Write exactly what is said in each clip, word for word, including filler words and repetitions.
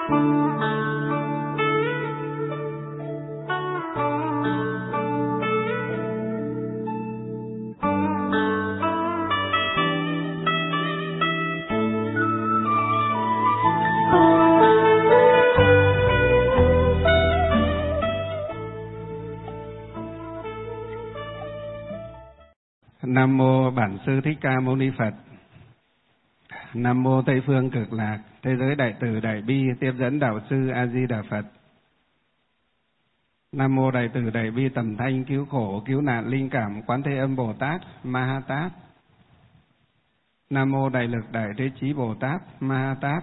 Nam mô Bản Sư Thích Ca Mâu Ni Phật. Nam mô Tây Phương Cực Lạc, thế giới đại từ đại bi tiếp dẫn đạo sư A Di Đà Phật. Nam mô Đại từ đại bi tầm thanh cứu khổ cứu nạn linh cảm Quán Thế Âm Bồ Tát Ma Ha Tát. Nam mô Đại lực đại thế chí Bồ Tát Ma Ha Tát.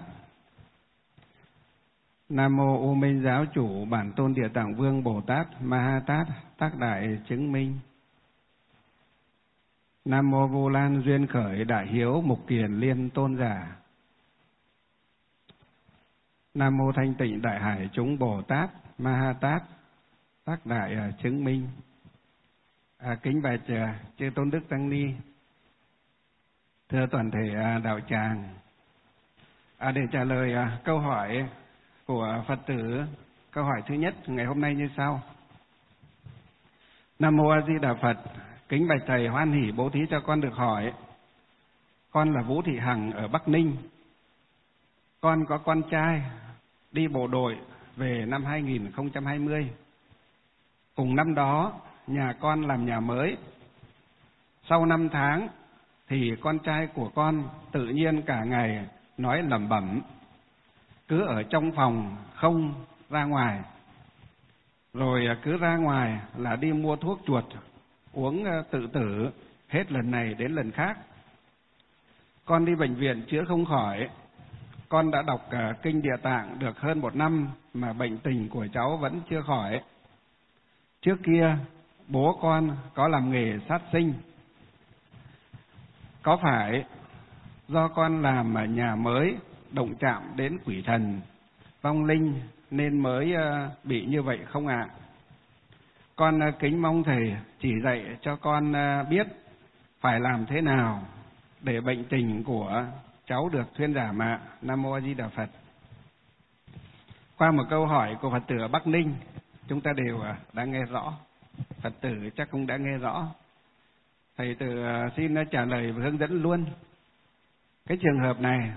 Nam mô U Minh Giáo chủ Bản Tôn Địa Tạng Vương Bồ Tát Ma Ha Tát tác đại chứng minh. Nam mô Vu Lan duyên khởi đại hiếu mục kiền liên tôn giả. Nam mô Thanh Tịnh đại hải chúng Bồ Tát Ma Ha Tát tác đại uh, chứng minh. À, kính bạch uh, chư tôn đức tăng ni, thưa toàn thể uh, đạo tràng. À, để trả lời uh, câu hỏi của Phật tử, câu hỏi thứ nhất ngày hôm nay như sau. Nam mô A Di Đà Phật. Kính bạch thầy, hoan hỷ bố thí cho con được hỏi. Con là Vũ Thị Hằng ở Bắc Ninh. Con có con trai đi bộ đội về năm hai nghìn không trăm hai mươi. Cùng năm đó nhà con làm nhà mới. Sau năm tháng thì con trai của con tự nhiên cả ngày nói lẩm bẩm, cứ ở trong phòng không ra ngoài. Rồi cứ ra ngoài là đi mua thuốc chuột uống tự tử, hết lần này đến lần khác. Con đi bệnh viện chữa không khỏi. Con đã đọc kinh Địa Tạng được hơn một năm mà bệnh tình của cháu vẫn chưa khỏi. Trước kia bố con có làm nghề sát sinh. Có phải do con làm ở nhà mới động chạm đến quỷ thần, vong linh nên mới bị như vậy không ạ? Con kính mong thầy chỉ dạy cho con biết phải làm thế nào để bệnh tình của cháu được thuyên giảm ạ. Nam mô A Di Đà Phật. Qua một câu hỏi của Phật tử ở Bắc Ninh, chúng ta đều đã nghe rõ. Phật tử chắc cũng đã nghe rõ. Thầy tự xin trả lời và hướng dẫn luôn. Cái trường hợp này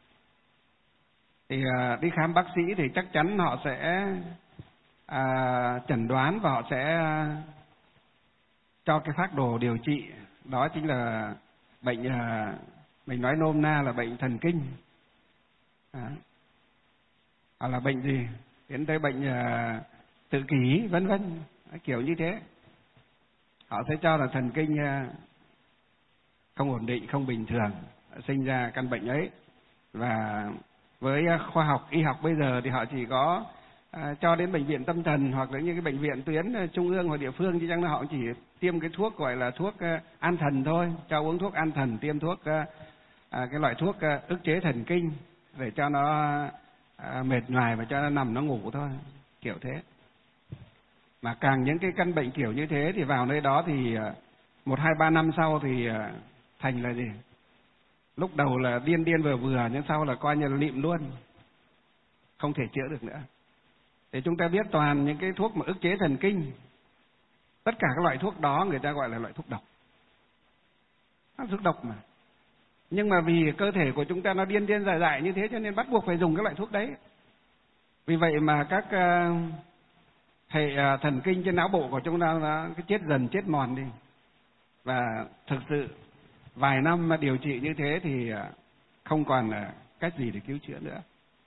thì đi khám bác sĩ thì chắc chắn họ sẽ à, chẩn đoán và họ sẽ cho cái phác đồ điều trị. Đó chính là bệnh, à, mình nói nôm na là bệnh thần kinh. À, hoặc là bệnh gì? Đến tới bệnh à, tự kỷ vân vân, kiểu như thế. Họ sẽ cho là thần kinh à, không ổn định, không bình thường, sinh ra căn bệnh ấy. Và với khoa học, y học bây giờ thì họ chỉ có à, cho đến bệnh viện tâm thần hoặc là những cái bệnh viện tuyến trung ương hoặc địa phương, chứ chẳng là họ chỉ tiêm cái thuốc gọi là thuốc à, an thần thôi, cho uống thuốc an thần, tiêm thuốc à, à, cái loại thuốc à, ức chế thần kinh để cho nó à, mệt nhoài và cho nó nằm nó ngủ thôi, kiểu thế. Mà càng những cái căn bệnh kiểu như thế thì vào nơi đó thì à, một hai ba năm sau thì à, thành là gì? Lúc đầu là điên điên vừa vừa, nhưng sau là coi như là lịm luôn, không thể chữa được nữa. Để chúng ta biết toàn những cái thuốc mà ức chế thần kinh, tất cả các loại thuốc đó người ta gọi là loại thuốc độc. Nó thuốc độc mà. Nhưng mà vì cơ thể của chúng ta nó điên điên dại dại như thế cho nên bắt buộc phải dùng các loại thuốc đấy. Vì vậy mà các uh, hệ uh, thần kinh trên não bộ của chúng ta nó cái chết dần chết mòn đi. Và thực sự vài năm mà điều trị như thế thì không còn cách gì để cứu chữa nữa.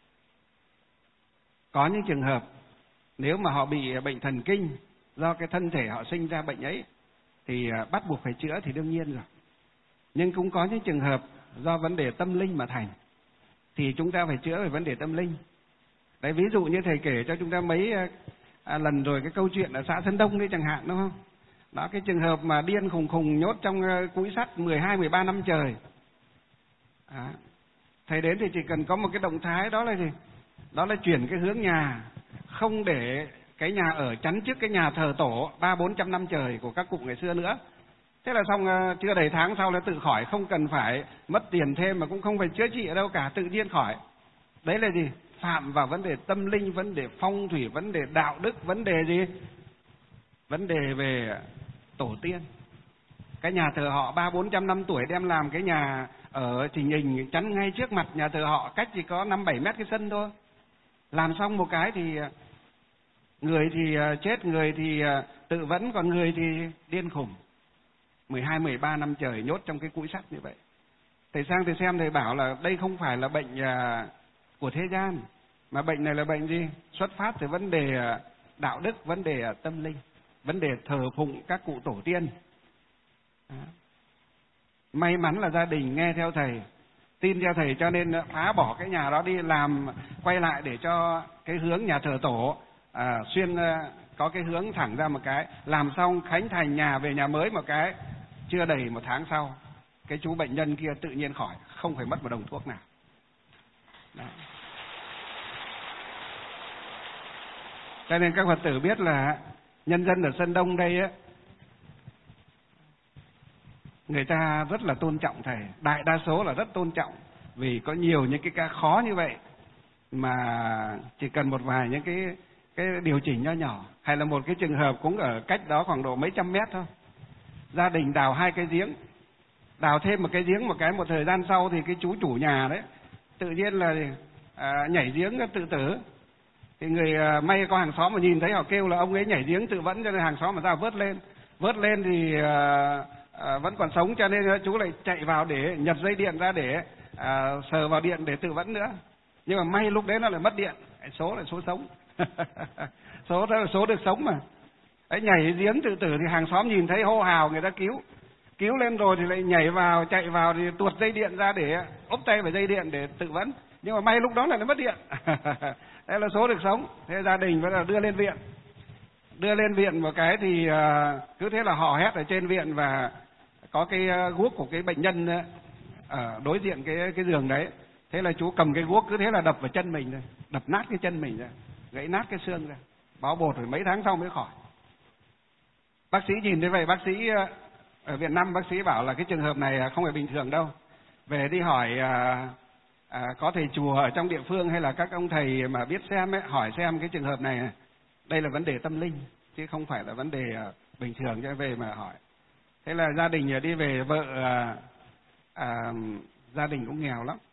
Có những trường hợp nếu mà họ bị bệnh thần kinh do cái thân thể họ sinh ra bệnh ấy thì bắt buộc phải chữa thì đương nhiên rồi. Nhưng cũng có những trường hợp do vấn đề tâm linh mà thành thì chúng ta phải chữa về vấn đề tâm linh. Đấy, ví dụ như thầy kể cho chúng ta mấy à, lần rồi cái câu chuyện ở xã Sơn Đông đấy chẳng hạn, đúng không? Đó, cái trường hợp mà điên khùng khùng nhốt trong cúi sắt mười hai mười ba năm trời. À, thầy đến thì chỉ cần có một cái động thái, đó là gì? Đó là chuyển cái hướng nhà, không để cái nhà ở chắn trước cái nhà thờ tổ ba bốn trăm năm trời của các cụ ngày xưa nữa. Thế là xong, chưa đầy tháng sau là tự khỏi, không cần phải mất tiền thêm mà cũng không phải chữa trị ở đâu cả, tự nhiên khỏi. Đấy là gì? phạm vào vấn đề tâm linh, vấn đề phong thủy, vấn đề đạo đức, vấn đề gì? Vấn đề về tổ tiên. Cái nhà thờ họ ba bốn trăm năm tuổi đem làm cái nhà ở Trình Hình chắn ngay trước mặt nhà thờ họ, cách chỉ có năm bảy mét cái sân thôi. Làm xong một cái thì người thì chết, người thì tự vẫn, còn người thì điên khùng. mười hai mười ba năm trời nhốt trong cái cũi sắt như vậy. Thầy sang thầy xem, thầy bảo là đây không phải là bệnh của thế gian, mà bệnh này là bệnh gì? Xuất phát từ vấn đề đạo đức, vấn đề tâm linh, vấn đề thờ phụng các cụ tổ tiên. Đó. May mắn là gia đình nghe theo thầy, tin theo thầy, cho nên phá bỏ cái nhà đó đi, làm quay lại để cho cái hướng nhà thờ tổ à, xuyên có cái hướng thẳng ra một cái. Làm xong khánh thành nhà, về nhà mới một cái, chưa đầy một tháng sau cái chú bệnh nhân kia tự nhiên khỏi, không phải mất một đồng thuốc nào. Đó. Cho nên các Phật tử biết là nhân dân ở Sơn Đông đây á, người ta rất là tôn trọng thầy, đại đa số là rất tôn trọng, vì có nhiều những cái ca khó như vậy mà chỉ cần một vài những cái cái điều chỉnh nho nhỏ, hay là một cái trường hợp cũng ở cách đó khoảng độ mấy trăm mét thôi. Gia đình đào hai cái giếng, đào thêm một cái giếng một cái, một thời gian sau thì cái chú chủ nhà đấy tự nhiên là à, nhảy giếng tự tử. Thì người à, may có hàng xóm mà nhìn thấy họ kêu là ông ấy nhảy giếng tự vẫn, cho nên hàng xóm mà ra vớt lên, vớt lên thì à, à, vẫn còn sống, cho nên chú lại chạy vào để nhặt dây điện ra để à, sờ vào điện để tự vẫn nữa. Nhưng mà may lúc đấy nó lại mất điện, số là số sống. số đó là số được sống mà. Ấy, nhảy giếng tự tử thì hàng xóm nhìn thấy hô hào, người ta cứu. Cứu lên rồi thì lại nhảy vào, chạy vào thì tuột dây điện ra để ốp tay vào dây điện để tự vẫn. Nhưng mà may lúc đó là nó mất điện. Đây là số được sống. Thế gia đình vẫn là đưa lên viện. Đưa lên viện một cái thì cứ thế là hò hét ở trên viện, và có cái guốc của cái bệnh nhân ở đối diện cái cái giường đấy. Thế là chú cầm cái guốc cứ thế là đập vào chân mình rồi, đập nát cái chân mình ra, gãy nát cái xương ra, báo bột rồi mấy tháng sau mới khỏi. Bác sĩ nhìn thấy vậy, bác sĩ ở Việt Nam bác sĩ bảo là cái trường hợp này không phải bình thường đâu. Về đi hỏi à, à, có thầy chùa ở trong địa phương hay là các ông thầy mà biết xem ấy, hỏi xem cái trường hợp này, đây là vấn đề tâm linh chứ không phải là vấn đề bình thường, cho về mà hỏi. Thế là gia đình đi về, vợ à, à, gia đình cũng nghèo lắm.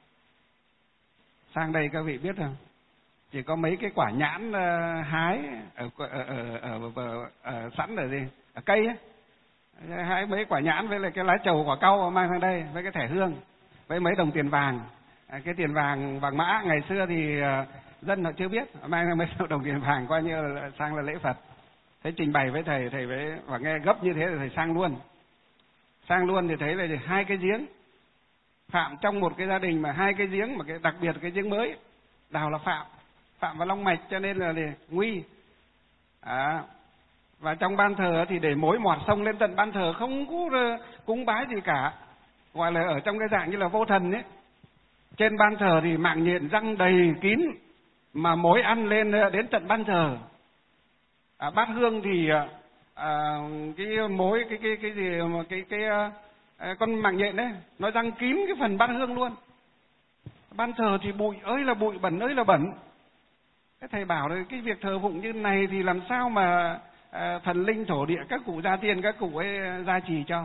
Sang đây các vị biết không? Chỉ có mấy cái quả nhãn uh, hái ở, ở, ở, ở, ở, ở sẵn ở gì? Ở cây ấy. Hái mấy quả nhãn với lại cái lá trầu quả cau mang sang đây, với cái thẻ hương, với mấy đồng tiền vàng. À, cái tiền vàng vàng mã ngày xưa thì uh, dân họ chưa biết, mang sang mấy đồng tiền vàng coi như là sang là lễ Phật. Thế trình bày với thầy, thầy với và nghe gấp như thế thì thầy sang luôn. Sang luôn thì thấy là hai cái giếng phạm trong một cái gia đình, mà hai cái giếng, mà cái đặc biệt cái giếng mới đào là phạm phạm vào long mạch, cho nên là để nguy. À, và trong ban thờ thì để mối mọt sông lên tận ban thờ, không có cúng bái gì cả, gọi là ở trong cái dạng như là vô thần ấy. Trên ban thờ thì mạng nhện răng đầy kín, mà mối ăn lên đến tận ban thờ. À, bát hương thì à, cái mối cái cái cái gì mà cái cái, cái con mạng nhện đấy nó răng kín cái phần bát hương luôn. Ban thờ thì bụi ơi là bụi, bẩn ơi là bẩn. Cái thầy bảo là cái việc thờ phụng như này thì làm sao mà à, thần linh thổ địa các cụ gia tiên các cụ ấy gia trì cho.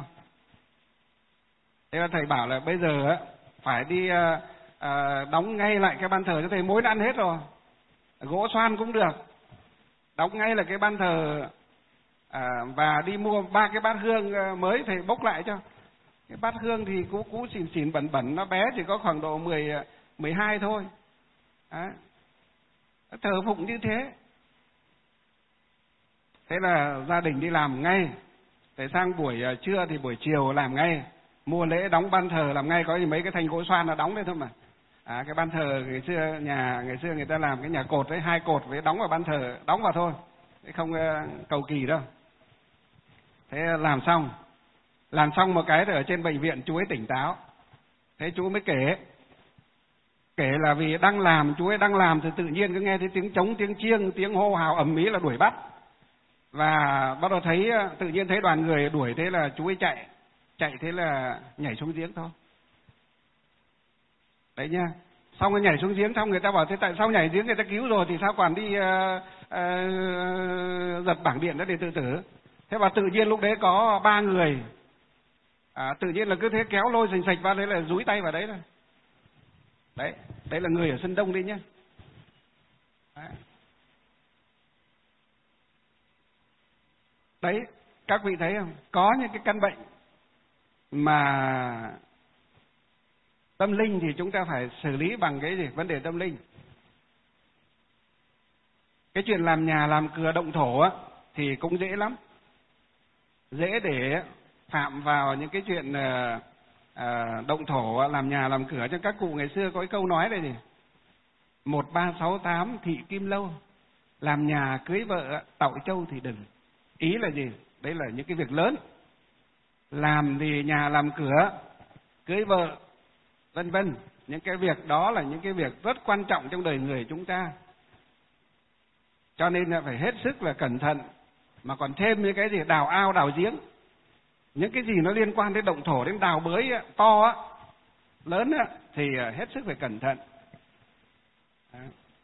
Thế là thầy bảo là bây giờ á phải đi à, à, đóng ngay lại cái ban thờ cho thầy, mối đã ăn hết rồi, gỗ xoan cũng được, đóng ngay là cái ban thờ à, và đi mua ba cái bát hương mới thầy bốc lại cho. Cái bát hương thì cũ cũ xỉn xỉn bẩn bẩn, nó bé chỉ có khoảng độ mười, mười hai thôi. Đó. Thờ phụng như thế. Thế là gia đình đi làm ngay. Để sang buổi trưa thì buổi chiều làm ngay. Mua lễ đóng ban thờ làm ngay, có gì mấy cái thanh gỗ xoan là đóng đây thôi mà. À, cái ban thờ ngày xưa nhà ngày xưa người ta làm cái nhà cột đấy, hai cột với đóng vào ban thờ, đóng vào thôi. Không uh, cầu kỳ đâu. Thế làm xong. Làm xong một cái ở trên bệnh viện chú ấy tỉnh táo. Thế chú mới kể. Kể là vì đang làm, chú ấy đang làm thì tự nhiên cứ nghe thấy tiếng trống, tiếng chiêng, tiếng hô hào ầm ĩ là đuổi bắt. Và bắt đầu thấy, tự nhiên thấy đoàn người đuổi, thế là chú ấy chạy. Chạy thế là nhảy xuống giếng thôi. Đấy nhá. xong rồi nhảy xuống giếng, xong người ta bảo thế tại sao nhảy giếng người ta cứu rồi thì sao còn đi uh, uh, giật bảng điện đó để tự tử. Thế và tự nhiên lúc đấy có ba người, à, tự nhiên là cứ thế kéo lôi sành sạch vào đấy là dúi tay vào đấy thôi. Đấy, đấy là người ở Sơn Đông đi nhé. Đấy. Đấy, các vị thấy không? Có những cái căn bệnh mà tâm linh thì chúng ta phải xử lý bằng cái gì? Vấn đề tâm linh. Cái chuyện làm nhà làm cửa động thổ á thì cũng dễ lắm. Dễ để phạm vào những cái chuyện uh, uh, động thổ làm nhà làm cửa. Cho các cụ ngày xưa có cái câu nói đây gì? một ba sáu tám thị kim lâu, làm nhà cưới vợ tậu châu thì đừng. Ý là gì? Đấy là những cái việc lớn. Làm thì nhà làm cửa, cưới vợ, vân vân. Những cái việc đó là những cái việc rất quan trọng trong đời người chúng ta. Cho nên là phải hết sức là cẩn thận. Mà còn thêm những cái gì đào ao, đào giếng. Những cái gì nó liên quan đến động thổ, đến đào bới to á, lớn á, thì hết sức phải cẩn thận. Đó.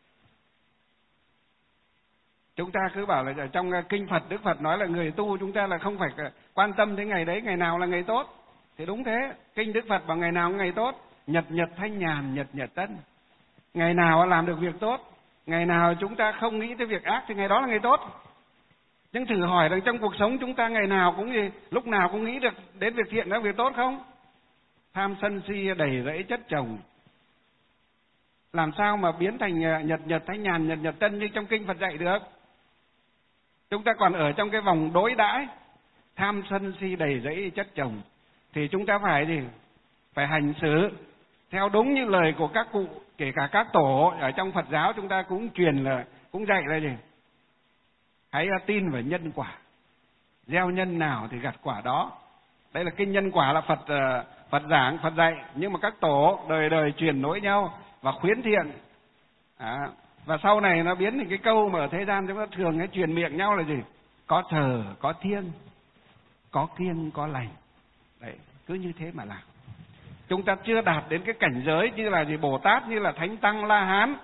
Chúng ta cứ bảo là trong kinh Phật, Đức Phật nói là người tu chúng ta là không phải quan tâm đến ngày đấy, ngày nào là ngày tốt. Thì đúng thế, kinh Đức Phật bảo ngày nào là ngày tốt, nhật nhật thanh nhàn, nhật nhật tân. Ngày nào làm được việc tốt, ngày nào chúng ta không nghĩ tới việc ác thì ngày đó là ngày tốt. Nhưng thử hỏi rằng trong cuộc sống chúng ta ngày nào cũng gì, lúc nào cũng nghĩ được đến việc thiện, các việc tốt không? Tham sân si đầy rẫy chất chồng. Làm sao mà biến thành nhật nhật thanh nhàn, nhật nhật tân như trong kinh Phật dạy được? Chúng ta còn ở trong cái vòng đối đãi, tham sân si đầy rẫy chất chồng. Thì chúng ta phải gì? Phải hành xử theo đúng như lời của các cụ, kể cả các tổ ở trong Phật giáo chúng ta cũng truyền là, cũng dạy là gì? Hãy tin vào nhân quả. Gieo nhân nào thì gặt quả đó. Đây là kinh nhân quả là Phật Phật giảng, Phật dạy, nhưng mà các tổ đời đời truyền nối nhau và khuyến thiện. À, và sau này nó biến thành cái câu mà ở thế gian chúng ta thường hay truyền miệng nhau là gì? Có thờ, có thiêng, có kiêng, có lành. Đấy, cứ như thế mà làm. Chúng ta chưa đạt đến cái cảnh giới như là gì Bồ Tát, như là Thánh Tăng La Hán.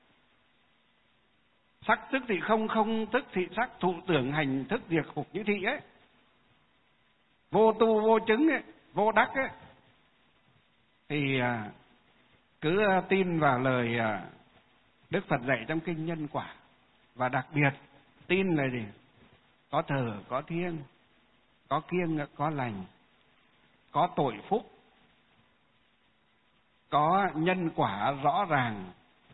Sắc tức thị không, không tức thị sắc, thụ tưởng hành thức diệt phục như thị ấy. Vô tu vô chứng ấy, vô đắc ấy. Thì à, cứ tin vào lời à, Đức Phật dạy trong kinh nhân quả. Và đặc biệt tin là gì? Có thờ, có thiêng, có kiêng, có lành, có tội phúc, có nhân quả rõ ràng,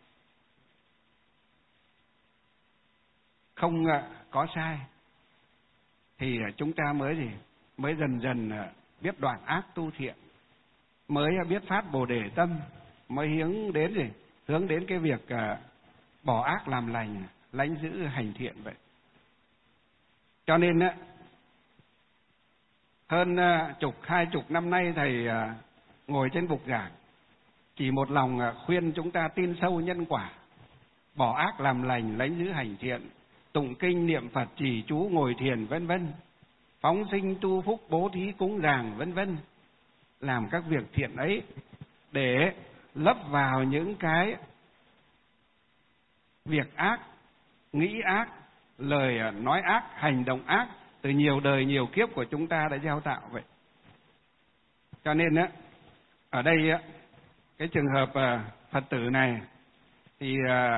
không có sai. Thì chúng ta mới gì? Mới dần dần biết đoạn ác tu thiện, mới biết phát Bồ Đề tâm, mới hướng đến gì? Hướng đến cái việc bỏ ác làm lành, lãnh giữ hành thiện vậy. Cho nên hơn chục, hai chục năm nay thầy ngồi trên bục giảng, chỉ một lòng khuyên chúng ta tin sâu nhân quả, bỏ ác làm lành, lãnh giữ hành thiện, tụng kinh niệm Phật, trì chú, ngồi thiền, vân vân, phóng sinh tu phúc, bố thí cúng dường, vân vân, làm các việc thiện ấy để lấp vào những cái việc ác, nghĩ ác, lời nói ác, hành động ác từ nhiều đời nhiều kiếp của chúng ta đã gieo tạo vậy. Cho nên á, ở đây á, cái trường hợp Phật tử này thì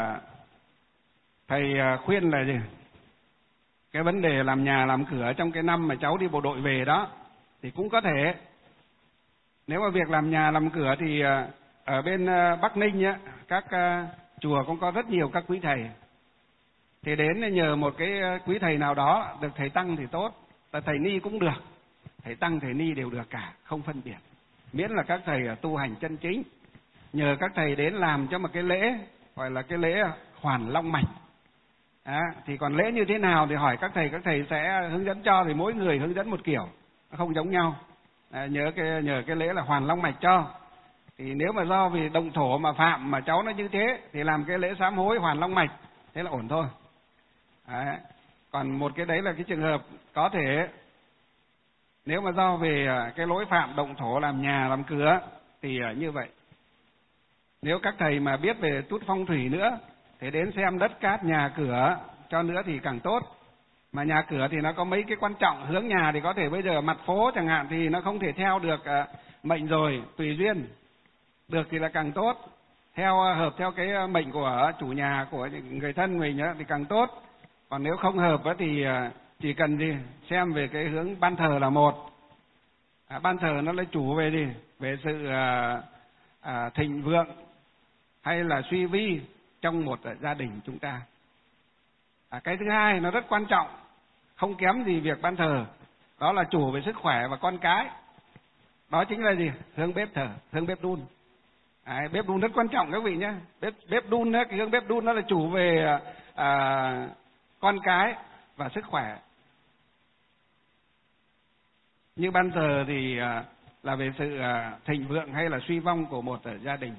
thầy khuyên là gì? Cái vấn đề làm nhà làm cửa trong cái năm mà cháu đi bộ đội về đó thì cũng có thể. Nếu mà việc làm nhà làm cửa thì ở bên Bắc Ninh á, các chùa cũng có rất nhiều các quý thầy. Thì đến nhờ một cái quý thầy nào đó, được thầy tăng thì tốt, thầy ni cũng được, thầy tăng thầy ni đều được cả, không phân biệt, miễn là các thầy tu hành chân chính. Nhờ các thầy đến làm cho một cái lễ gọi là cái lễ Hoàn Long Mạch. À, thì còn lễ như thế nào thì hỏi các thầy, các thầy sẽ hướng dẫn cho, thì mỗi người hướng dẫn một kiểu, không giống nhau. À, nhớ cái nhờ cái lễ là Hoàn Long Mạch cho. Thì nếu mà do vì động thổ mà phạm mà cháu nó như thế thì làm cái lễ sám hối Hoàn Long Mạch, thế là ổn thôi. À, còn một cái đấy là cái trường hợp có thể nếu mà do về cái lỗi phạm động thổ làm nhà làm cửa thì như vậy. Nếu các thầy mà biết về chút phong thủy nữa thì đến xem đất cát nhà cửa cho nữa thì càng tốt. Mà nhà cửa thì nó có mấy cái quan trọng, hướng nhà thì có thể bây giờ mặt phố chẳng hạn thì nó không thể theo được uh, mệnh rồi, tùy duyên. Được thì là càng tốt, theo hợp theo cái mệnh của chủ nhà, của người thân mình á, thì càng tốt. Còn nếu không hợp á, thì chỉ cần gì xem về cái hướng ban thờ là một. À, ban thờ nó là chủ về gì? Về sự à, à, thịnh vượng hay là suy vi trong một gia đình chúng ta. À, cái thứ hai nó rất quan trọng, không kém gì việc ban thờ, đó là chủ về sức khỏe và con cái. Đó chính là gì? Hướng bếp thờ, hướng bếp đun. À, bếp đun rất quan trọng các vị nhé. Bếp bếp đun đó, cái hướng bếp đun nó là chủ về à, con cái và sức khỏe. Như ban thờ thì à, là về sự à, thịnh vượng hay là suy vong của một gia đình.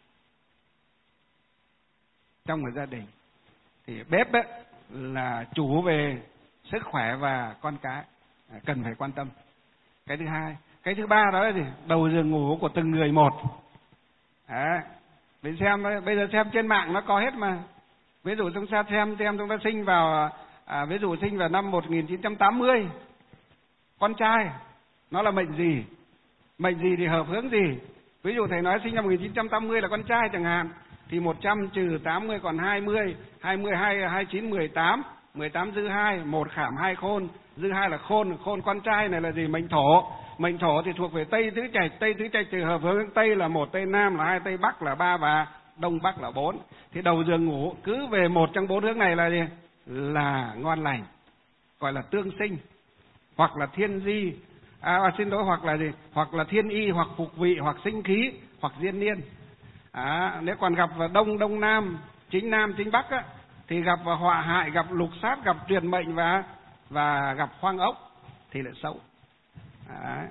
Trong một gia đình thì bếp ấy là chủ về sức khỏe và con cái, à, cần phải quan tâm. Cái thứ hai, cái thứ ba đó là gì? Đầu giường ngủ của từng người một. À, mình xem bây giờ xem trên mạng nó có hết mà. Ví dụ chúng ta xem xem chúng ta sinh vào à, ví dụ sinh vào năm một nghìn chín trăm tám mươi, con trai nó là mệnh gì, mệnh gì thì hợp hướng gì. Ví dụ thầy nói sinh năm một nghìn chín trăm tám mươi là con trai chẳng hạn, thì một trăm trừ tám mươi còn hai mươi, hai mươi, hai, hai chín, mười tám, mười tám dư hai, một khảm hai khôn, dư hai là khôn, khôn con trai này là gì? Mệnh thổ. Mệnh thổ thì thuộc về Tây Tứ Trạch, Tây Tứ Trạch thì hợp hướng Tây là một, Tây Nam là hai, Tây Bắc là ba và Đông Bắc là bốn. Thì đầu giường ngủ cứ về một trong bốn hướng này là gì? Là ngon lành, gọi là tương sinh, hoặc là thiên di, à, xin lỗi, hoặc là gì? Hoặc là thiên y, hoặc phục vị, hoặc sinh khí, hoặc diên niên. À, nếu còn gặp vào Đông, Đông Nam, chính Nam, chính Bắc á, thì gặp vào họa hại, gặp lục sát, gặp tuyệt mệnh và và gặp hoang ốc thì lại xấu. À.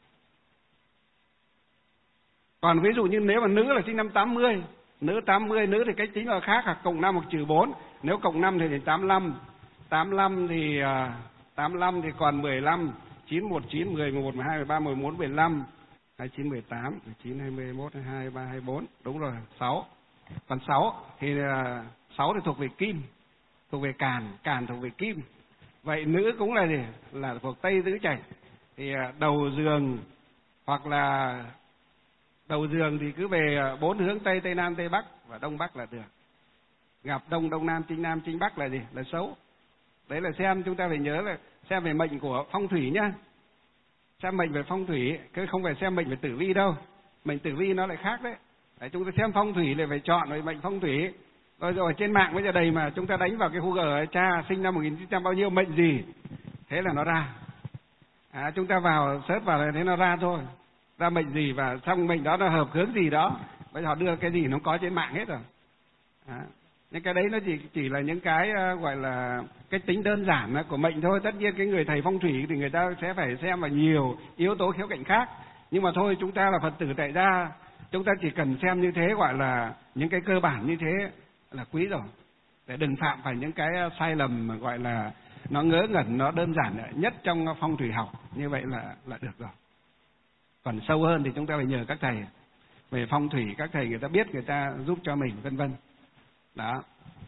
Còn ví dụ như nếu mà nữ là sinh năm tám mươi, nữ tám mươi, nữ thì cách tính là khác, là cộng năm hoặc trừ bốn. Nếu cộng năm thì đến tám mươi lăm, tám mươi lăm thì uh, tám mươi lăm thì còn mười lăm, chín, mười chín, mười, mười một, mười hai, mười ba, mười bốn, mười lăm, hai mươi chín, mười tám, mười chín, hai mươi mốt, hai mươi hai, hai mươi ba, hai mươi bốn, đúng rồi, sáu. Còn sáu thì uh, sáu thì thuộc về kim, thuộc về càn, càn thuộc về kim. Vậy nữ cũng là gì? Là thuộc Tây Tứ Trạch. Thì uh, đầu giường hoặc là đầu giường thì cứ về bốn hướng Tây, Tây Nam, Tây Bắc và Đông Bắc là được. Gặp Đông, Đông Nam, Chính Nam, Chính Bắc là gì? Là xấu. Đấy là xem, chúng ta phải nhớ là xem về mệnh của phong thủy nhá. Xem mệnh về phong thủy, chứ không phải xem mệnh về tử vi đâu. Mệnh tử vi nó lại khác đấy. Đấy, chúng ta xem phong thủy là phải chọn về mệnh phong thủy. Rồi rồi trên mạng bây giờ đầy mà, chúng ta đánh vào cái Google cha sinh năm một nghìn chín trăm bao nhiêu, mệnh gì, thế là nó ra. À, chúng ta vào search vào là thế nó ra thôi, ra mệnh gì và xong mệnh đó nó hợp hướng gì đó. Bây giờ họ đưa cái gì nó có trên mạng hết rồi. À, những cái đấy nó chỉ chỉ là những cái uh, gọi là cái tính đơn giản của mệnh thôi. Tất nhiên cái người thầy phong thủy thì người ta sẽ phải xem vào nhiều yếu tố khía cạnh khác, nhưng mà thôi, chúng ta là Phật tử tại gia, chúng ta chỉ cần xem như thế, gọi là những cái cơ bản như thế là quý rồi, để đừng phạm phải những cái sai lầm mà gọi là nó ngớ ngẩn, nó đơn giản nhất trong phong thủy học. Như vậy là là được rồi. Còn sâu hơn thì chúng ta phải nhờ các thầy về phong thủy, các thầy người ta biết, người ta giúp cho mình, vân vân. Đó.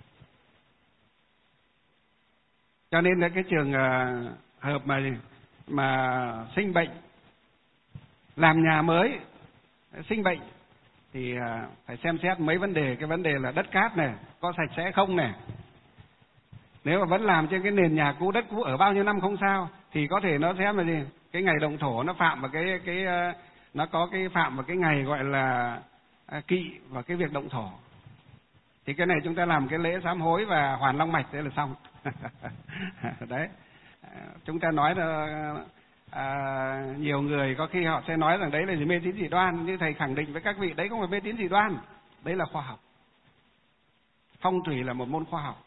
Cho nên là cái trường uh, hợp mà mà sinh bệnh, làm nhà mới sinh bệnh thì uh, phải xem xét mấy vấn đề. Cái vấn đề là đất cát này có sạch sẽ không này. Nếu mà vẫn làm trên cái nền nhà cũ, đất cũ ở bao nhiêu năm không sao, thì có thể nó xem là gì? Cái ngày động thổ nó phạm vào cái cái uh, nó có cái phạm vào cái ngày gọi là uh, kỵ và cái việc động thổ. Thì cái này chúng ta làm cái lễ sám hối và hoàn long mạch thế là xong. Đấy. Chúng ta nói là à, nhiều người có khi họ sẽ nói rằng đấy là gì? Mê tín dị đoan. Như thầy khẳng định với các vị, đấy không phải mê tín dị đoan, đấy là khoa học. Phong thủy là một môn khoa học.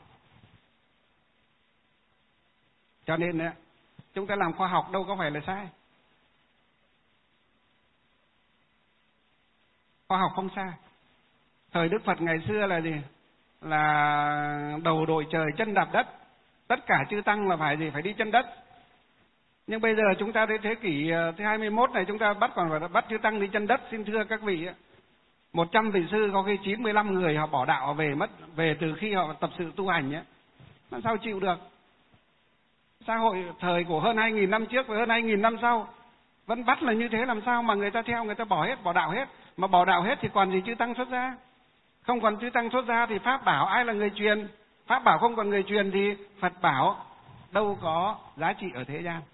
Cho nên chúng ta làm khoa học đâu có phải là sai. Khoa học không sai. Thời Đức Phật ngày xưa là gì? Là đầu đội trời chân đạp đất. Tất cả chư tăng là phải gì? Phải đi chân đất. Nhưng bây giờ chúng ta đến thế kỷ thứ hai mươi mốt này, chúng ta bắt còn phải bắt chư tăng đi chân đất. Xin thưa các vị, một trăm vị sư có khi chín mươi lăm người họ bỏ đạo, họ về mất, về từ khi họ tập sự tu hành ấy, làm sao chịu được? Xã hội thời của hơn hai nghìn năm trước và hơn hai nghìn năm sau vẫn bắt là như thế, làm sao mà người ta theo, người ta bỏ hết, bỏ đạo hết. Mà bỏ đạo hết thì còn gì chư tăng xuất gia? Không còn chư tăng xuất gia thì pháp bảo ai là người truyền? Pháp bảo không còn người truyền thì Phật bảo đâu có giá trị ở thế gian.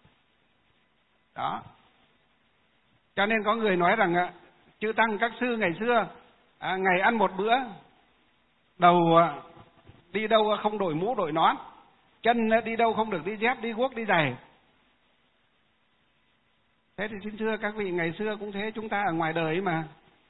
Đó. Cho nên có người nói rằng chư tăng các sư ngày xưa à, ngày ăn một bữa, đầu đi đâu không đội mũ đội nón, chân đi đâu không được đi dép, đi guốc, đi giày. Thế thì xin thưa các vị, ngày xưa cũng thế, chúng ta ở ngoài đời mà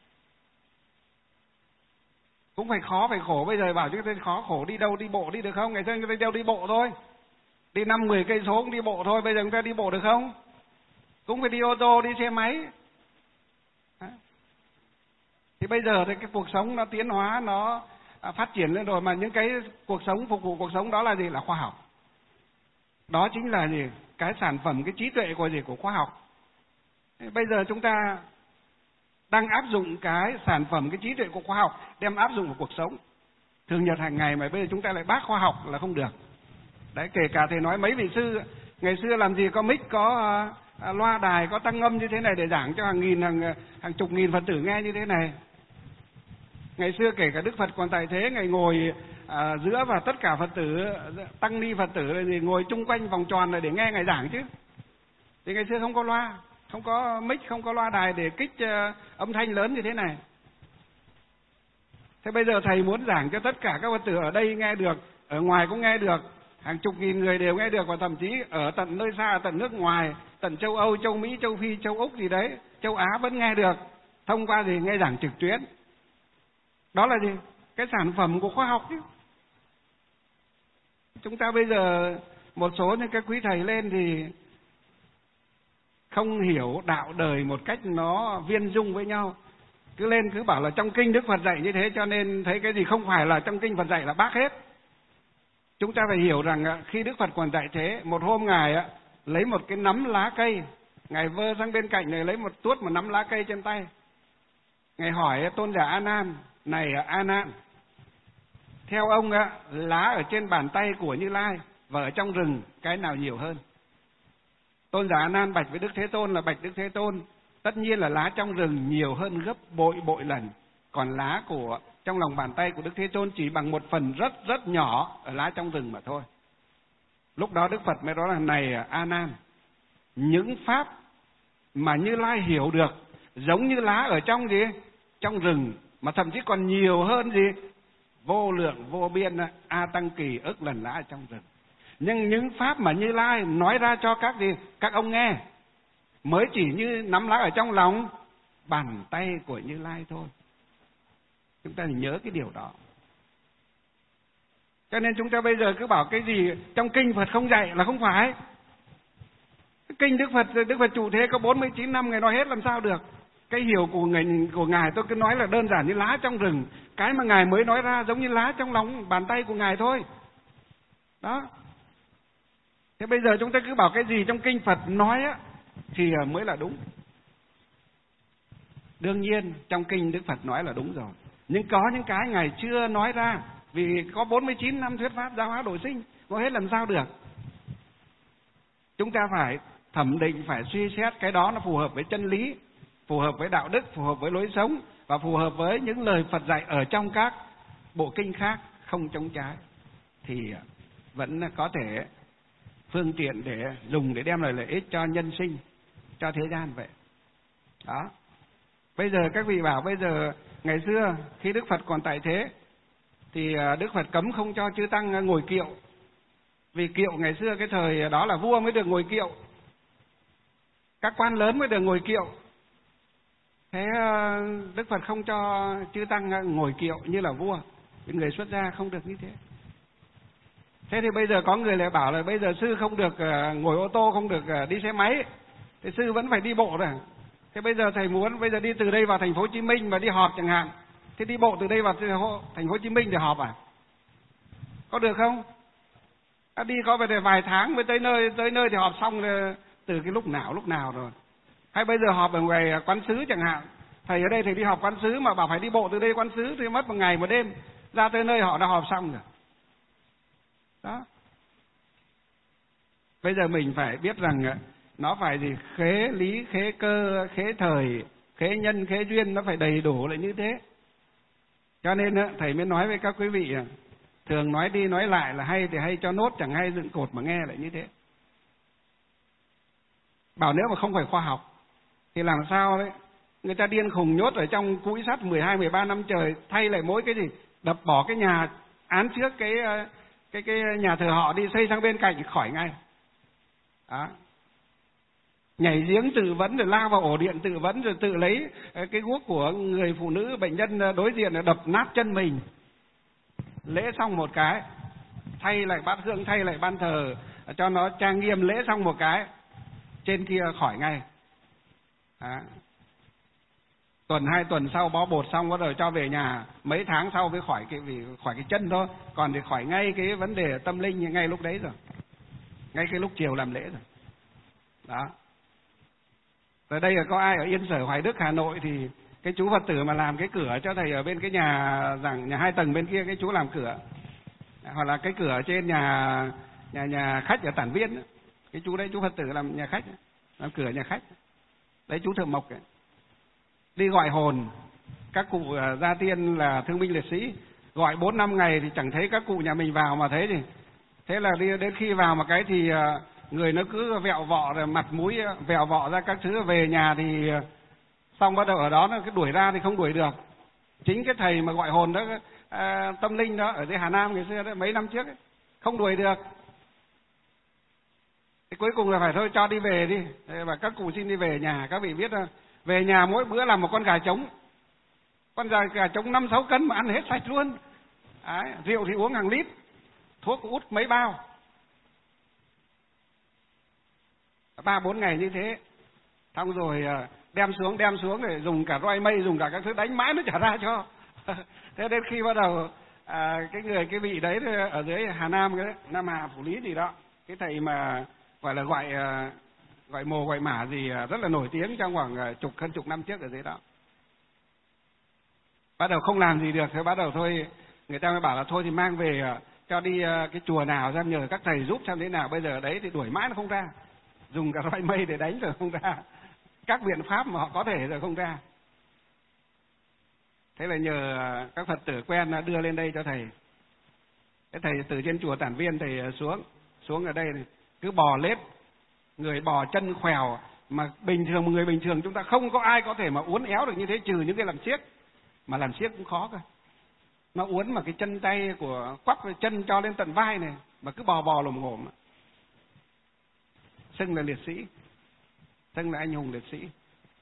cũng phải khó phải khổ. Bây giờ bảo chúng ta khó khổ đi đâu, đi bộ đi được không? Ngày xưa chúng ta đều đi bộ thôi, đi năm mười cây số cũng đi bộ thôi. Bây giờ chúng ta đi bộ được không? Cũng phải đi ô tô, đi xe máy. Đó. Thì bây giờ thì cái cuộc sống nó tiến hóa, nó phát triển lên rồi, mà những cái cuộc sống phục vụ cuộc sống đó là gì? Là khoa học. Đó chính là gì? Cái sản phẩm, cái trí tuệ của gì? Của khoa học. Bây giờ chúng ta đang áp dụng cái sản phẩm, cái trí tuệ của khoa học đem áp dụng vào cuộc sống thường nhật hàng ngày, mà bây giờ chúng ta lại bác khoa học là không được. Đấy, kể cả thầy nói mấy vị sư ngày xưa làm gì có mic, có uh, loa đài, có tăng âm như thế này để giảng cho hàng nghìn, hàng hàng chục nghìn Phật tử nghe như thế này. Ngày xưa kể cả Đức Phật còn tại thế, Ngài ngồi à, giữa và tất cả Phật tử, tăng ni Phật tử thì ngồi chung quanh vòng tròn này để nghe Ngài giảng chứ. Thì ngày xưa không có loa, không có mic, không có loa đài để kích uh, âm thanh lớn như thế này. Thế bây giờ thầy muốn giảng cho tất cả các Phật tử ở đây nghe được, ở ngoài cũng nghe được, hàng chục nghìn người đều nghe được, và thậm chí ở tận nơi xa, tận nước ngoài, tận châu Âu, châu Mỹ, châu Phi, châu Úc gì đấy, châu Á vẫn nghe được, thông qua gì? Nghe giảng trực tuyến. Đó là gì? Cái sản phẩm của khoa học chứ. Chúng ta bây giờ một số những cái quý thầy lên thì không hiểu đạo đời một cách nó viên dung với nhau. Cứ lên cứ bảo là trong kinh Đức Phật dạy như thế, cho nên thấy cái gì không phải là trong kinh Phật dạy là bác hết. Chúng ta phải hiểu rằng khi Đức Phật còn dạy thế, một hôm Ngài lấy một cái nắm lá cây, Ngài vơ sang bên cạnh này, lấy một tuốt một nắm lá cây trên tay. Ngài hỏi tôn giả A Nan: này A Nan, theo ông lá ở trên bàn tay của Như Lai và ở trong rừng cái nào nhiều hơn? Tôn giả A Nan bạch với Đức Thế Tôn là: bạch Đức Thế Tôn, tất nhiên là lá trong rừng nhiều hơn gấp bội bội lần, còn lá của trong lòng bàn tay của Đức Thế Tôn chỉ bằng một phần rất rất nhỏ ở lá trong rừng mà thôi. Lúc đó Đức Phật mới nói là: này A Nan, những pháp mà Như Lai hiểu được giống như lá ở trong gì? Trong rừng, mà thậm chí còn nhiều hơn gì? Vô lượng vô biên A Tăng Kỳ ức lần lá ở trong rừng. Nhưng những pháp mà Như Lai nói ra cho các gì? Các ông nghe mới chỉ như nắm lá ở trong lòng bàn tay của Như Lai thôi. Chúng ta phải nhớ cái điều đó. Cho nên chúng ta bây giờ cứ bảo cái gì trong kinh Phật không dạy là không phải. Kinh Đức Phật, Đức Phật trụ thế có bốn mươi chín năm Ngài nói hết làm sao được. Cái hiểu của Ngài, của Ngài tôi cứ nói là đơn giản như lá trong rừng. Cái mà Ngài mới nói ra giống như lá trong lòng bàn tay của Ngài thôi. Đó. Thế bây giờ chúng ta cứ bảo cái gì trong kinh Phật nói á thì mới là đúng. Đương nhiên trong kinh Đức Phật nói là đúng rồi, nhưng có những cái Ngài chưa nói ra, vì có bốn mươi chín năm thuyết pháp giáo hóa độ sinh, nói hết làm sao được. Chúng ta phải thẩm định, phải suy xét cái đó nó phù hợp với chân lý, phù hợp với đạo đức, phù hợp với lối sống, và phù hợp với những lời Phật dạy ở trong các bộ kinh khác, không chống trái, thì vẫn có thể phương tiện để dùng để đem lại lợi ích cho nhân sinh, cho thế gian vậy. Đó. Bây giờ các vị bảo bây giờ ngày xưa khi Đức Phật còn tại thế thì Đức Phật cấm không cho chư tăng ngồi kiệu, vì kiệu ngày xưa cái thời đó là vua mới được ngồi kiệu, các quan lớn mới được ngồi kiệu. Thế Đức Phật không cho chư tăng ngồi kiệu như là vua, người xuất gia không được như thế. Thế thì bây giờ có người lại bảo là bây giờ sư không được ngồi ô tô, không được đi xe máy, thì sư vẫn phải đi bộ rồi. Thế bây giờ thầy muốn bây giờ đi từ đây vào thành phố Hồ Chí Minh mà đi họp chẳng hạn, thế đi bộ từ đây vào thành phố Hồ Chí Minh để họp à? Có được không? À, đi có về vài tháng mới tới nơi, tới nơi thì họp xong từ cái lúc nào lúc nào rồi. Hay bây giờ họp ở ngoài quán xứ chẳng hạn, Thầy ở đây thầy đi họp quán xứ mà bảo phải đi bộ từ đây quán xứ thì mất một ngày một đêm, ra tới nơi họ đã họp xong rồi. Đó. Bây giờ mình phải biết rằng nó phải gì khế lý, khế cơ, khế thời, khế nhân, khế duyên, nó phải đầy đủ lại như thế. Cho nên thầy mới nói với các quý vị, thường nói đi nói lại là hay thì hay cho nốt, chẳng hay dựng cột mà nghe lại như thế. Bảo nếu mà không phải khoa học thì làm sao đấy, người ta điên khùng nhốt ở trong cũi sắt mười hai, mười ba năm trời, thay lại mỗi cái gì, đập bỏ cái nhà án trước cái cái cái nhà thờ họ đi, xây sang bên cạnh khỏi ngay. Đó. Nhảy giếng tự vấn rồi lao vào ổ điện tự vấn rồi tự lấy cái guốc của người phụ nữ bệnh nhân đối diện đập nát chân mình. Lễ xong một cái, thay lại bát hương, thay lại ban thờ cho nó trang nghiêm, lễ xong một cái, trên kia khỏi ngay. Đó. Tuần hai tuần sau bó bột xong bắt đầu cho về nhà, mấy tháng sau mới khỏi cái vì khỏi cái chân thôi, còn thì khỏi ngay cái vấn đề tâm linh ngay lúc đấy rồi, ngay cái lúc chiều làm lễ rồi. Đó. Ở đây là có ai ở Yên Sở, Hoài Đức, Hà Nội thì cái chú Phật tử mà làm cái cửa cho thầy ở bên cái nhà rằng nhà hai tầng bên kia, cái chú làm cửa, hoặc là cái cửa trên nhà nhà nhà khách ở Tản Viên, cái chú đấy chú Phật tử làm nhà khách, làm cửa nhà khách, đấy chú Thượng Mộc ấy. Đi gọi hồn các cụ gia tiên là thương binh liệt sĩ, gọi bốn năm ngày thì chẳng thấy các cụ nhà mình vào mà thấy thì thế là đi đến khi vào một cái thì người nó cứ vẹo vọ rồi mặt mũi vẹo vọ ra các thứ, về nhà thì xong bắt đầu ở đó nó cứ đuổi ra thì không đuổi được. Chính cái thầy mà gọi hồn đó, à, tâm linh đó ở dưới Hà Nam ngày xưa đó, mấy năm trước ấy, không đuổi được. Thì cuối cùng là phải thôi cho đi về đi, và các cụ xin đi về nhà. Các vị biết về nhà mỗi bữa làm một con gà trống, con gà, gà trống năm sáu cân mà ăn hết sạch luôn. Đấy, rượu thì uống hàng lít, thuốc út mấy bao, ba bốn ngày như thế. Xong rồi đem xuống đem xuống để dùng cả roi mây, dùng cả các thứ đánh mãi nó trả ra cho. Thế đến khi bắt đầu à, cái người cái vị đấy ở dưới Hà Nam, cái Nam Hà Phủ Lý gì đó, cái thầy mà gọi là gọi gọi mồ gọi mả gì rất là nổi tiếng trong khoảng chục hơn chục năm trước ở dưới đó, bắt đầu không làm gì được, thế bắt đầu thôi người ta mới bảo là thôi thì mang về cho đi cái chùa nào xem nhờ các thầy giúp xem thế nào. Bây giờ ở đấy thì đuổi mãi nó không ra, dùng cả roi mây để đánh rồi không ra, các biện pháp mà họ có thể rồi không ra. Thế là nhờ các Phật tử quen đưa lên đây cho thầy. Cái thầy từ trên chùa Tản Viên thầy xuống xuống ở đây này, cứ bò lết, người bò chân khèo, mà bình thường một người bình thường chúng ta không có ai có thể mà uốn éo được như thế, trừ những cái làm xiếc, mà làm xiếc cũng khó cơ. Nó uốn mà cái chân tay của quắp chân cho lên tận vai này, mà cứ bò bò lồm ngồm, xưng là liệt sĩ, xưng là anh hùng liệt sĩ,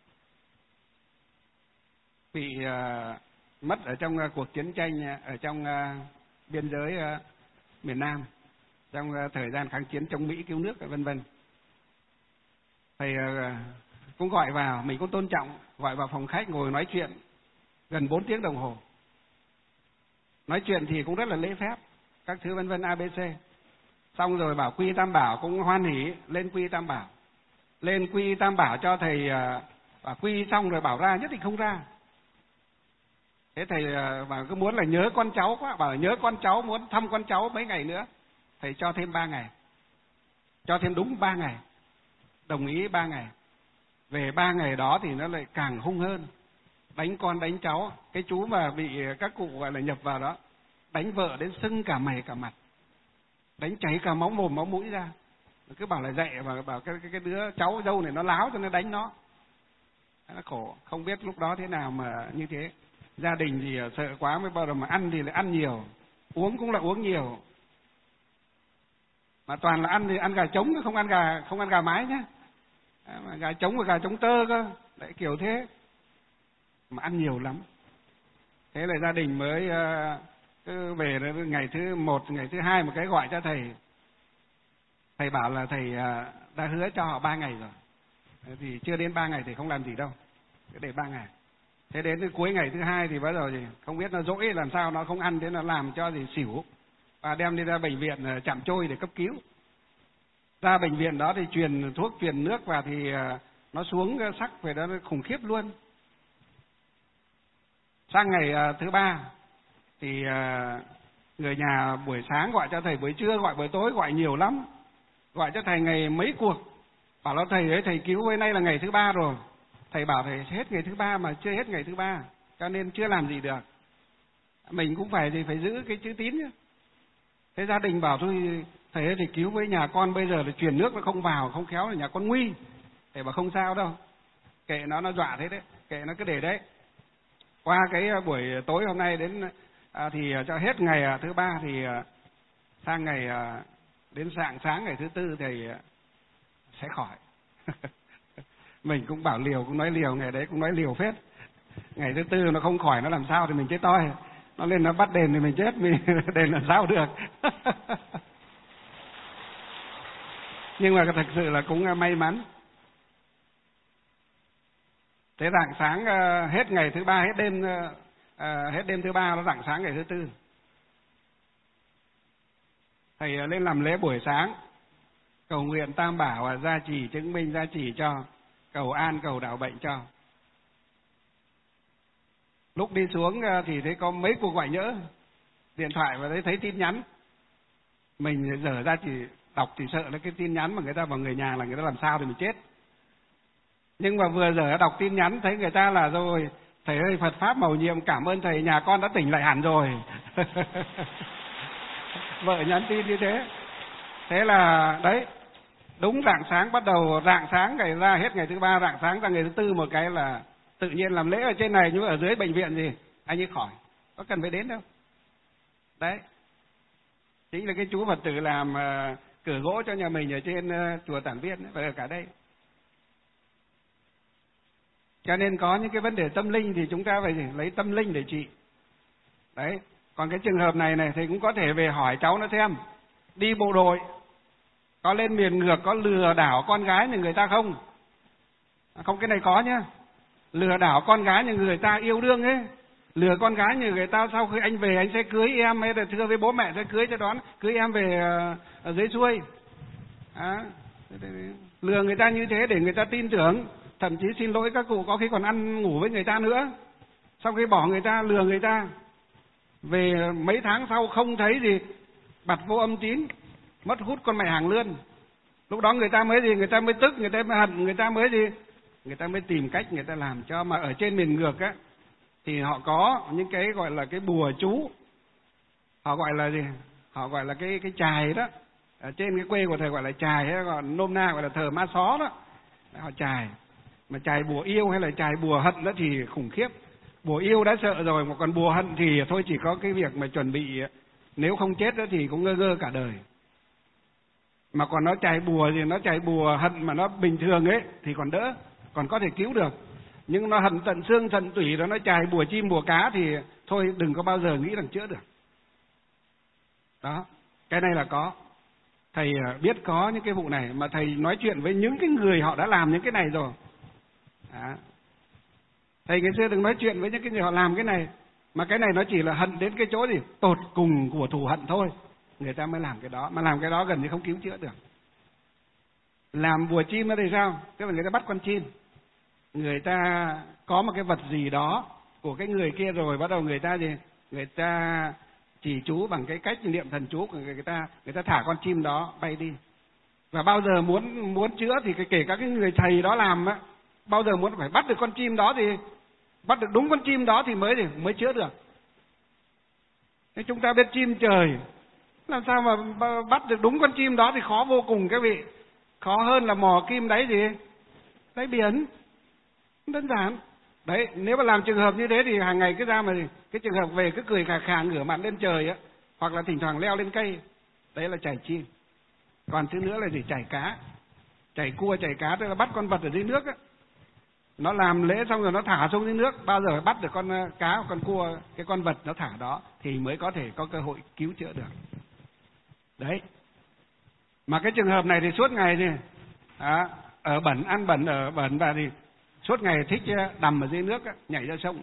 bị uh, mất ở trong uh, cuộc chiến tranh ở trong uh, biên giới uh, miền Nam, trong uh, thời gian kháng chiến chống Mỹ cứu nước vân vân. Thầy uh, cũng gọi vào, mình cũng tôn trọng, gọi vào phòng khách ngồi nói chuyện gần bốn tiếng đồng hồ. Nói chuyện thì cũng rất là lễ phép, các thứ vân vân a bê xê. Xong rồi bảo quy tam bảo cũng hoan hỉ, lên quy tam bảo. Lên quy tam bảo cho thầy, bảo quy xong rồi bảo ra nhất định không ra. Thế thầy bảo cứ muốn là nhớ con cháu quá, bảo nhớ con cháu, muốn thăm con cháu mấy ngày nữa. Thầy cho thêm ba ngày, cho thêm đúng ba ngày, đồng ý ba ngày. Về ba ngày đó thì nó lại càng hung hơn, đánh con đánh cháu. Cái chú mà bị các cụ gọi là nhập vào đó, đánh vợ đến sưng cả mày cả mặt, đánh cháy cả máu mồm máu mũi ra. Cứ bảo là dạy và bảo cái, cái cái đứa cháu dâu này nó láo cho nó đánh nó. Nó khổ, không biết lúc đó thế nào mà như thế. Gia đình thì sợ quá mới bao giờ mà ăn thì lại ăn nhiều, uống cũng là uống nhiều. Mà toàn là ăn thì ăn gà trống, không ăn gà không ăn gà mái nhá. Mà gà trống và gà trống tơ cơ, lại kiểu thế. Mà ăn nhiều lắm. Thế là gia đình mới uh, cứ về ngày thứ một, ngày thứ hai một cái gọi cho thầy. Thầy bảo là thầy uh, đã hứa cho họ ba ngày rồi. Thì chưa đến ba ngày thì không làm gì đâu, cứ để ba ngày. Thế đến cuối ngày thứ hai thì bắt đầu thì không biết nó dỗi làm sao nó không ăn, thế nó làm cho gì xỉu và đem đi ra bệnh viện Trạm Trôi để cấp cứu. Ra bệnh viện đó thì truyền thuốc truyền nước vào thì nó xuống sắc về đó khủng khiếp luôn. Sang ngày à, thứ ba thì à, người nhà buổi sáng gọi cho thầy, buổi trưa gọi, buổi tối gọi nhiều lắm, gọi cho thầy ngày mấy cuộc, bảo là thầy ấy, thầy cứu với nay là ngày thứ ba rồi. Thầy bảo thầy hết ngày thứ ba mà chưa hết ngày thứ ba, cho nên chưa làm gì được. Mình cũng phải thì phải giữ cái chữ tín nhé. Thế gia đình bảo thôi thầy ấy thì cứu với nhà con bây giờ là truyền nước nó không vào, không khéo là nhà con nguy. Thầy bảo không sao đâu, kệ nó, nó dọa thế đấy, kệ nó cứ để đấy. Qua cái buổi tối hôm nay đến à, thì cho hết ngày à, thứ ba thì à, sang ngày à, đến sáng sáng ngày thứ tư thì à, sẽ khỏi. Mình cũng bảo liều, cũng nói liều, ngày đấy cũng nói liều phết. Ngày thứ tư nó không khỏi, nó làm sao thì mình chết toi, nó lên nó bắt đền thì mình chết, mình đền làm sao được. Nhưng mà thật sự là cũng may mắn. Thế rạng sáng hết ngày thứ ba, hết đêm hết đêm thứ ba, nó rạng sáng ngày thứ tư, thầy lên làm lễ buổi sáng, cầu nguyện tam bảo và gia trì, chứng minh gia trì cho, cầu an, cầu đạo bệnh cho. Lúc đi xuống thì thấy có mấy cuộc gọi nhỡ điện thoại và thấy thấy tin nhắn, mình dở ra chỉ đọc thì sợ là cái tin nhắn mà người ta vào người nhà là người ta làm sao thì mình chết. Nhưng mà vừa giờ đọc tin nhắn thấy người ta là rồi, thầy ơi Phật pháp mầu nhiệm, cảm ơn thầy, nhà con đã tỉnh lại hẳn rồi. Vợ nhắn tin như thế. Thế là đấy, đúng rạng sáng, bắt đầu rạng sáng ngày ra hết ngày thứ ba, rạng sáng ra ngày thứ tư một cái là tự nhiên làm lễ ở trên này, nhưng mà ở dưới bệnh viện gì anh ấy khỏi, có cần phải đến đâu. Đấy, chính là cái chú Phật tử làm uh, cửa gỗ cho nhà mình ở trên uh, chùa Tản Viên và ở cả đây. Cho nên có những cái vấn đề tâm linh thì chúng ta phải lấy tâm linh để trị. Đấy, còn cái trường hợp này này thì cũng có thể về hỏi cháu nó xem, đi bộ đội có lên miền ngược có lừa đảo con gái nhà người ta không? Không, cái này có nhá. Lừa đảo con gái nhà người ta yêu đương ấy, lừa con gái nhà người ta sau khi anh về anh sẽ cưới em, hay là thưa với bố mẹ sẽ cưới cho đón cưới em về ở dưới xuôi. À, lừa người ta như thế để người ta tin tưởng, thậm chí xin lỗi các cụ có khi còn ăn ngủ với người ta nữa. Sau khi bỏ người ta, lừa người ta, về mấy tháng sau không thấy gì, bặt vô âm tín, mất hút con mẹ hàng lươn. Lúc đó người ta mới gì, người ta mới tức, người ta mới hận, người ta mới gì, người ta mới tìm cách người ta làm cho. Mà ở trên miền ngược á thì họ có những cái gọi là cái bùa chú, họ gọi là gì, họ gọi là cái cái chài đó. Ở trên cái quê của thầy gọi là chài, hay còn nôm na gọi là thờ ma xó đó. Họ chài, mà chài bùa yêu hay là chài bùa hận đó thì khủng khiếp. Bùa yêu đã sợ rồi, mà còn bùa hận thì thôi chỉ có cái việc mà chuẩn bị nếu không chết đó thì cũng ngơ ngơ cả đời. Mà còn nó chài bùa thì nó chài bùa hận mà nó bình thường ấy thì còn đỡ, còn có thể cứu được. Nhưng nó hận tận xương tận tủy đó, nó chài bùa chim bùa cá thì thôi đừng có bao giờ nghĩ rằng chữa được. Đó, cái này là có. Thầy biết có những cái vụ này mà thầy nói chuyện với những cái người họ đã làm những cái này rồi. Đó. Thầy ngày xưa từng nói chuyện với những cái người họ làm cái này, mà cái này nó chỉ là hận đến cái chỗ gì tột cùng của thù hận thôi, người ta mới làm cái đó, mà làm cái đó gần như không cứu chữa được. Làm bùa chim ở đây sao? Tức là người ta bắt con chim, người ta có một cái vật gì đó của cái người kia rồi, bắt đầu người ta gì, người ta chỉ chú bằng cái cách niệm thần chú của người ta, người ta thả con chim đó bay đi. Và bao giờ muốn muốn chữa thì kể cả cái người thầy đó làm á, bao giờ muốn phải bắt được con chim đó thì bắt được đúng con chim đó thì mới thì mới chữa được. Thế chúng ta biết chim trời, làm sao mà bắt được đúng con chim đó thì khó vô cùng các vị. Khó hơn là mò kim đáy gì? Đáy biển. Đơn giản. Đấy, nếu mà làm trường hợp như thế thì hàng ngày cứ ra mà cái trường hợp về cứ cười khà khà ngửa mặt lên trời á, hoặc là thỉnh thoảng leo lên cây. Đấy là chài chim. Còn thứ nữa là gì? Chài cá. Chài cua, chài cá tức là bắt con vật ở dưới nước á. Nó làm lễ xong rồi nó thả xuống dưới nước, bao giờ phải bắt được con cá, con cua, cái con vật nó thả đó thì mới có thể có cơ hội cứu chữa được. Đấy. Mà cái trường hợp này thì suốt ngày thì à, ở bẩn, ăn bẩn, ở bẩn và thì suốt ngày thích đầm ở dưới nước, nhảy ra sông.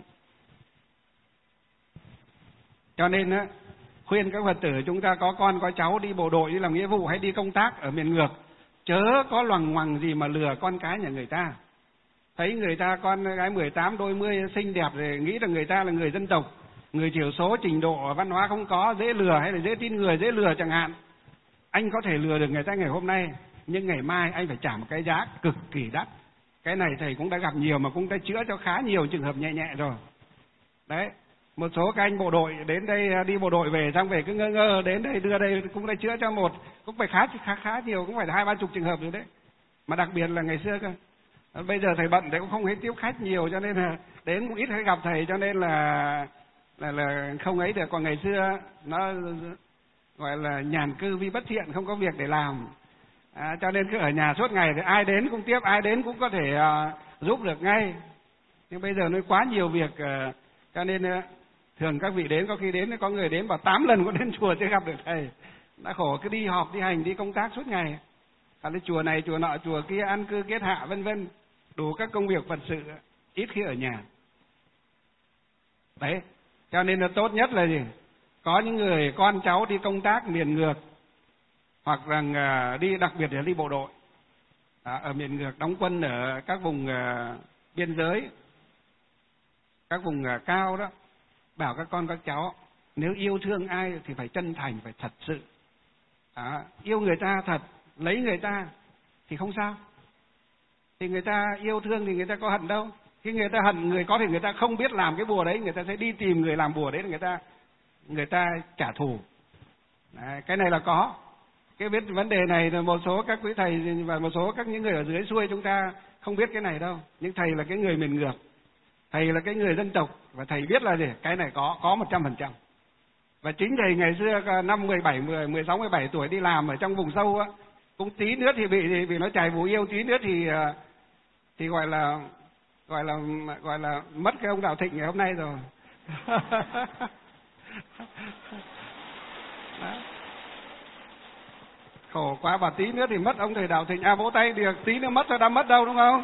Cho nên á, khuyên các Phật tử chúng ta có con có cháu đi bộ đội, đi làm nghĩa vụ hay đi công tác ở miền ngược, chớ có loằng ngoằng gì mà lừa con cái nhà người ta. thấy người ta con gái mười tám đôi mươi xinh đẹp rồi nghĩ là người ta là người dân tộc, người thiểu số, trình độ văn hóa không có, dễ lừa hay là dễ tin người, dễ lừa chẳng hạn. Anh có thể lừa được người ta ngày hôm nay, nhưng ngày mai anh phải trả một cái giá cực kỳ đắt. Cái này thầy cũng đã gặp nhiều mà cũng đã chữa cho khá nhiều trường hợp nhẹ nhẹ rồi. Đấy, một số các anh bộ đội đến đây đi bộ đội về xong về cứ ngơ ngơ đến đây đưa đây cũng đã chữa cho một, cũng phải khá khá khá nhiều, cũng phải hai ba chục trường hợp rồi đấy. Mà đặc biệt là ngày xưa cơ. Bây giờ thầy bận thầy cũng không thấy tiếp khách nhiều cho nên là đến cũng ít thấy gặp thầy cho nên là là là không ấy được. Còn ngày xưa nó gọi là nhàn cư vi bất thiện, không có việc để làm. À, cho nên cứ ở nhà suốt ngày thì ai đến cũng tiếp, ai đến cũng có thể uh, giúp được ngay. Nhưng bây giờ nó quá nhiều việc uh, cho nên uh, thường các vị đến có khi đến có người đến bảo tám lần có đến chùa chưa gặp được thầy. Đã khổ cứ đi họp, đi hành, đi công tác suốt ngày. Ở à, chùa này, chùa nọ, chùa kia, ăn cư kết hạ vân vân, đủ các công việc Phật sự, ít khi ở nhà. Đấy, cho nên là tốt nhất là gì? Có những người con cháu đi công tác miền ngược, hoặc là uh, đi đặc biệt là đi bộ đội à, ở miền ngược đóng quân ở các vùng uh, biên giới, các vùng uh, cao đó, bảo các con các cháu nếu yêu thương ai thì phải chân thành, phải thật sự. À, yêu người ta thật, lấy người ta thì không sao. Thì người ta yêu thương thì người ta có hận đâu. Khi người ta hận người có thể người ta không biết làm cái bùa đấy, người ta sẽ đi tìm người làm bùa đấy để người ta người ta trả thù. Đấy, cái này là có. Cái biết vấn đề này là một số các quý thầy và một số các những người ở dưới xuôi chúng ta không biết cái này đâu. Nhưng thầy là cái người miền ngược, thầy là cái người dân tộc và thầy biết là gì? Cái này có có một trăm phần trăm. Và chính thầy ngày xưa năm mười bảy, mười sáu, mười bảy tuổi đi làm ở trong vùng sâu á, cũng tí nữa thì bị thì bị nó chài bùa yêu, tí nữa thì thì gọi là gọi là gọi là mất cái ông Đạo Thịnh ngày hôm nay rồi. Khổ quá, bà tí nữa thì mất ông thầy Đạo Thịnh. À, vỗ tay được, tí nữa mất rồi, đã mất đâu đúng không?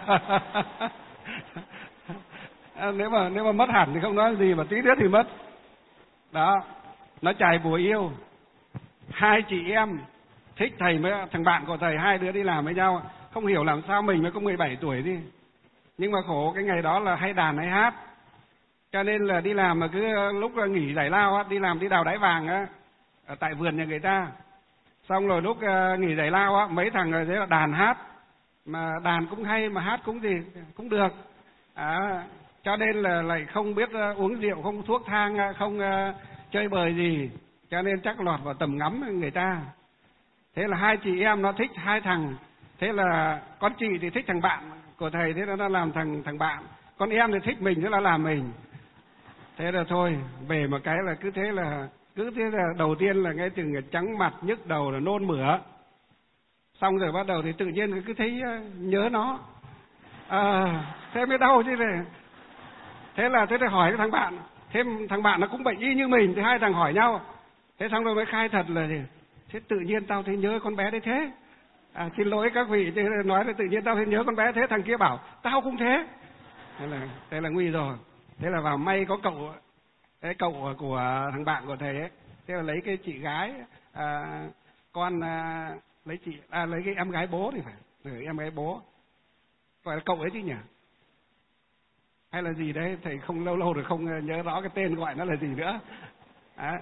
À, nếu mà nếu mà mất hẳn thì không nói gì, mà tí nữa thì mất. Đó, nó chài bùa yêu. Hai chị em thích thầy với thằng bạn của thầy, hai đứa đi làm với nhau, không hiểu làm sao mình mới có mười bảy tuổi đi. Nhưng mà khổ cái ngày đó là hay đàn hay hát, cho nên là đi làm mà cứ lúc nghỉ giải lao á, đi làm đi đào đáy vàng á, ở tại vườn nhà người ta. Xong rồi lúc nghỉ giải lao á, mấy thằng rồi thế là đàn hát, mà đàn cũng hay mà hát cũng gì cũng được. À, cho nên là lại không biết uống rượu, không thuốc thang, không uh, chơi bời gì, cho nên chắc lọt vào tầm ngắm người ta. Thế là hai chị em nó thích hai thằng. Thế là con chị thì thích thằng bạn của thầy, thế là nó làm thằng thằng bạn. Con em thì thích mình, thế là làm mình. Thế là thôi, về một cái là cứ thế là cứ thế là đầu tiên là ngay từ trắng mặt, nhức đầu là nôn mửa. Xong rồi bắt đầu thì tự nhiên cứ thấy nhớ nó. À, thế mới đau chứ này. Thế là thế thì hỏi cái thằng bạn, thêm thằng bạn nó cũng bệnh y như mình, thì hai thằng hỏi nhau. Thế xong rồi mới khai thật là gì? Thế tự nhiên tao thấy nhớ con bé đấy thế. À, xin lỗi các vị, thế nói là tự nhiên tao thấy nhớ con bé thế. Thằng kia bảo tao cũng thế. Thế là thế là nguy rồi. Thế là vào may có cậu, cái cậu của thằng bạn của thầy ấy, thế là lấy cái chị gái, à, con à, lấy chị à, lấy cái em gái bố thì phải, ừ, em gái bố, gọi là cậu ấy chứ nhỉ, hay là gì đấy, thầy không lâu lâu rồi không nhớ rõ cái tên gọi nó là gì nữa. À.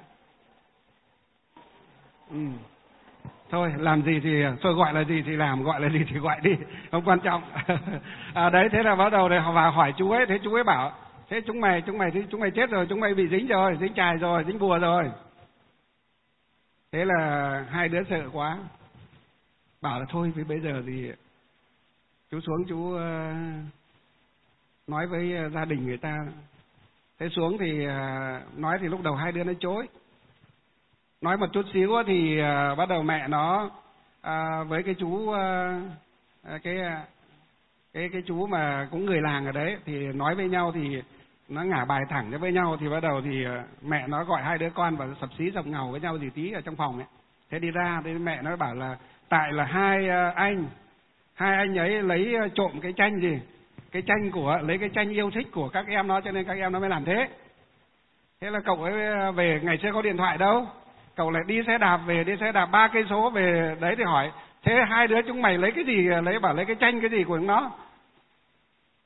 Ừ. Thôi làm gì thì thôi, gọi là gì thì làm, gọi là gì thì gọi đi, không quan trọng. À, đấy, thế là bắt đầu để vào hỏi chú ấy, thế chú ấy bảo thế chúng mày chúng mày thì chúng mày chết rồi, chúng mày bị dính rồi, dính chài rồi, dính bùa rồi. Thế là hai đứa sợ quá, bảo là thôi vì bây giờ thì chú xuống chú uh, nói với gia đình người ta. Thế xuống thì uh, nói thì lúc đầu hai đứa nó chối. Nói một chút xíu thì uh, bắt đầu mẹ nó uh, với cái chú uh, cái uh, cái cái chú mà cũng người làng ở đấy thì nói với nhau thì nó ngả bài thẳng với nhau, thì bắt đầu thì uh, mẹ nó gọi hai đứa con vào sập xí sập ngầu với nhau gì tí ở trong phòng ấy. Thế đi ra thì mẹ nó bảo là tại là hai uh, anh hai anh ấy lấy uh, trộm cái tranh gì cái tranh của lấy cái tranh yêu thích của các em nó, cho nên các em nó mới làm thế. Thế là cậu ấy về, ngày xưa có điện thoại đâu, cậu lại đi xe đạp về, đi xe đạp ba cây số về đấy thì hỏi thế hai đứa chúng mày lấy cái gì, lấy bảo lấy cái tranh cái gì của nó.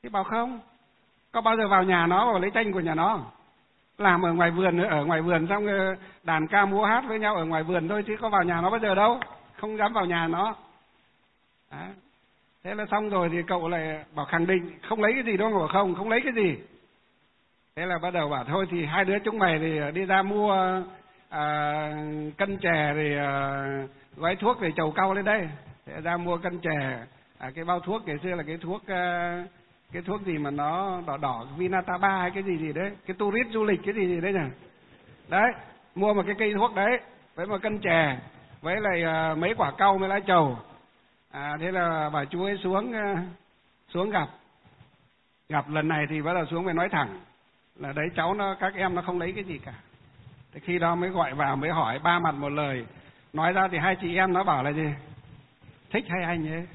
Thì bảo không, có bao giờ vào nhà nó và lấy tranh của nhà nó. Làm ở ngoài vườn, ở ngoài vườn xong đàn ca múa hát với nhau ở ngoài vườn thôi, chứ có vào nhà nó bao giờ đâu, không dám vào nhà nó. Đó. Thế là xong rồi thì cậu lại bảo khẳng định không lấy cái gì đâu, bảo không, không lấy cái gì. Thế là bắt đầu bảo thôi thì hai đứa chúng mày thì đi ra mua à, cân chè thì à, gói thuốc để chầu cau lên đây. Thế ra mua cân chè, à, cái bao thuốc ngày xưa là cái thuốc à, cái thuốc gì mà nó đỏ đỏ Vinataba hay cái gì gì đấy, cái tourist du lịch cái gì gì đấy nhỉ. Đấy, mua một cái cây thuốc đấy với một cân chè với lại à, mấy quả cau với lá trầu. À, thế là bà chú ấy xuống à, xuống gặp gặp lần này thì bắt đầu xuống mới nói thẳng là đấy cháu nó, các em nó không lấy cái gì cả. Thế khi đó mới gọi vào mới hỏi ba mặt một lời, nói ra thì hai chị em nó bảo là gì, thích hay anh ấy,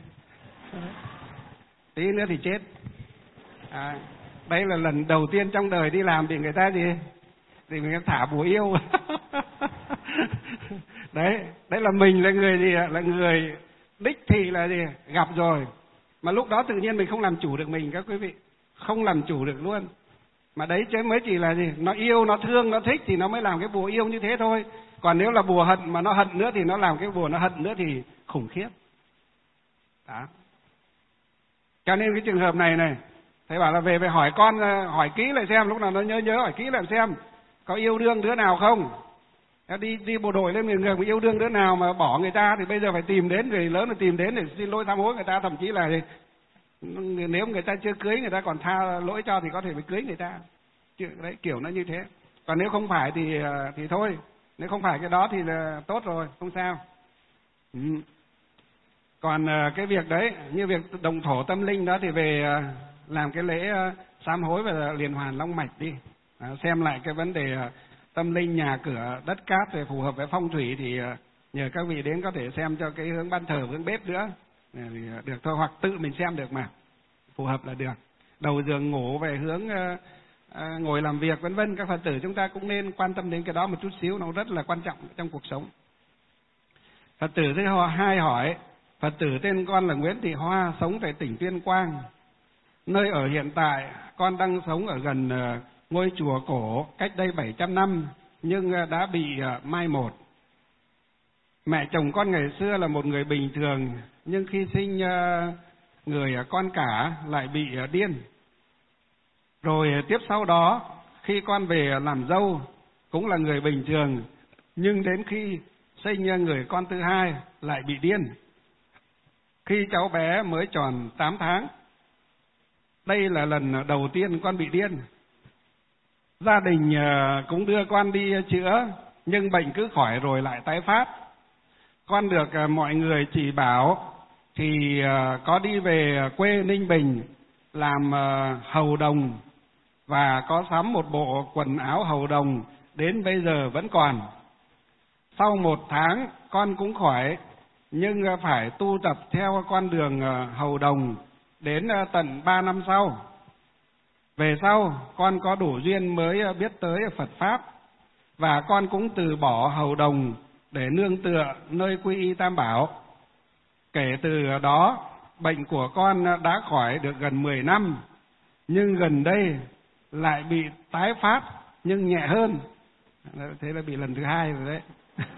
tí nữa thì chết. À, đây là lần đầu tiên trong đời đi làm thì người ta gì, thì người ta thả bùa yêu. Đấy, đấy là mình là người gì, là người đích thị là gì, gặp rồi, mà lúc đó tự nhiên mình không làm chủ được mình các quý vị, không làm chủ được luôn. Mà đấy chứ mới chỉ là gì, nó yêu, nó thương, nó thích thì nó mới làm cái bùa yêu như thế thôi. Còn nếu là bùa hận mà nó hận nữa thì nó làm cái bùa nó hận nữa thì khủng khiếp. Đó. Cho nên cái trường hợp này này, thầy bảo là về phải hỏi con, hỏi kỹ lại xem, lúc nào nó nhớ nhớ hỏi kỹ lại xem có yêu đương đứa nào không. Đi đi bộ đội lên miền ngược mà yêu đương đứa nào mà bỏ người ta thì bây giờ phải tìm đến, người lớn là tìm đến để xin lỗi sám hối người ta, thậm chí là nếu người ta chưa cưới người ta còn tha lỗi cho thì có thể phải cưới người ta. Đấy, kiểu nó như thế. Còn nếu không phải thì thì thôi, nếu không phải cái đó thì là tốt rồi, không sao. Ừ. Còn cái việc đấy, như việc động thổ tâm linh đó thì về làm cái lễ sám hối và liền hoàn long mạch đi. À, xem lại cái vấn đề tâm linh nhà cửa đất cát về phù hợp với phong thủy thì nhờ các vị đến có thể xem cho cái hướng ban thờ, hướng bếp nữa thì được thôi, hoặc tự mình xem được mà phù hợp là được. Đầu giường ngủ về hướng uh, uh, ngồi làm việc vân vân, các Phật tử chúng ta cũng nên quan tâm đến cái đó một chút xíu, nó rất là quan trọng trong cuộc sống. Phật tử thứ hai hỏi, Phật tử tên con là Nguyễn Thị Hoa, sống tại tỉnh Tuyên Quang. Nơi ở hiện tại con đang sống ở gần uh, ngôi chùa cổ cách đây bảy trăm năm nhưng uh, đã bị uh, mai một. Mẹ chồng con ngày xưa là một người bình thường, nhưng khi sinh uh, người con cả lại bị điên. Rồi tiếp sau đó khi con về làm dâu cũng là người bình thường, nhưng đến khi sinh người con thứ hai lại bị điên. Khi cháu bé mới tròn tám tháng, đây là lần đầu tiên con bị điên. Gia đình cũng đưa con đi chữa, nhưng bệnh cứ khỏi rồi lại tái phát. Con được mọi người chỉ bảo thì có đi về quê Ninh Bình làm hầu đồng và có sắm một bộ quần áo hầu đồng, đến bây giờ vẫn còn. Sau một tháng con cũng khỏi, nhưng phải tu tập theo con đường hầu đồng đến tận ba năm sau. Về sau con có đủ duyên mới biết tới Phật Pháp, và con cũng từ bỏ hầu đồng để nương tựa nơi quy y Tam Bảo. Kể từ đó, bệnh của con đã khỏi được gần mười năm, nhưng gần đây lại bị tái phát nhưng nhẹ hơn. Thế là bị lần thứ hai rồi đấy.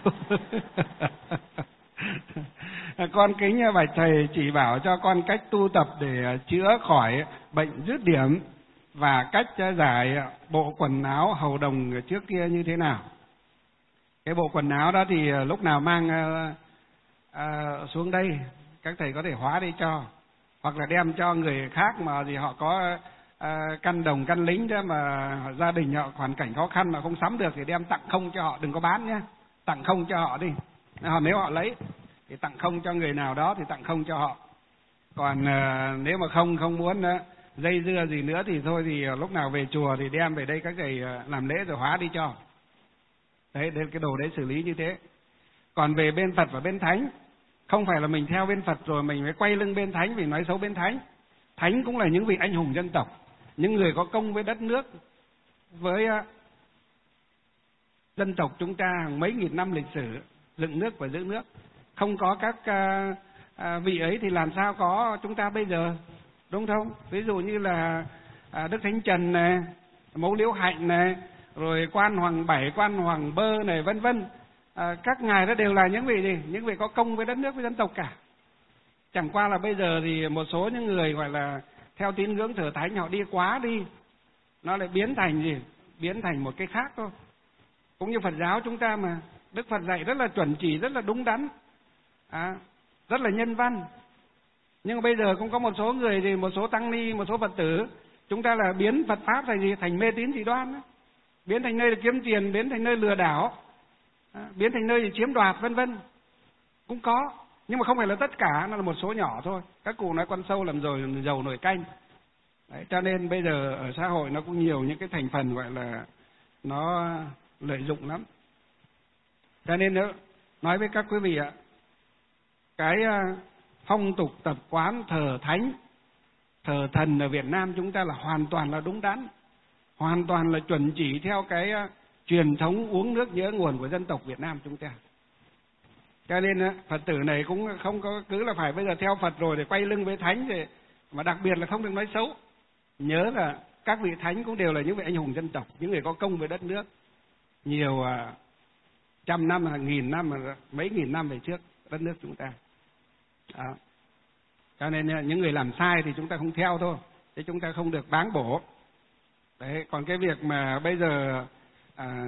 Con kính bạch thầy chỉ bảo cho con cách tu tập để chữa khỏi bệnh dứt điểm và cách giải bộ quần áo hầu đồng trước kia như thế nào. Cái bộ quần áo đó thì lúc nào mang à, à, xuống đây các thầy có thể hóa đi cho, hoặc là đem cho người khác mà gì họ có à, căn đồng căn lính đó mà gia đình họ hoàn cảnh khó khăn mà không sắm được thì đem tặng không cho họ, đừng có bán nhé, tặng không cho họ đi. Nếu họ lấy thì tặng không cho người nào đó thì tặng không cho họ. Còn à, nếu mà không không muốn à, dây dưa gì nữa thì thôi, thì lúc nào về chùa thì đem về đây các thầy làm lễ rồi hóa đi cho. Đấy, đấy cái đồ đấy xử lý như thế. Còn về bên Phật và bên Thánh, không phải là mình theo bên Phật rồi mình mới quay lưng bên Thánh vì nói xấu bên Thánh. Thánh cũng là những vị anh hùng dân tộc, những người có công với đất nước, với uh, dân tộc chúng ta hàng mấy nghìn năm lịch sử dựng nước và giữ nước. Không có các uh, uh, vị ấy thì làm sao có chúng ta bây giờ. đúng không? Ví dụ như là à, Đức Thánh Trần này, Mẫu Liễu Hạnh này, rồi Quan Hoàng Bảy, Quan Hoàng Bơ này, vân vân. À, các ngài đó đều là những vị gì? Những vị có công với đất nước, với dân tộc cả. Chẳng qua là bây giờ thì một số những người gọi là theo tín ngưỡng thờ thánh họ đi quá đi, nó lại biến thành gì? Biến thành một cái khác thôi. Cũng như Phật giáo chúng ta mà, Đức Phật dạy rất là chuẩn chỉ, rất là đúng đắn, à, rất là nhân văn. Nhưng mà bây giờ cũng có một số người thì một số tăng ni, một số Phật tử, chúng ta là biến Phật pháp thành gì? Thành mê tín dị đoan đó. Biến thành nơi kiếm tiền, biến thành nơi lừa đảo, à, biến thành nơi chiếm đoạt, vân vân. Cũng có, nhưng mà không phải là tất cả, nó là một số nhỏ thôi. Các cụ nói con sâu làm rồi làm dầu nổi canh. Đấy, cho nên bây giờ ở xã hội nó cũng nhiều những cái thành phần gọi là nó lợi dụng lắm. Cho nên nữa, nói với các quý vị ạ, cái phong tục tập quán thờ thánh, thờ thần ở Việt Nam chúng ta là hoàn toàn là đúng đắn, hoàn toàn là chuẩn chỉ theo cái truyền thống uống nước nhớ nguồn của dân tộc Việt Nam chúng ta. Cho nên Phật tử này cũng không có cứ là phải bây giờ theo Phật rồi để quay lưng với thánh rồi, mà đặc biệt là không được nói xấu. Nhớ là các vị thánh cũng đều là những vị anh hùng dân tộc, những người có công với đất nước nhiều à, trăm năm, hàng nghìn năm, mấy nghìn năm về trước đất nước chúng ta. Đó. Cho nên những người làm sai thì chúng ta không theo thôi, chứ chúng ta không được báng bổ. Đấy, còn cái việc mà bây giờ à,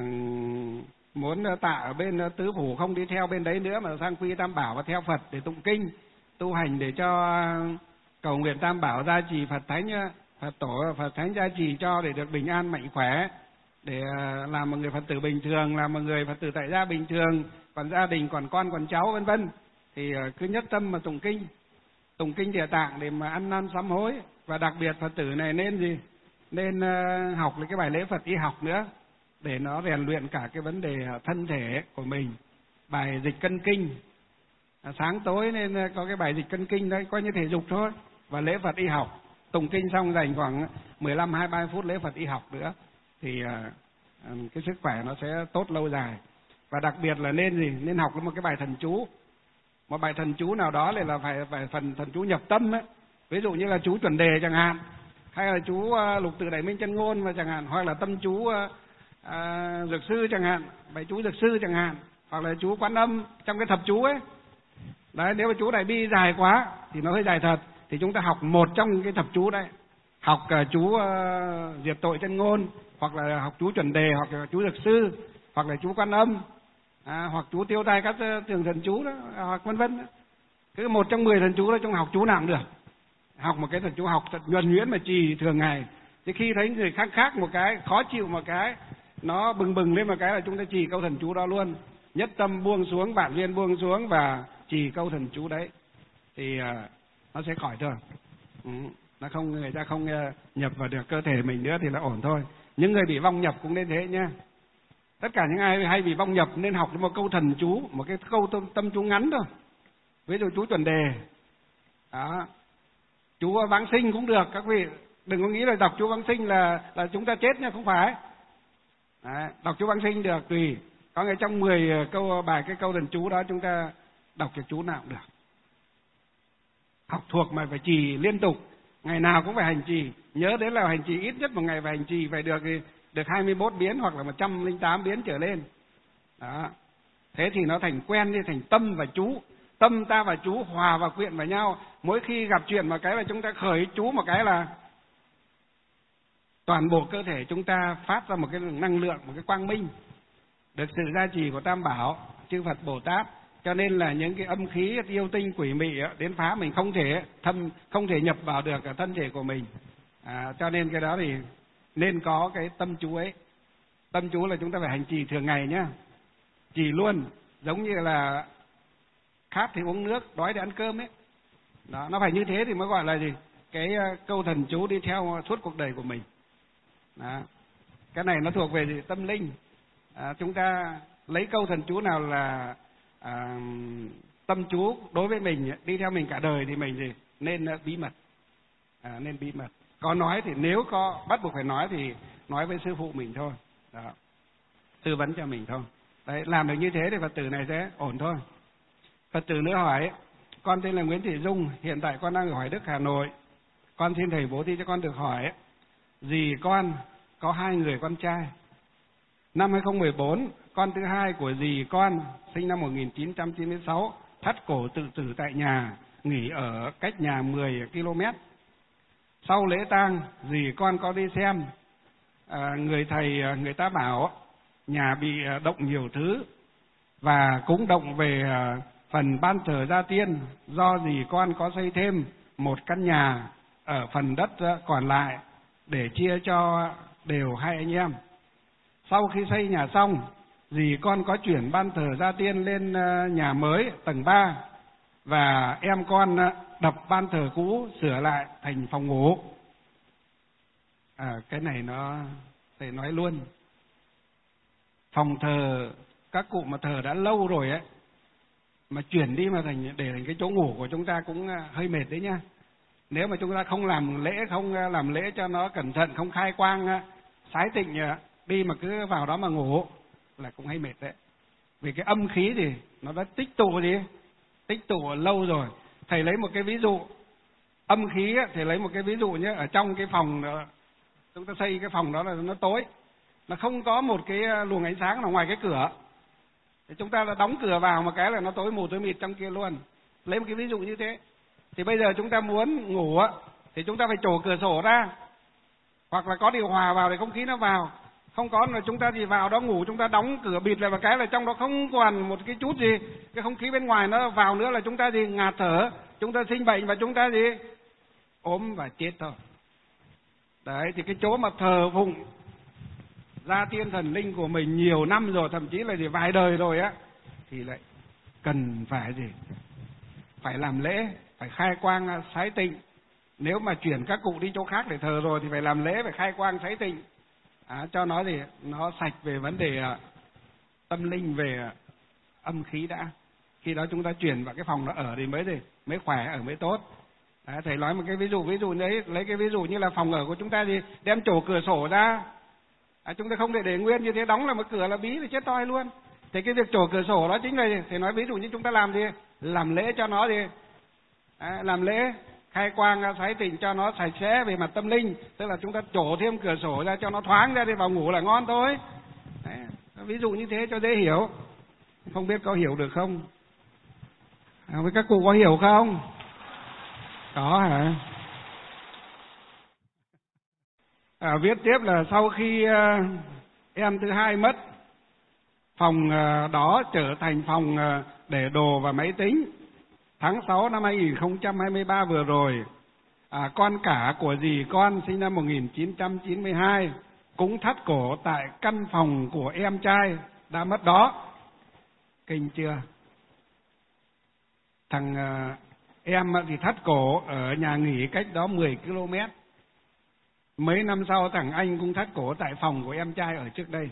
muốn tạ ở bên tứ phủ không đi theo bên đấy nữa mà sang quy tam bảo và theo Phật để tụng kinh, tu hành để cho cầu nguyện tam bảo gia trì Phật thánh, Phật tổ, Phật thánh gia trì cho để được bình an mạnh khỏe, để làm một người Phật tử bình thường, làm một người Phật tử tại gia bình thường, còn gia đình, còn con, còn cháu, vân vân, thì cứ nhất tâm mà tụng kinh, tụng kinh Địa Tạng để mà ăn năn sám hối. Và đặc biệt Phật tử này nên gì? Nên học lấy cái bài lễ Phật y học nữa, để nó rèn luyện cả cái vấn đề thân thể của mình. Bài dịch cân kinh, sáng tối nên có cái bài dịch cân kinh đấy, coi như thể dục thôi. Và lễ Phật y học, tụng kinh xong dành khoảng mười lăm hai mươi ba phút lễ Phật y học nữa, thì cái sức khỏe nó sẽ tốt lâu dài. Và đặc biệt là nên gì? Nên học một cái bài thần chú, một bài thần chú nào đó là phải phải phần thần chú nhập tâm ấy. Ví dụ như là chú chuẩn đề chẳng hạn, hay là chú uh, lục tự đại minh chân ngôn và chẳng hạn, hoặc là tâm chú uh, uh, dược sư chẳng hạn, bài chú dược sư chẳng hạn, hoặc là chú Quán Âm trong cái thập chú ấy. Đấy, nếu mà chú đại bi dài quá thì nó hơi dài thật, thì chúng ta học một trong cái thập chú đấy, học uh, chú uh, diệt tội chân ngôn, hoặc là học chú chuẩn đề, hoặc là chú dược sư, hoặc là chú Quan Âm, à, hoặc chú tiêu tai các tường thần chú đó, hoặc vân vân. Cứ một trong mười thần chú đó, chúng học chú nào cũng được. Học một cái thần chú học thật nhuần nhuyễn mà trì thường ngày. Chứ khi thấy người khác khác một cái, khó chịu một cái, nó bừng bừng lên một cái là chúng ta trì câu thần chú đó luôn. Nhất tâm buông xuống, bản viên buông xuống và trì câu thần chú đấy, thì uh, nó sẽ khỏi thôi. Ừ, nó không, người ta không uh, nhập vào được cơ thể mình nữa thì là ổn thôi. Những người bị vong nhập cũng nên thế nhá. Tất cả những ai hay bị vong nhập nên học một câu thần chú, một cái câu tâm, tâm chú ngắn thôi. Ví dụ chú chuẩn đề, đó, chú vãng sinh cũng được. Các vị đừng có nghĩ là đọc chú vãng sinh là là chúng ta chết nha, không phải. Đấy, đọc chú vãng sinh được, tùy. Có ngày trong mười câu bài cái câu thần chú đó chúng ta đọc cái chú nào cũng được. Học thuộc mà phải trì liên tục, ngày nào cũng phải hành trì. Nhớ đến là hành trì ít nhất một ngày phải hành trì phải được được hai mươi mốt biến hoặc là một trăm lẻ tám biến trở lên. Đó. Thế thì nó thành quen đi, thành tâm và chú. Tâm ta và chú hòa và quyện vào nhau. Mỗi khi gặp chuyện một cái là chúng ta khởi chú một cái là toàn bộ cơ thể chúng ta phát ra một cái năng lượng, một cái quang minh, được sự gia trì của Tam Bảo, chư Phật Bồ Tát. Cho nên là những cái âm khí yêu tinh quỷ mị đến phá mình không thể thâm, không thể nhập vào được ở thân thể của mình. À, cho nên cái đó thì nên có cái tâm chú ấy. Tâm chú là chúng ta phải hành trì thường ngày nhá, trì luôn, giống như là khát thì uống nước, đói thì ăn cơm ấy. Đó, nó phải như thế thì mới gọi là gì? Cái câu thần chú đi theo suốt cuộc đời của mình. Đó. Cái này nó thuộc về gì? Tâm linh. À, chúng ta lấy câu thần chú nào là à, tâm chú đối với mình, đi theo mình cả đời thì mình gì? Nên bí mật. À, nên bí mật. Có nói thì nếu có bắt buộc phải nói thì nói với sư phụ mình thôi. Đó. Tư vấn cho mình thôi. Đấy, làm được như thế thì Phật tử này sẽ ổn thôi. Phật tử nữa hỏi, con tên là Nguyễn Thị Dung, hiện tại con đang ở Hoài Đức, Hà Nội. con xin thầy bố thí cho con được hỏi, dì con có hai người con trai. Năm hai không một bốn, con thứ hai của dì con sinh năm một nghìn chín trăm chín mươi sáu thắt cổ tự tử tại nhà, nghỉ ở cách nhà mười ki lô mét. Sau lễ tang, dì con có đi xem, à, người thầy người ta bảo nhà bị động nhiều thứ, và cũng động về phần ban thờ gia tiên, do dì con có xây thêm một căn nhà ở phần đất còn lại để chia cho đều hai anh em. Sau khi xây nhà xong, dì con có chuyển ban thờ gia tiên lên nhà mới tầng ba, và em con đập ban thờ cũ sửa lại thành phòng ngủ. À, cái này nó thầy nói luôn, phòng thờ các cụ mà thờ đã lâu rồi ấy, mà chuyển đi mà thành để thành cái chỗ ngủ của chúng ta cũng hơi mệt đấy nha. Nếu mà chúng ta không làm lễ, không làm lễ cho nó cẩn thận, không khai quang sái tịnh, đi mà cứ vào đó mà ngủ là cũng hay mệt đấy. Vì cái âm khí thì nó đã tích tụ gì, tích tụ lâu rồi. Thầy lấy một cái ví dụ âm khí ấy, thầy lấy một cái ví dụ nhé. Ở trong cái phòng đó, chúng ta xây cái phòng đó là nó tối, nó không có một cái luồng ánh sáng nào ngoài cái cửa, thì chúng ta đã đóng cửa vào một cái là nó tối mù tối mịt trong kia luôn. Lấy một cái ví dụ như thế. Thì bây giờ chúng ta muốn ngủ á, thì chúng ta phải trổ cửa sổ ra, hoặc là có điều hòa vào để không khí nó vào. Không có là chúng ta gì vào đó ngủ, chúng ta đóng cửa bịt lại một cái là trong đó không còn một cái chút gì, cái không khí bên ngoài nó vào nữa là chúng ta gì ngạt thở, chúng ta sinh bệnh và chúng ta gì ốm và chết thôi. Đấy, thì cái chỗ mà thờ phụng gia tiên thần linh của mình nhiều năm rồi, thậm chí là gì vài đời rồi á, thì lại cần phải gì phải làm lễ, phải khai quang sái tịnh. Nếu mà chuyển các cụ đi chỗ khác để thờ rồi thì phải làm lễ, phải khai quang sái tịnh, à, cho nó gì nó sạch về vấn đề uh, tâm linh, về uh, âm khí đã. Khi đó chúng ta chuyển vào cái phòng đó ở thì mới gì mới khỏe, ở mới tốt. À, thầy nói một cái ví dụ, ví dụ đấy, lấy cái ví dụ như là phòng ở của chúng ta gì đem trổ cửa sổ ra, à, chúng ta không để để nguyên như thế, đóng là một cửa là bí là chết toi luôn. Thì cái việc trổ cửa sổ đó chính là gì? Thầy nói ví dụ như chúng ta làm gì làm lễ cho nó gì à, làm lễ khai quang sái tịnh cho nó sạch sẽ về mặt tâm linh, tức là chúng ta trổ thêm cửa sổ ra cho nó thoáng ra, đi vào ngủ là ngon thôi. Đấy, ví dụ như thế cho dễ hiểu. Không biết có hiểu được không? À, với các cụ có hiểu không? Có hả? À, viết tiếp là sau khi uh, em thứ hai mất, phòng uh, đó trở thành phòng uh, để đồ và máy tính. Tháng sáu năm hai nghìn không trăm hai mươi ba vừa rồi, à, con cả của dì con sinh năm một nghìn chín trăm chín mươi hai cũng thắt cổ tại căn phòng của em trai đã mất đó. Kinh chưa? Thằng uh, em thì thắt cổ ở nhà nghỉ cách đó mười ki lô mét. Mấy năm sau thằng anh cũng thắt cổ tại phòng của em trai ở trước đây.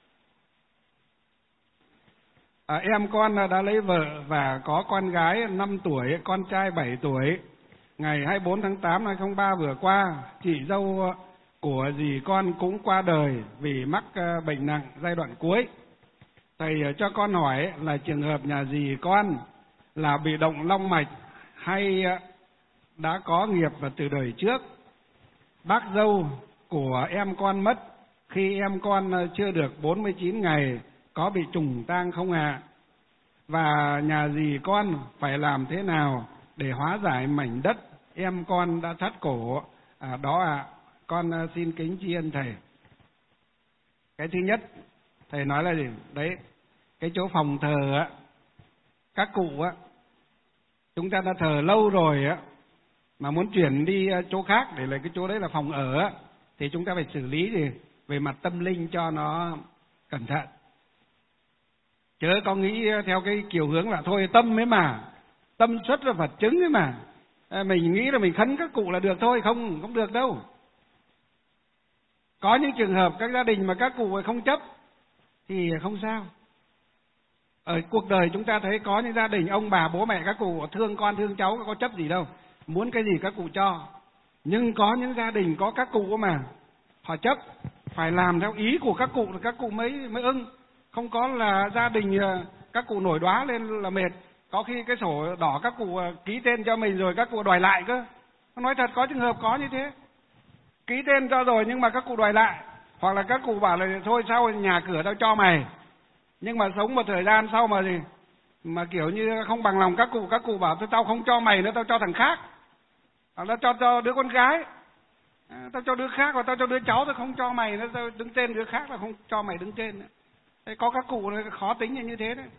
À, em con đã lấy vợ và có con gái năm tuổi, con trai bảy tuổi. Ngày hai mươi bốn tháng tám năm hai nghìn không trăm lẻ ba vừa qua, chị dâu của dì con cũng qua đời vì mắc bệnh nặng giai đoạn cuối. Thầy cho con hỏi là trường hợp nhà dì con là bị động long mạch hay đã có nghiệp và từ đời trước? Bác dâu của em con mất khi em con chưa được bốn mươi chín ngày, có bị trùng tang không ạ? À? Và nhà dì con phải làm thế nào để hóa giải mảnh đất em con đã thắt cổ à, đó ạ? À, con xin kính tri ân thầy. Cái thứ nhất, thầy nói là gì? Đấy, cái chỗ phòng thờ á, các cụ á, chúng ta đã thờ lâu rồi á, mà muốn chuyển đi chỗ khác để lấy cái chỗ đấy là phòng ở á, thì chúng ta phải xử lý gì về mặt tâm linh cho nó cẩn thận. Chớ có nghĩ theo cái kiểu hướng là thôi tâm ấy mà, tâm xuất ra Phật chứng ấy mà, mình nghĩ là mình khấn các cụ là được thôi. Không, không được đâu. Có những trường hợp các gia đình mà các cụ không chấp thì không sao. Ở cuộc đời chúng ta thấy có những gia đình ông bà bố mẹ các cụ thương con thương cháu, có chấp gì đâu, muốn cái gì các cụ cho. Nhưng có những gia đình có các cụ mà họ chấp, phải làm theo ý của các cụ thì các cụ mới mới ưng. Không có là gia đình các cụ nổi đoá lên là mệt. Có khi cái sổ đỏ các cụ ký tên cho mình rồi các cụ đòi lại cơ. Nói thật, có trường hợp có như thế. Ký tên cho rồi nhưng mà các cụ đòi lại. Hoặc là các cụ bảo là thôi sau nhà cửa tao cho mày. Nhưng mà sống một thời gian sau mà gì mà kiểu như không bằng lòng các cụ, các cụ bảo tao không cho mày nữa, tao cho thằng khác. Hoặc là cho, cho đứa con gái. À, tao cho đứa khác, và tao cho đứa cháu, tao không cho mày nữa, tao đứng tên đứa khác là không cho mày đứng tên nữa. Thế có các cụ khó tính như thế đấy.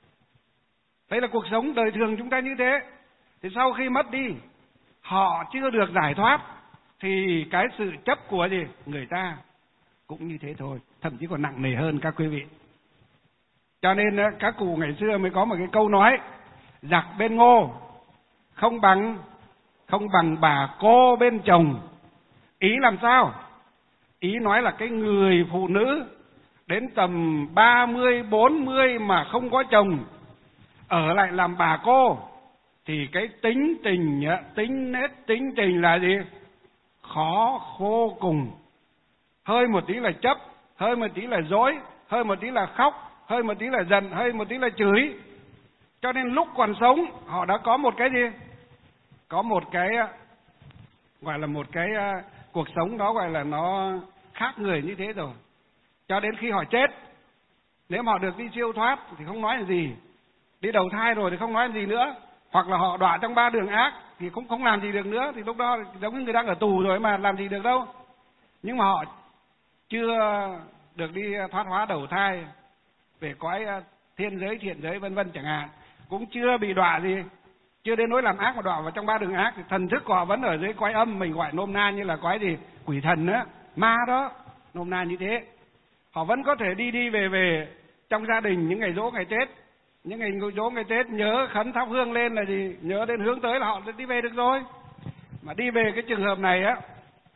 Đấy là cuộc sống đời thường chúng ta như thế. Thì sau khi mất đi, họ chưa được giải thoát, thì cái sự chấp của gì người ta cũng như thế thôi, thậm chí còn nặng nề hơn các quý vị. Cho nên các cụ ngày xưa mới có một cái câu nói: giặc bên ngô không bằng không bằng bà cô bên chồng. Ý làm sao? Ý nói là cái người phụ nữ đến tầm ba mươi, bốn mươi mà không có chồng, ở lại làm bà cô, thì cái tính tình, tính nết, tính tình là gì? Khó khô cùng. Hơi một tí là chấp, hơi một tí là dối, hơi một tí là khóc, hơi một tí là giận, hơi một tí là chửi. Cho nên lúc còn sống họ đã có một cái gì? Có một cái gọi là một cái cuộc sống đó gọi là nó khác người như thế rồi. Cho đến khi họ chết, nếu mà họ được đi siêu thoát thì không nói làm gì, đi đầu thai rồi thì không nói làm gì nữa, hoặc là họ đọa trong ba đường ác thì cũng không làm gì được nữa, thì lúc đó giống như người đang ở tù rồi mà làm gì được đâu. Nhưng mà họ chưa được đi thoát hóa đầu thai về cõi thiên giới, thiện giới vân vân chẳng hạn, cũng chưa bị đọa gì, chưa đến nỗi làm ác mà đọa vào trong ba đường ác, thì thần thức của họ vẫn ở dưới cõi âm, mình gọi nôm na như là cõi gì quỷ thần á, ma đó, nôm na như thế. Họ vẫn có thể đi đi về về trong gia đình những ngày giỗ ngày Tết, những ngày giỗ ngày Tết nhớ khấn thắp hương lên là gì, nhớ đến hướng tới là họ đi về được rồi. Mà đi về cái trường hợp này á,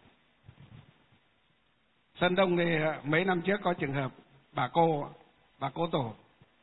Sơn Đông thì mấy năm trước có trường hợp bà cô, bà cô tổ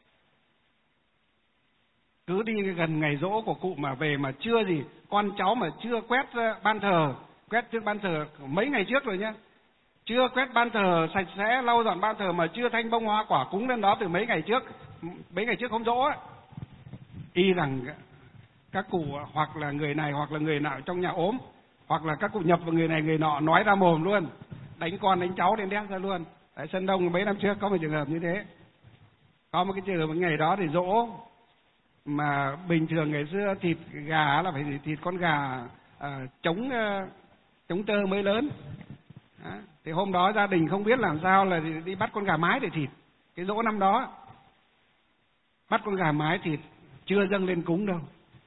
cứ đi gần ngày giỗ của cụ mà về mà chưa gì, con cháu mà chưa quét ban thờ, quét trước ban thờ mấy ngày trước rồi nhá, chưa quét ban thờ sạch sẽ, lau dọn ban thờ mà chưa thanh bông hoa quả cúng lên đó từ mấy ngày trước, mấy ngày trước hôm giỗ ấy, y rằng các cụ hoặc là người này hoặc là người nào trong nhà ốm, hoặc là các cụ nhập vào người này người nọ nói ra mồm luôn, đánh con đánh cháu đến đét ra luôn. Tại Sơn Đông mấy năm trước có một trường hợp như thế, có một cái trường hợp ngày đó thì giỗ mà bình thường ngày xưa thịt gà là phải thịt con gà à, chống chống tơ mới lớn. Đó. Thì hôm đó gia đình không biết làm sao là đi bắt con gà mái để thịt. Cái giỗ năm đó bắt con gà mái thịt chưa dâng lên cúng đâu.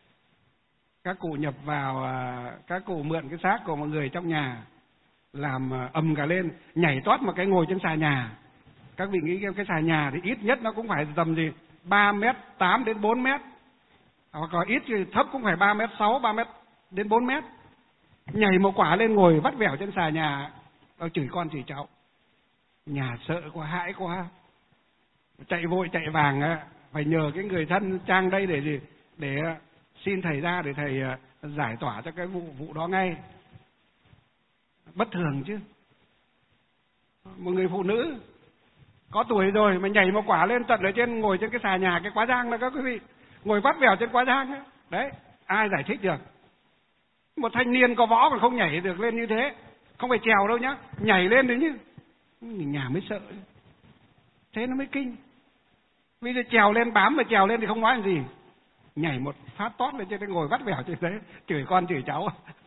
Các cụ nhập vào, các cụ mượn cái xác của mọi người trong nhà làm ầm cả lên, nhảy toát một cái ngồi trên xà nhà. Các vị nghĩ cái xà nhà thì ít nhất nó cũng phải tầm gì ba mét tám đến bốn mét, hoặc là ít thì thấp cũng phải ba mét sáu, ba mét đến bốn mét. Nhảy một quả lên ngồi vắt vẻo trên xà nhà, chửi con chửi cháu. Nhà sợ quá, hãi quá, chạy vội chạy vàng phải nhờ cái người thân trang đây để gì, để xin thầy ra để thầy giải tỏa cho cái vụ vụ đó ngay. Bất thường chứ, một người phụ nữ có tuổi rồi mà nhảy một quả lên tận ở trên, ngồi trên cái xà nhà, cái quá giang đó các quý vị, ngồi vắt vẻo trên quá giang ấy. Đấy, ai giải thích được? Một thanh niên có võ còn không nhảy được lên như thế, không phải trèo đâu nhá, nhảy lên đấy nhá, nhà mới sợ, thế nó mới kinh. Bây giờ trèo lên, bám mà trèo lên thì không nói làm gì, nhảy một phát tót lên trên, ngồi vắt vẻo trên đấy, chửi con chửi cháu.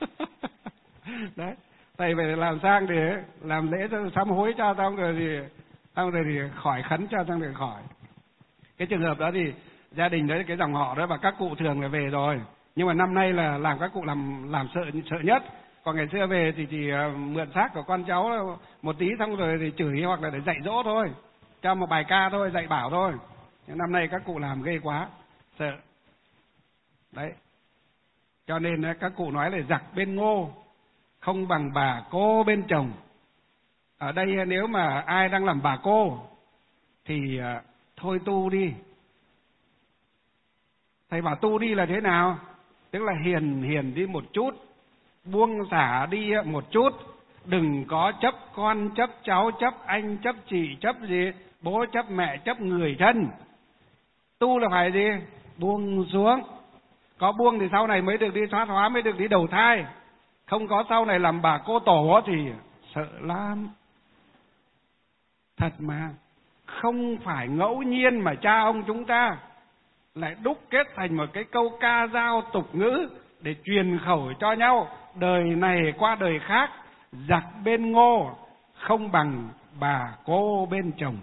Đấy, thầy phải làm sang để làm lễ cho sám hối cho, xong rồi thì xong rồi thì khỏi khấn cho, xong rồi khỏi. Cái trường hợp đó thì gia đình đấy, cái dòng họ đó và các cụ thường là về rồi, nhưng mà năm nay là làm các cụ làm làm sợ sợ nhất. Còn ngày xưa về thì chỉ mượn xác của con cháu một tí, xong rồi thì chửi hoặc là để dạy dỗ thôi, cho một bài ca thôi, dạy bảo thôi. Nhưng năm nay các cụ làm ghê quá, sợ. Đấy, cho nên các cụ nói là giặc bên ngô không bằng bà cô bên chồng. Ở đây nếu mà ai đang làm bà cô thì thôi tu đi. Thầy bảo tu đi là thế nào? Tức là hiền hiền đi một chút, buông xả đi một chút, đừng có chấp con, chấp cháu, chấp anh, chấp chị, chấp gì, bố chấp mẹ, chấp người thân. Tu là phải gì? Buông xuống. Có buông thì sau này mới được đi thoát hóa, mới được đi đầu thai. không có sau này làm bà cô tổ thì sợ lắm. Thật mà, không phải ngẫu nhiên mà cha ông chúng ta lại đúc kết thành một cái câu ca dao tục ngữ để truyền khẩu cho nhau, đời này qua đời khác, giặc bên ngô không bằng bà cô bên chồng.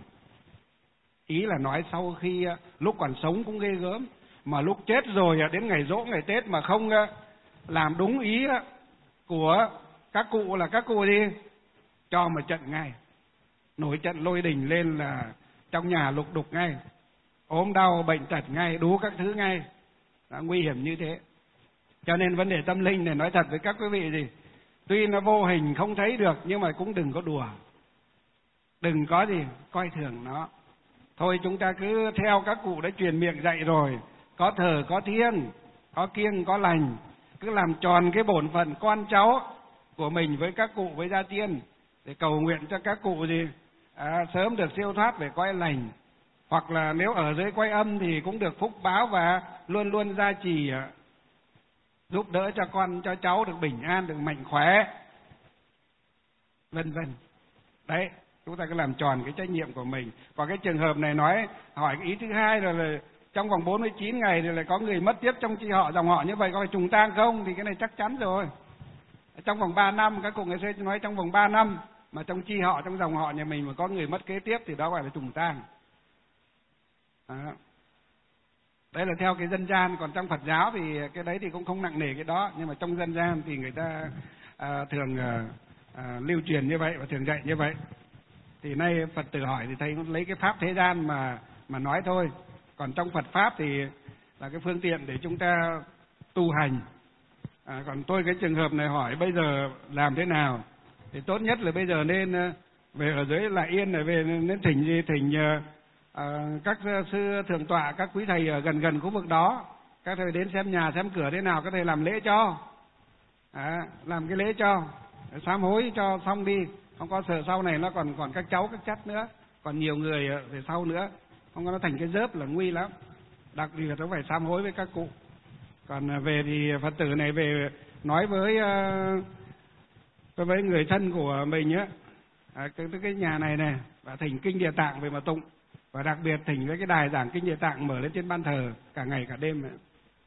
Ý là nói sau khi lúc còn sống cũng ghê gớm, mà lúc chết rồi đến ngày giỗ ngày Tết mà không làm đúng ý của các cụ là các cụ đi cho mà trận ngay, nổi trận lôi đình lên là trong nhà lục đục ngay, ốm đau bệnh tật ngay, đủ các thứ ngay. Đã nguy hiểm như thế. Cho nên vấn đề tâm linh này nói thật với các quý vị gì, tuy nó vô hình không thấy được nhưng mà cũng đừng có đùa, đừng có gì coi thường nó. Thôi chúng ta cứ theo các cụ đã truyền miệng dạy rồi, có thờ có thiêng, có kiêng có lành, cứ làm tròn cái bổn phận con cháu của mình với các cụ, với gia tiên, để cầu nguyện cho các cụ gì à, sớm được siêu thoát về cõi lành, hoặc là nếu ở dưới cõi âm thì cũng được phúc báo và luôn luôn gia trì giúp đỡ cho con cho cháu được bình an, được mạnh khỏe, vân vân. Đấy, chúng ta cứ làm tròn cái trách nhiệm của mình. Còn cái trường hợp này nói hỏi cái ý thứ hai rồi là trong vòng bốn mươi chín ngày thì lại có người mất tiếp trong chi họ dòng họ, như vậy có phải trùng tang không? Thì cái này chắc chắn rồi. Trong vòng ba năm, các cụ ngày xưa nói trong vòng ba năm mà trong chi họ, trong dòng họ nhà mình mà có người mất kế tiếp thì đó gọi là trùng tang. Đó. Đấy là theo cái dân gian, còn trong Phật giáo thì cái đấy thì cũng không nặng nề cái đó, nhưng mà trong dân gian thì người ta à, thường à, à, lưu truyền như vậy và thường dạy như vậy. Thì nay Phật tử hỏi thì thầy lấy cái pháp thế gian mà mà nói thôi, còn trong Phật pháp thì là cái phương tiện để chúng ta tu hành. À, còn tôi cái trường hợp này hỏi bây giờ làm thế nào thì tốt nhất là bây giờ nên về ở dưới Lại Yên này, về nên thỉnh gì thỉnh à, các sư thượng tọa, các quý thầy ở gần gần khu vực đó, các thầy đến xem nhà xem cửa thế nào, các thầy làm lễ cho, à, làm cái lễ cho, sám hối cho xong đi, không có sợ sau này nó còn còn các cháu các chất nữa, còn nhiều người về sau nữa, không có nó thành cái dớp là nguy lắm. Đặc biệt nó phải sám hối với các cụ. Còn về thì Phật tử này về nói với uh, với người thân của mình á, à, cái, cái nhà này này và thỉnh kinh Địa Tạng về mà tụng, và đặc biệt thỉnh với cái đài giảng kinh Địa Tạng mở lên trên ban thờ cả ngày cả đêm ấy.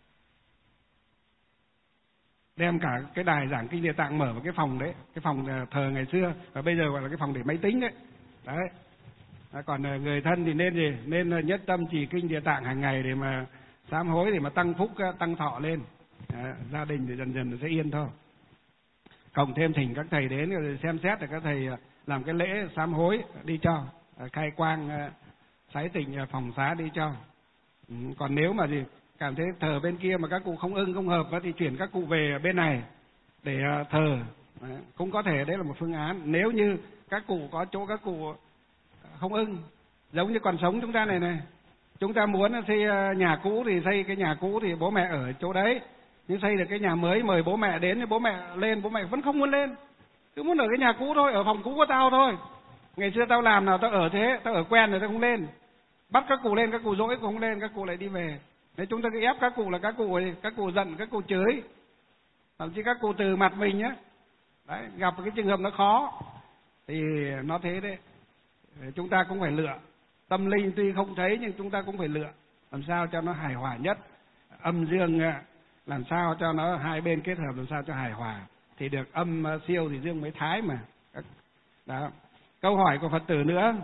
Đem cả cái đài giảng kinh Địa Tạng mở vào cái phòng đấy, cái phòng thờ ngày xưa và bây giờ gọi là cái phòng để máy tính đấy. Đấy. À, còn người thân thì nên gì? Nên nhất tâm trì kinh Địa Tạng hàng ngày để mà sám hối, để mà tăng phúc, tăng thọ lên. À, gia đình thì dần dần nó sẽ yên thôi. Cộng thêm thỉnh các thầy đến rồi xem xét để các thầy làm cái lễ sám hối đi cho, khai quang sái tịnh phòng xá đi cho. Ừ, còn nếu mà gì cảm thấy thờ bên kia mà các cụ không ưng không hợp thì chuyển các cụ về bên này để thờ. Đấy, cũng có thể đấy là một phương án nếu như các cụ có chỗ các cụ không ưng. Giống như còn sống chúng ta này này, chúng ta muốn xây nhà cũ thì xây cái nhà cũ thì bố mẹ ở chỗ đấy, nhưng xây được cái nhà mới mời bố mẹ đến thì bố mẹ lên, bố mẹ vẫn không muốn lên, cứ muốn ở cái nhà cũ thôi, ở phòng cũ của tao thôi. Ngày xưa tao làm nào tao ở thế, tao ở quen rồi tao không lên. Bắt các cụ lên, các cụ dỗi cũng không lên, các cụ lại đi về. Nếu chúng ta cứ ép các cụ là các cụ các cụ giận, các cụ chửi, thậm chí các cụ từ mặt mình nhá. Đấy, gặp cái trường hợp nó khó thì nó thế đấy. Chúng ta cũng phải lựa. Tâm linh tuy không thấy nhưng chúng ta cũng phải lựa làm sao cho nó hài hòa nhất. Âm dương làm sao cho nó hai bên kết hợp làm sao cho hài hòa thì được âm siêu thì dương mới thái mà. Đó. Câu hỏi của Phật tử nữa.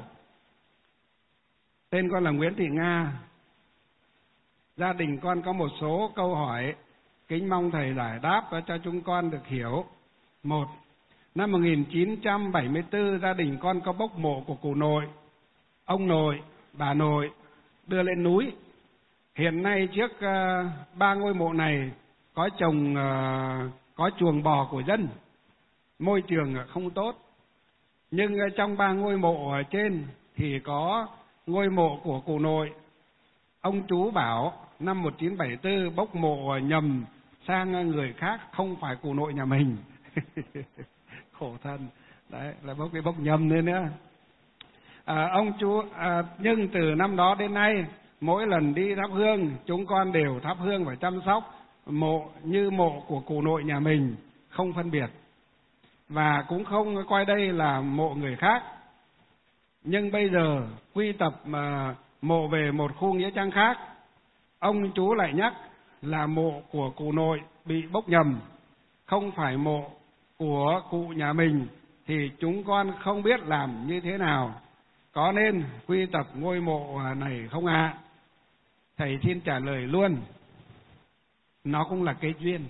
Tên con là Nguyễn Thị Nga. Gia đình con có một số câu hỏi, kính mong thầy giải đáp cho chúng con được hiểu. Một, năm một nghìn chín trăm bảy mươi tư gia đình con có bốc mộ của cụ nội, ông nội, bà nội đưa lên núi. Hiện nay trước uh, ba ngôi mộ này có trồng uh, có chuồng bò của dân, môi trường không tốt. Nhưng uh, trong ba ngôi mộ ở trên thì có ngôi mộ của cụ nội. Ông chú bảo năm một nghìn chín trăm bảy mươi tư bốc mộ nhầm sang người khác, không phải cụ nội nhà mình. Khổ thân. Đấy, là bốc cái bốc nhầm nên nữa. À, ông chú à, nhưng từ năm đó đến nay mỗi lần đi thắp hương chúng con đều thắp hương và chăm sóc mộ như mộ của cụ nội nhà mình, không phân biệt, và cũng không coi đây là mộ người khác. Nhưng bây giờ quy tập mà mộ về một khu nghĩa trang khác, ông chú lại nhắc là mộ của cụ nội bị bốc nhầm, không phải mộ của cụ nhà mình, thì chúng con không biết làm như thế nào. Có nên quy tập ngôi mộ này không ạ? À? Thầy xin trả lời luôn, nó cũng là cái duyên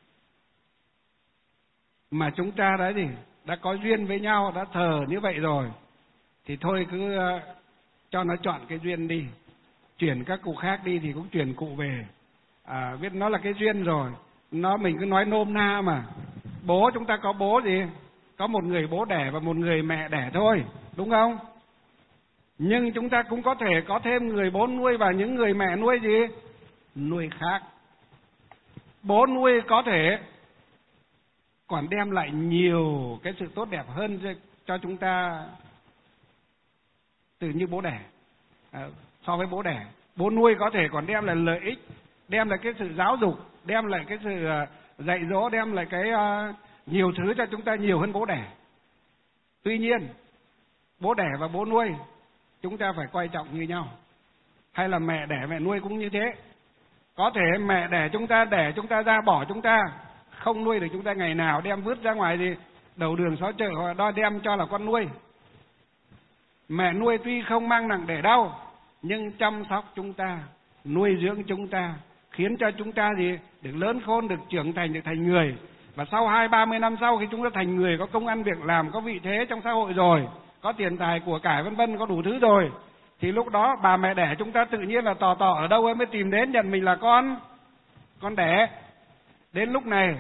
mà chúng ta đã gì đã có duyên với nhau, đã thờ như vậy rồi thì thôi cứ cho nó chọn cái duyên đi, chuyển các cụ khác đi thì cũng chuyển cụ về. À, biết nó là cái duyên rồi, nó mình cứ nói nôm na mà. Bố chúng ta có bố gì, có một người bố đẻ và một người mẹ đẻ thôi, đúng không? Nhưng chúng ta cũng có thể có thêm người bố nuôi và những người mẹ nuôi gì nuôi khác. Bố nuôi có thể còn đem lại nhiều cái sự tốt đẹp hơn cho chúng ta từ như bố đẻ. À, so với bố đẻ, bố nuôi có thể còn đem lại lợi ích, đem lại cái sự giáo dục, đem lại cái sự dạy dỗ, đem lại cái uh, nhiều thứ cho chúng ta nhiều hơn bố đẻ. Tuy nhiên bố đẻ và bố nuôi chúng ta phải quan trọng như nhau, hay là mẹ đẻ mẹ nuôi cũng như thế. Có thể mẹ đẻ chúng ta đẻ chúng ta ra, bỏ chúng ta, không nuôi được chúng ta ngày nào, đem vứt ra ngoài gì đầu đường xó chợ, hoặc đo đem cho là con nuôi. Mẹ nuôi tuy không mang nặng đẻ đau, nhưng chăm sóc chúng ta, nuôi dưỡng chúng ta, khiến cho chúng ta gì được lớn khôn, được trưởng thành, được thành người. Và sau hai ba mươi năm sau, khi chúng ta thành người, có công ăn việc làm, có vị thế trong xã hội rồi, có tiền tài của cải vân vân, có đủ thứ rồi, thì lúc đó bà mẹ đẻ chúng ta tự nhiên là tò tò ở đâu ấy mới tìm đến nhận mình là con con đẻ. Đến lúc này,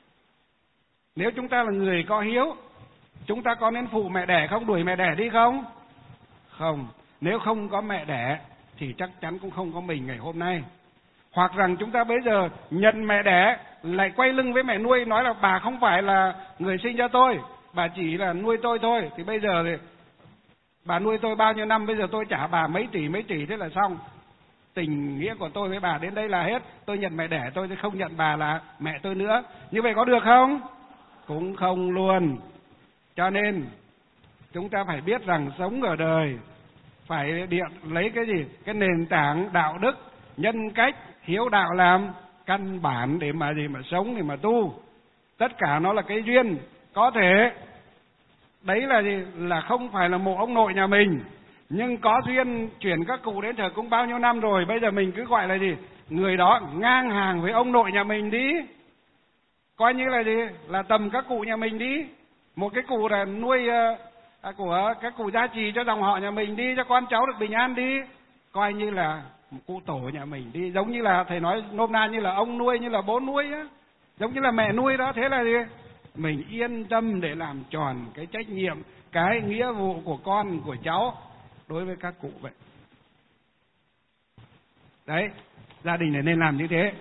nếu chúng ta là người có hiếu, chúng ta có nên phụ mẹ đẻ không, đuổi mẹ đẻ đi không? Không. Nếu không có mẹ đẻ thì chắc chắn cũng không có mình ngày hôm nay. Hoặc rằng chúng ta bây giờ nhận mẹ đẻ lại quay lưng với mẹ nuôi, nói là bà không phải là người sinh ra tôi, bà chỉ là nuôi tôi thôi. Thì bây giờ thì bà nuôi tôi bao nhiêu năm, bây giờ tôi trả bà mấy tỷ mấy tỷ, thế là xong. Tình nghĩa của tôi với bà đến đây là hết. Tôi nhận mẹ đẻ tôi, tôi không nhận bà là mẹ tôi nữa. Như vậy có được không? Cũng không luôn. Cho nên chúng ta phải biết rằng sống ở đời phải điện lấy cái gì? Cái nền tảng đạo đức, nhân cách, hiếu đạo làm căn bản để mà gì mà sống, để mà tu. Tất cả nó là cái duyên. Có thể đấy là gì? Là không phải là mộ ông nội nhà mình, nhưng có duyên chuyển các cụ đến thờ cũng bao nhiêu năm rồi, bây giờ mình cứ gọi là gì? Người đó ngang hàng với ông nội nhà mình đi. Coi như là gì? Là tầm các cụ nhà mình đi. Một cái cụ là nuôi à, của các cụ gia trì cho dòng họ nhà mình đi, cho con cháu được bình an đi. Coi như là cụ tổ nhà mình đi. Giống như là thầy nói nôm na như là ông nuôi, như là bố nuôi á, giống như là mẹ nuôi đó. Thế là gì? Mình yên tâm để làm tròn cái trách nhiệm, cái nghĩa vụ của con, của cháu đối với các cụ vậy. Đấy, gia đình này nên làm như thế.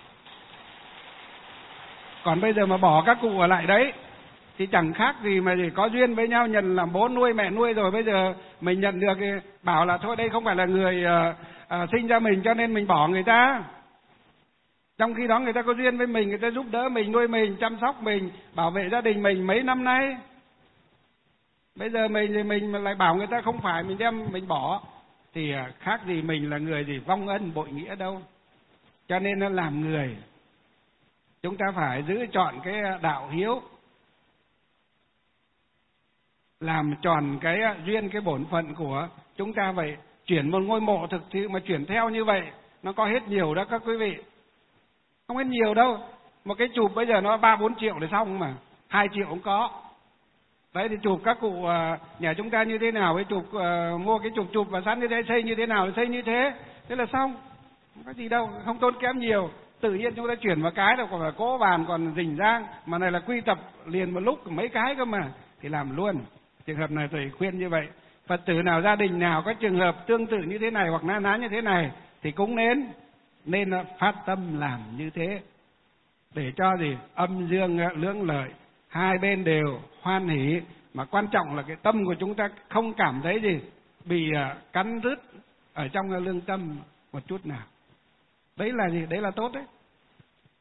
Còn bây giờ mà bỏ các cụ ở lại đấy thì chẳng khác gì mà gì có duyên với nhau, nhận làm bố nuôi mẹ nuôi rồi, bây giờ mình nhận được thì bảo là thôi đây không phải là người uh, uh, sinh ra mình cho nên mình bỏ người ta. Trong khi đó người ta có duyên với mình, người ta giúp đỡ mình, nuôi mình, chăm sóc mình, bảo vệ gia đình mình mấy năm nay. Bây giờ mình thì mình lại bảo người ta không phải, mình đem mình bỏ thì khác gì mình là người gì vong ân bội nghĩa đâu. Cho nên nó làm người, chúng ta phải giữ trọn cái đạo hiếu, làm tròn cái duyên, cái bổn phận của chúng ta vậy. Chuyển một ngôi mộ thực sự mà chuyển theo như vậy nó có hết nhiều đó các quý vị, không hết nhiều đâu. Một cái chụp bây giờ nó ba bốn triệu để xong mà, hai triệu cũng có. Đấy thì chụp các cụ nhà chúng ta như thế nào, với chụp uh, mua cái chụp chụp và sẵn như thế, xây như thế nào xây như thế, thế là xong, không có gì đâu, không tốn kém nhiều. Tự nhiên chúng ta chuyển vào cái là còn phải cố bàn, còn rình rang, mà này là quy tập liền một lúc mấy cái cơ mà, thì làm luôn. Trường hợp này thầy khuyên như vậy. Phật tử nào, gia đình nào có trường hợp tương tự như thế này hoặc na ná như thế này thì cũng nên nên phát tâm làm như thế, để cho gì âm dương lưỡng lợi, hai bên đều hoan hỷ. Mà quan trọng là cái tâm của chúng ta không cảm thấy gì bị cắn rứt ở trong lương tâm một chút nào. Đấy là gì? Đấy là tốt đấy.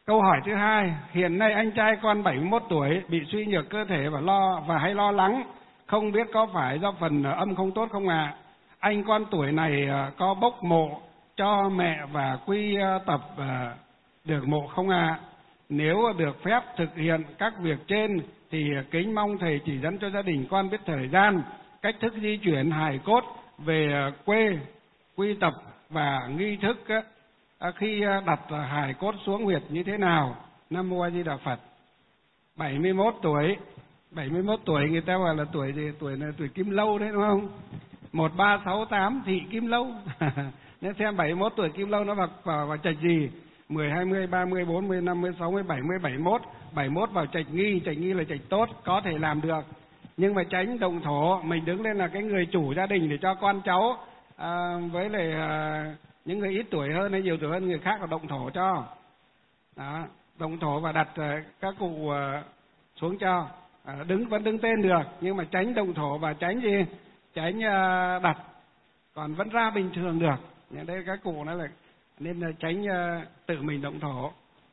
Câu hỏi thứ hai, hiện nay anh trai con bảy mươi mốt tuổi, bị suy nhược cơ thể và lo và hay lo lắng, không biết có phải do phần âm không tốt không ạ? À? Anh con tuổi này có bốc mộ cho mẹ và quy tập được mộ không ạ? À? Nếu được phép thực hiện các việc trên thì kính mong thầy chỉ dẫn cho gia đình con biết thời gian, cách thức di chuyển hài cốt về quê, quy tập và nghi thức khi đặt hài cốt xuống huyệt như thế nào. Nam Mô A Di Đà Phật. bảy mươi mốt tuổi, bảy mươi mốt tuổi người ta gọi là tuổi gì? Tuổi là tuổi Kim Lâu đấy đúng không? một ba sáu tám thị Kim Lâu. Nên xem bảy mươi mốt tuổi Kim Lâu nó vào vào, vào trạch gì? mười, hai mươi, ba mươi, bốn mươi, năm mươi, sáu mươi, bảy mươi, bảy mươi mốt. bảy mươi mốt vào trạch nghi, trạch nghi là trạch tốt, có thể làm được. Nhưng mà tránh động thổ, mình đứng lên là cái người chủ gia đình để cho con cháu à, với lại à, những người ít tuổi hơn hay nhiều tuổi hơn người khác là động thổ cho. Đó, động thổ và đặt à, các cụ à, xuống cho. À, đứng vẫn đứng tên được, nhưng mà tránh động thổ và tránh gì? Tránh à, đặt. Còn vẫn ra bình thường được. Nhưng đây các cụ nói là nên là tránh uh, tự mình động thổ,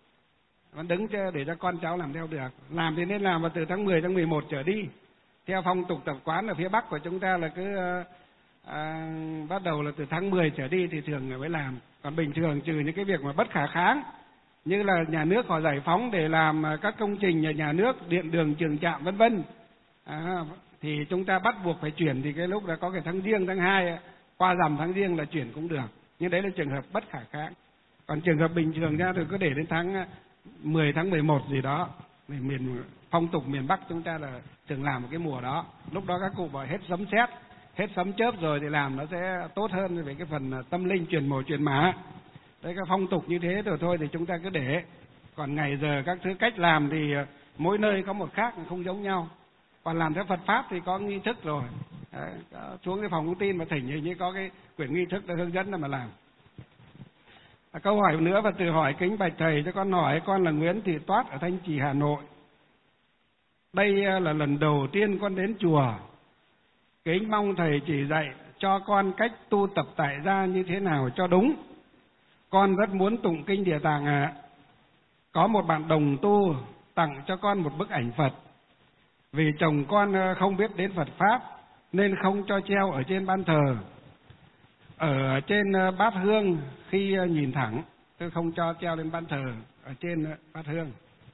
vẫn đứng cho, để cho con cháu làm theo được. Làm thì nên làm vào từ tháng mười, tháng mười một trở đi. Theo phong tục tập quán ở phía Bắc của chúng ta là cứ uh, uh, bắt đầu là từ tháng mười trở đi thì thường là mới làm. Còn bình thường trừ những cái việc mà bất khả kháng, như là nhà nước họ giải phóng để làm các công trình nhà, nhà nước, điện đường, trường trạm vân vân, à, thì chúng ta bắt buộc phải chuyển, thì cái lúc là có cái tháng giêng, tháng hai qua rằm tháng giêng là chuyển cũng được. Nhưng đấy là trường hợp bất khả kháng. Còn trường hợp bình thường ra thì cứ để đến tháng mười, tháng mười một gì đó. Miền phong tục miền Bắc chúng ta là thường làm một cái mùa đó. Lúc đó các cụ bảo hết sấm sét, hết sấm chớp rồi thì làm nó sẽ tốt hơn về cái phần tâm linh truyền mồ truyền mã. Đấy, các phong tục như thế rồi thôi thì chúng ta cứ để. Còn ngày giờ các thứ cách làm thì mỗi nơi có một khác, không giống nhau. Còn làm theo Phật Pháp thì có nghi thức rồi. Đấy, xuống cái phòng thông tin mà thỉnh hình như có cái quyển nghi thức để hướng dẫn là mà làm. À, câu hỏi nữa và từ hỏi kính bạch thầy cho con hỏi, con là Nguyễn Thị Toát ở Thanh Trì, Hà Nội. Đây là lần đầu tiên con đến chùa. Kính mong thầy chỉ dạy cho con cách tu tập tại gia như thế nào cho đúng. Con rất muốn tụng kinh Địa Tạng ạ. À. Có một bạn đồng tu tặng cho con một bức ảnh Phật. Vì chồng con không biết đến Phật Pháp nên không cho treo ở trên ban thờ. Ở trên bát hương khi nhìn thẳng, tôi không cho treo lên ban thờ ở trên bát hương.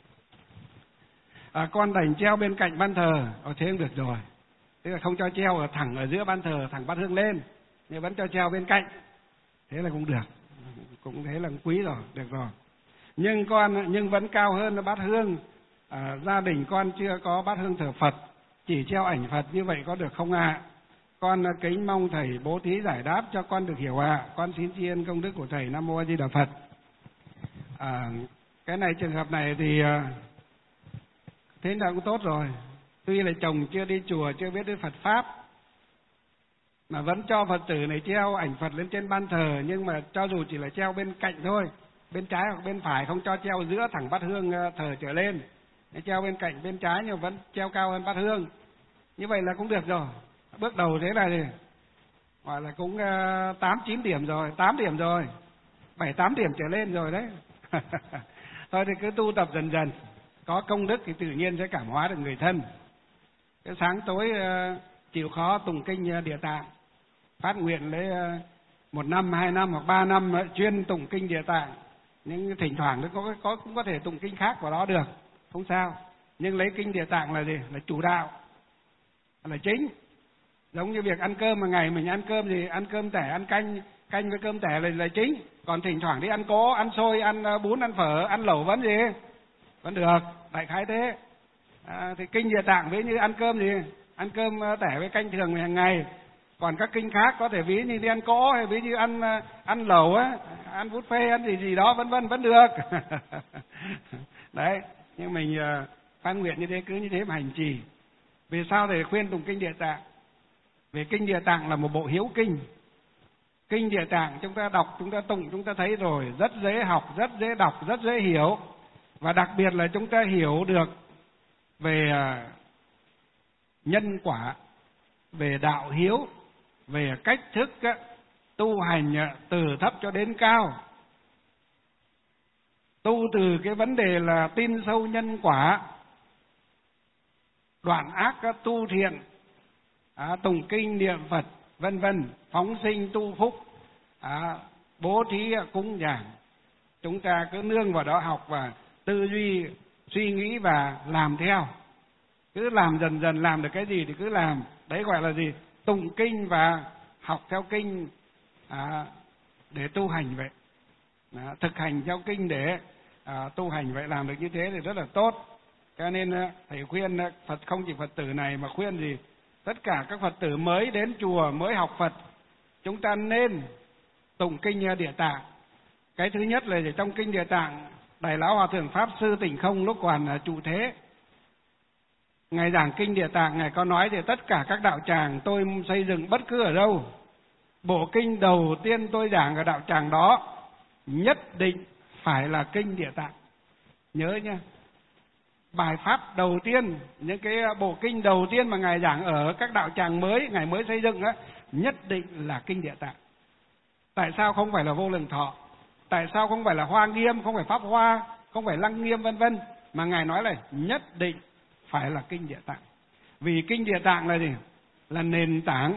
À, con đành treo bên cạnh ban thờ, ở thế cũng được rồi. Tức là không cho treo ở thẳng ở giữa ban thờ, thẳng bát hương lên, nhưng vẫn cho treo bên cạnh. Thế là cũng được, cũng thế là cũng quý rồi, được rồi. Nhưng con nhưng vẫn cao hơn là bát hương. À, gia đình con chưa có bát hương thờ Phật, chỉ treo ảnh Phật như vậy có được không ạ? À? Con kính mong thầy bố thí giải đáp cho con được hiểu ạ. À. Con xin tri ân công đức của thầy. Nam Mô A Di Đà Phật. À, cái này trường hợp này thì thế là cũng tốt rồi. Tuy là chồng chưa đi chùa, chưa biết đến Phật Pháp, mà vẫn cho Phật tử này treo ảnh Phật lên trên ban thờ, nhưng mà cho dù chỉ là treo bên cạnh thôi, bên trái hoặc bên phải, không cho treo giữa thẳng bát hương thờ trở lên. Treo bên cạnh bên trái nhưng vẫn treo cao hơn bát hương. Như vậy là cũng được rồi. Bước đầu thế này thì gọi là cũng tám chín điểm rồi, tám điểm rồi, bảy tám điểm trở lên rồi đấy. Thôi thì cứ tu tập dần dần, có công đức thì tự nhiên sẽ cảm hóa được người thân. Cái sáng tối chịu khó tụng kinh Địa Tạng, phát nguyện lấy một năm, hai năm hoặc ba năm chuyên tụng kinh Địa Tạng. Nhưng thỉnh thoảng nó có, có cũng có thể tụng kinh khác vào đó được, không sao. Nhưng lấy kinh Địa Tạng là gì? Là chủ đạo, là chính. Giống như việc ăn cơm mà ngày mình ăn cơm thì ăn cơm tẻ, ăn canh, canh với cơm tẻ là, là chính. Còn thỉnh thoảng đi ăn cỗ, ăn xôi, ăn bún, ăn phở, ăn lẩu vẫn gì? Vẫn được, đại khái thế. À, thì kinh Địa Tạng ví như ăn cơm gì? Ăn cơm tẻ với canh thường hàng ngày. Còn các kinh khác có thể ví như đi ăn cỗ hay ví như ăn ăn lẩu á, ăn buffet, ăn gì gì đó vân vân vẫn được. Đấy, nhưng mình uh, phát nguyện như thế, cứ như thế mà hành trì. Vì sao để khuyên tụng kinh Địa Tạng? Vì kinh Địa Tạng là một bộ hiếu kinh. Kinh Địa Tạng chúng ta đọc, chúng ta tụng, chúng ta thấy rồi, rất dễ học, rất dễ đọc, rất dễ hiểu. Và đặc biệt là chúng ta hiểu được về uh, nhân quả, về đạo hiếu, về cách thức uh, tu hành uh, từ thấp cho đến cao. tu từ cái vấn đề là tin sâu nhân quả, đoạn ác tu thiện, à, tụng kinh niệm Phật, vân vân, phóng sinh tu phúc, à, bố thí cúng dường. Chúng ta cứ nương vào đó học và tư duy, suy nghĩ và làm theo. Cứ làm dần dần, làm được cái gì thì cứ làm. Đấy gọi là gì? Tụng kinh và học theo kinh, à, để tu hành vậy. À, thực hành theo kinh để à, tu hành vậy, làm được như thế thì rất là tốt. Cho nên thầy khuyên Phật, không chỉ Phật tử này mà khuyên gì tất cả các Phật tử mới đến chùa, mới học Phật, chúng ta nên tụng kinh Địa Tạng. Cái thứ nhất là trong kinh Địa Tạng, Đại Lão Hòa Thượng Pháp Sư Tỉnh Không lúc còn trụ thế, Ngài giảng kinh Địa Tạng, Ngài có nói thì tất cả các đạo tràng tôi xây dựng bất cứ ở đâu, bộ kinh đầu tiên tôi giảng ở đạo tràng đó nhất định phải là kinh Địa Tạng. Nhớ nha, bài pháp đầu tiên, những cái bộ kinh đầu tiên mà Ngài giảng ở các đạo tràng mới, Ngài mới xây dựng á, nhất định là kinh Địa Tạng. Tại sao không phải là Vô Lượng Thọ? Tại sao không phải là Hoa Nghiêm, không phải Pháp Hoa, không phải Lăng Nghiêm vân vân, mà Ngài nói là nhất định phải là kinh Địa Tạng? Vì kinh Địa Tạng là gì? Là nền tảng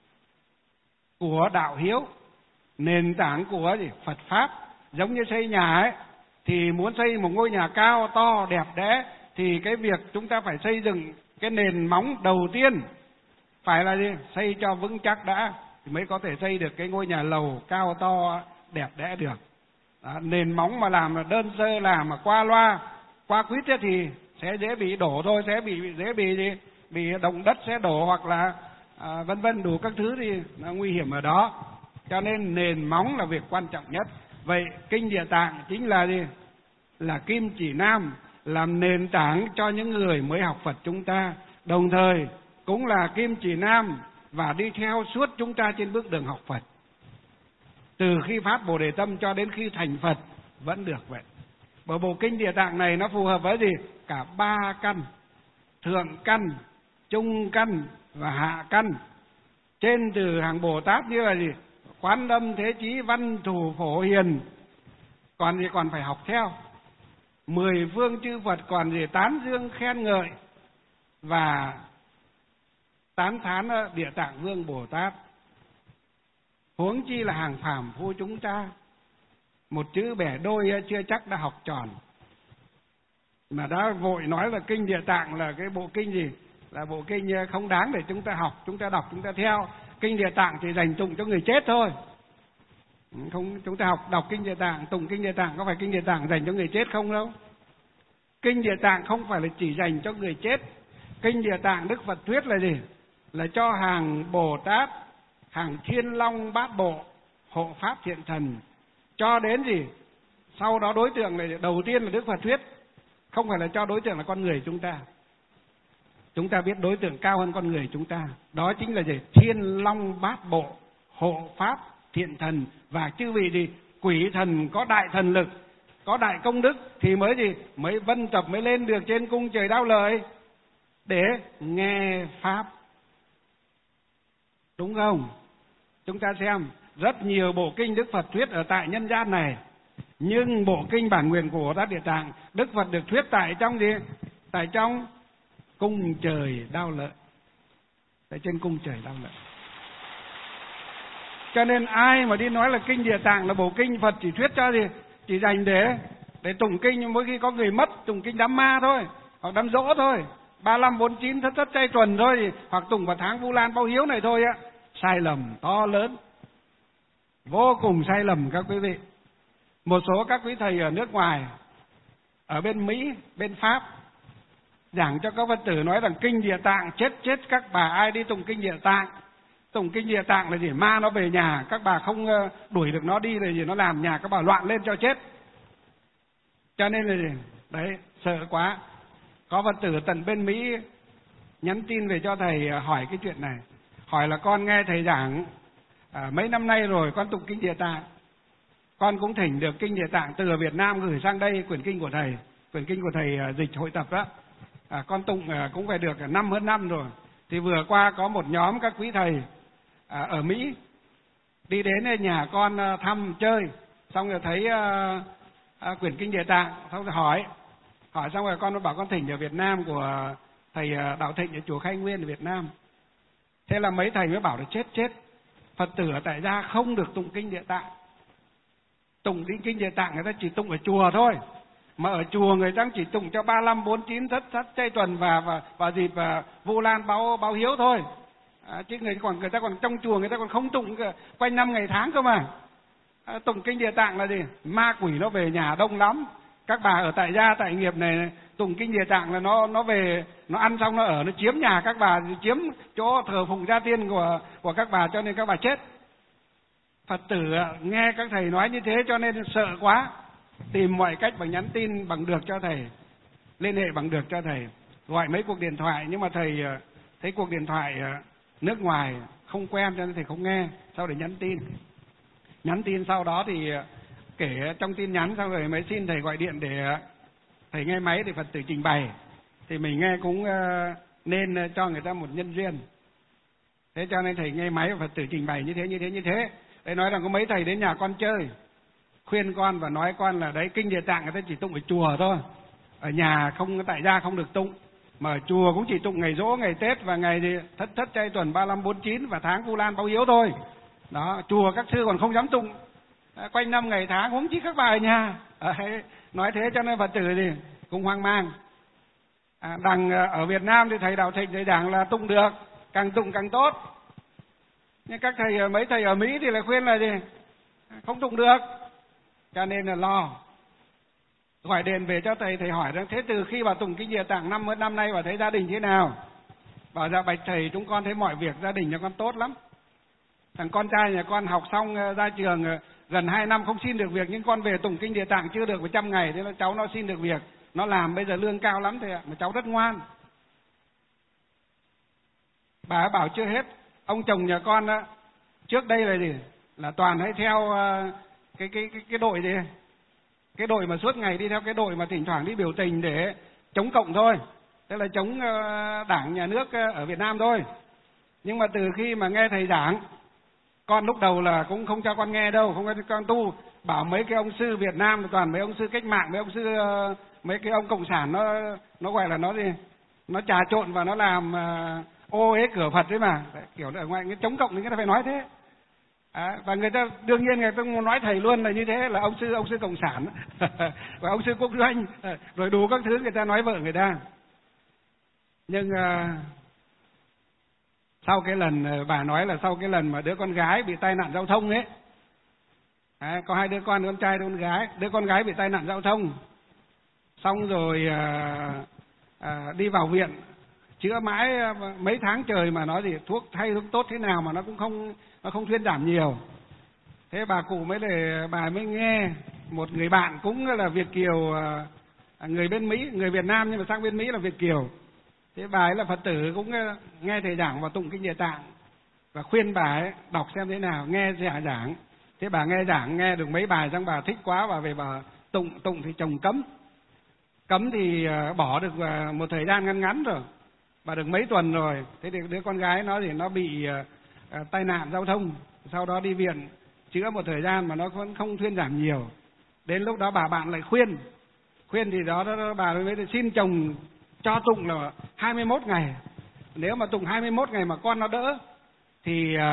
của đạo hiếu, nền tảng của gì? Phật pháp. Giống như xây nhà ấy, thì muốn xây một ngôi nhà cao to đẹp đẽ thì cái việc chúng ta phải xây dựng cái nền móng đầu tiên phải là gì? Xây cho vững chắc đã thì mới có thể xây được cái ngôi nhà lầu cao to đẹp đẽ được. Đó, nền móng mà làm là đơn sơ, làm mà qua loa qua quýt thì sẽ dễ bị đổ thôi, sẽ bị dễ bị gì? Bị động đất sẽ đổ, hoặc là à, vân vân đủ các thứ thì nó nguy hiểm ở đó. Cho nên nền móng là việc quan trọng nhất. Vậy kinh Địa Tạng chính là gì? Là kim chỉ nam, làm nền tảng cho những người mới học Phật chúng ta, đồng thời cũng là kim chỉ nam và đi theo suốt chúng ta trên bước đường học Phật, từ khi phát Bồ Đề Tâm cho đến khi thành Phật vẫn được vậy. Bởi bộ kinh Địa Tạng này nó phù hợp với gì? Cả ba căn: thượng căn, trung căn và hạ căn. Trên từ hàng Bồ Tát như là gì? Quán Âm, Thế Chí, Văn Thù, Phổ Hiền, còn gì còn phải học theo. Mười phương chư Phật còn gì tán dương khen ngợi và tán thán Địa Tạng Vương Bồ Tát. Huống chi là hàng phàm phu chúng ta, một chữ bẻ đôi chưa chắc đã học tròn, mà đã vội nói là kinh Địa Tạng là cái bộ kinh gì? Là bộ kinh không đáng để chúng ta học, chúng ta đọc, chúng ta theo. Kinh Địa Tạng chỉ dành tụng cho người chết thôi. Không, chúng ta học đọc kinh Địa Tạng, tụng kinh Địa Tạng, có phải kinh Địa Tạng dành cho người chết không đâu. Kinh Địa Tạng không phải là chỉ dành cho người chết. Kinh Địa Tạng Đức Phật thuyết là gì? Là cho hàng Bồ Tát, hàng Thiên Long Bát Bộ, hộ pháp thiện thần, cho đến gì? Sau đó đối tượng này đầu tiên là Đức Phật thuyết, không phải là cho đối tượng là con người chúng ta. Chúng ta biết đối tượng cao hơn con người chúng ta, đó chính là gì? Thiên Long Bát Bộ, hộ pháp thiện thần và chư vị gì? Quỷ thần có đại thần lực, có đại công đức thì mới gì? Mới vân tập, mới lên được trên cung trời Đao Lợi để nghe pháp. Đúng không? Chúng ta xem rất nhiều bộ kinh Đức Phật thuyết ở tại nhân gian này, nhưng bộ kinh bản nguyện của Bồ Tát Địa Tạng, Đức Phật được thuyết tại trong gì? Tại trong cung trời Đao Lợi, tại trên cung trời Đao Lợi. Cho nên ai mà đi nói là kinh Địa Tạng là bộ kinh Phật chỉ thuyết cho gì? Chỉ dành để để tụng kinh, nhưng mỗi khi có người mất tụng kinh đám ma thôi, hoặc đám dỗ thôi, ba lăm bốn chín thất thất chay tuần thôi, hoặc tụng vào tháng Vu Lan Báo Hiếu này thôi á. Sai lầm to lớn, vô cùng sai lầm các quý vị. Một số các quý thầy ở nước ngoài, ở bên Mỹ, bên Pháp, giảng cho các Phật tử nói rằng kinh Địa Tạng chết chết các bà ai đi tụng kinh Địa Tạng. Tụng kinh Địa Tạng là gì? Ma nó về nhà, các bà không đuổi được nó đi là gì? Nó làm nhà các bà loạn lên cho chết. Cho nên là gì? Đấy, sợ quá. Có Phật tử tận bên Mỹ nhắn tin về cho thầy hỏi cái chuyện này. Hỏi là con nghe thầy giảng à, mấy năm nay rồi con tụng kinh Địa Tạng, con cũng thỉnh được kinh Địa Tạng từ Việt Nam gửi sang đây, quyển kinh của thầy, quyển kinh của thầy uh, dịch hội tập đó, à, con tụng uh, cũng phải được năm hơn năm rồi. Thì vừa qua có một nhóm các quý thầy à, ở Mỹ đi đến nhà con uh, thăm chơi, xong rồi thấy uh, à, quyển kinh Địa Tạng, xong rồi hỏi hỏi xong rồi con nó bảo con thỉnh ở Việt Nam của thầy Đạo Thịnh ở chùa Khai Nguyên ở Việt Nam. Thế là mấy thầy mới bảo là chết chết Phật tử ở tại gia không được tụng kinh Địa Tạng. Tụng kinh kinh Địa Tạng người ta chỉ tụng ở chùa thôi, mà ở chùa người ta chỉ tụng cho ba lăm bốn chín thất thất chay tuần và và và dịp và Vu Lan báo báo hiếu thôi. À, chứ người còn người ta còn trong chùa người ta còn không tụng quanh năm ngày tháng cơ mà. À, tụng kinh Địa Tạng là gì? Ma quỷ nó về nhà đông lắm. Các bà ở tại gia tại nghiệp này tụng kinh Địa Tạng là nó nó về, nó ăn xong nó ở, nó chiếm nhà các bà, chiếm chỗ thờ phụng gia tiên của của các bà, cho nên các bà chết. Phật tử nghe các thầy nói như thế cho nên sợ quá, tìm mọi cách bằng nhắn tin bằng được cho thầy, liên hệ bằng được cho thầy, gọi mấy cuộc điện thoại, nhưng mà thầy thấy cuộc điện thoại nước ngoài không quen cho nên thầy không nghe. Sau để nhắn tin, nhắn tin sau đó thì kể trong tin nhắn, xong rồi mới xin thầy gọi điện để thầy nghe máy thì Phật tử trình bày, thì mình nghe cũng nên cho người ta một nhân duyên. Thế cho nên thầy nghe máy và Phật tử trình bày như thế như thế như thế. Thầy nói rằng có mấy thầy đến nhà con chơi, khuyên con và nói con là đấy, kinh Địa Tạng người ta chỉ tụng ở chùa thôi, ở nhà không, tại gia không được tụng, mà ở chùa cũng chỉ tụng ngày giỗ, ngày Tết và ngày thì thất thất chay tuần ba lăm bốn chín và tháng Vu Lan báo hiếu thôi. Đó, chùa các sư còn không dám tụng à, quanh năm ngày tháng, huống chi các bà ở nhà. À, nói thế cho nên Phật tử thì cũng hoang mang. À, đằng ở Việt Nam thì thầy Đạo Thịnh thầy giảng là tụng được, càng tụng càng tốt. Nhưng các thầy, mấy thầy ở Mỹ thì là khuyên là gì? Không tụng được. Cho nên là lo. Gọi điện về cho thầy, thầy hỏi rằng thế từ khi bà tụng kinh Địa Tạng năm năm nay bà thấy gia đình thế nào? Bảo dạ bạch thầy, chúng con thấy mọi việc gia đình nhà con tốt lắm. Thằng con trai nhà con học xong ra trường gần hai năm không xin được việc, nhưng con về tụng kinh Địa Tạng chưa được một trăm ngày, thế là cháu nó xin được việc, nó làm bây giờ lương cao lắm thầy ạ, mà cháu rất ngoan. Bà ấy bảo chưa hết, ông chồng nhà con đó, trước đây là gì? Là toàn hay theo cái cái cái cái đội gì? Cái đội mà suốt ngày đi theo cái đội mà thỉnh thoảng đi biểu tình để chống cộng thôi. Tức là chống đảng nhà nước ở Việt Nam thôi. Nhưng mà từ khi mà nghe thầy giảng, con lúc đầu là cũng không cho con nghe đâu, không cho con tu, bảo mấy cái ông sư Việt Nam toàn mấy ông sư cách mạng, mấy ông sư mấy cái ông cộng sản nó nó gọi là nó gì? Nó trà trộn và nó làm ô uế cửa Phật đấy mà. Kiểu ở ngoài cái chống cộng thì người ta phải nói thế. À, và người ta đương nhiên người ta nói thầy luôn là như thế, là ông sư ông sư cộng sản và ông sư quốc doanh, rồi đủ các thứ người ta nói vợ người ta. Nhưng uh, sau cái lần bà nói là sau cái lần mà đứa con gái bị tai nạn giao thông ấy, à, có hai đứa con, đứa con trai đứa con gái, đứa con gái bị tai nạn giao thông, xong rồi uh, uh, đi vào viện chữa mãi mấy tháng trời mà nói gì thuốc thay thuốc tốt thế nào mà nó cũng không nó không thuyên giảm nhiều. Thế bà cụ mới để bà mới nghe một người bạn cũng là Việt kiều, người bên Mỹ, người Việt Nam nhưng mà sang bên Mỹ là Việt kiều. Thế bà ấy là Phật tử cũng nghe thầy giảng và tụng kinh Địa Tạng và khuyên bà ấy đọc xem thế nào, nghe thầy giảng. Thế bà nghe giảng nghe được mấy bài xong bà thích quá, bà về bà tụng tụng thì chồng cấm. Cấm thì bỏ được một thời gian ngắn ngắn rồi. Bà được mấy tuần rồi. Thế thì đứa con gái nó thì nó bị uh, tai nạn giao thông, sau đó đi viện chữa một thời gian mà nó vẫn không thuyên giảm nhiều. Đến lúc đó bà bạn lại khuyên, khuyên thì đó, đó bà mới xin chồng cho tụng là hai mươi mốt ngày. Nếu mà tụng hai mươi mốt ngày mà con nó đỡ thì uh,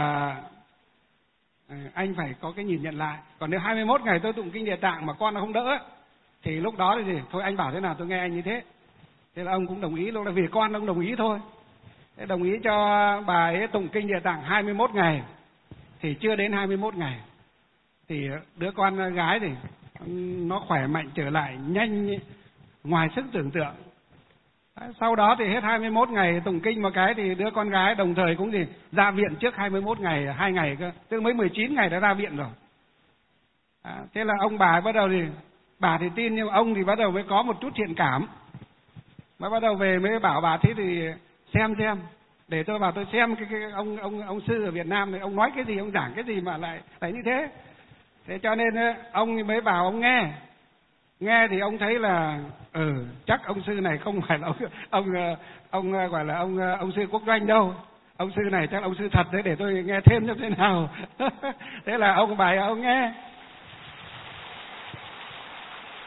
anh phải có cái nhìn nhận lại. Còn nếu hai mươi mốt ngày tôi tụng kinh Địa Tạng mà con nó không đỡ thì lúc đó thì gì? Thôi anh bảo thế nào tôi nghe anh như thế. Thế là ông cũng đồng ý, lúc đó vì con ông đồng ý thôi. Thế đồng ý cho bà ấy tụng kinh Địa Tạng hai mươi mốt ngày. Thì chưa đến hai mươi mốt ngày thì đứa con gái thì nó khỏe mạnh trở lại nhanh ngoài sức tưởng tượng. Sau đó thì hết hai mươi mốt ngày tụng kinh một cái thì đứa con gái đồng thời cũng gì ra viện trước hai mươi mốt ngày, hai ngày cơ, tức mới mười chín ngày đã ra viện rồi. À, thế là ông bà bắt đầu thì bà thì tin, nhưng ông thì bắt đầu mới có một chút thiện cảm. Mới bắt đầu về mới bảo bà thế thì xem xem, để tôi vào tôi xem cái, cái ông ông ông sư ở Việt Nam này ông nói cái gì, ông giảng cái gì mà lại lại như thế. Thế cho nên ông mới bảo ông nghe. Nghe thì ông thấy là ừ chắc ông sư này không phải là ông ông ông, ông gọi là ông ông sư quốc doanh đâu. Ông sư này chắc là ông sư thật đấy, để tôi nghe thêm như thế nào. Thế là ông bài ông nghe.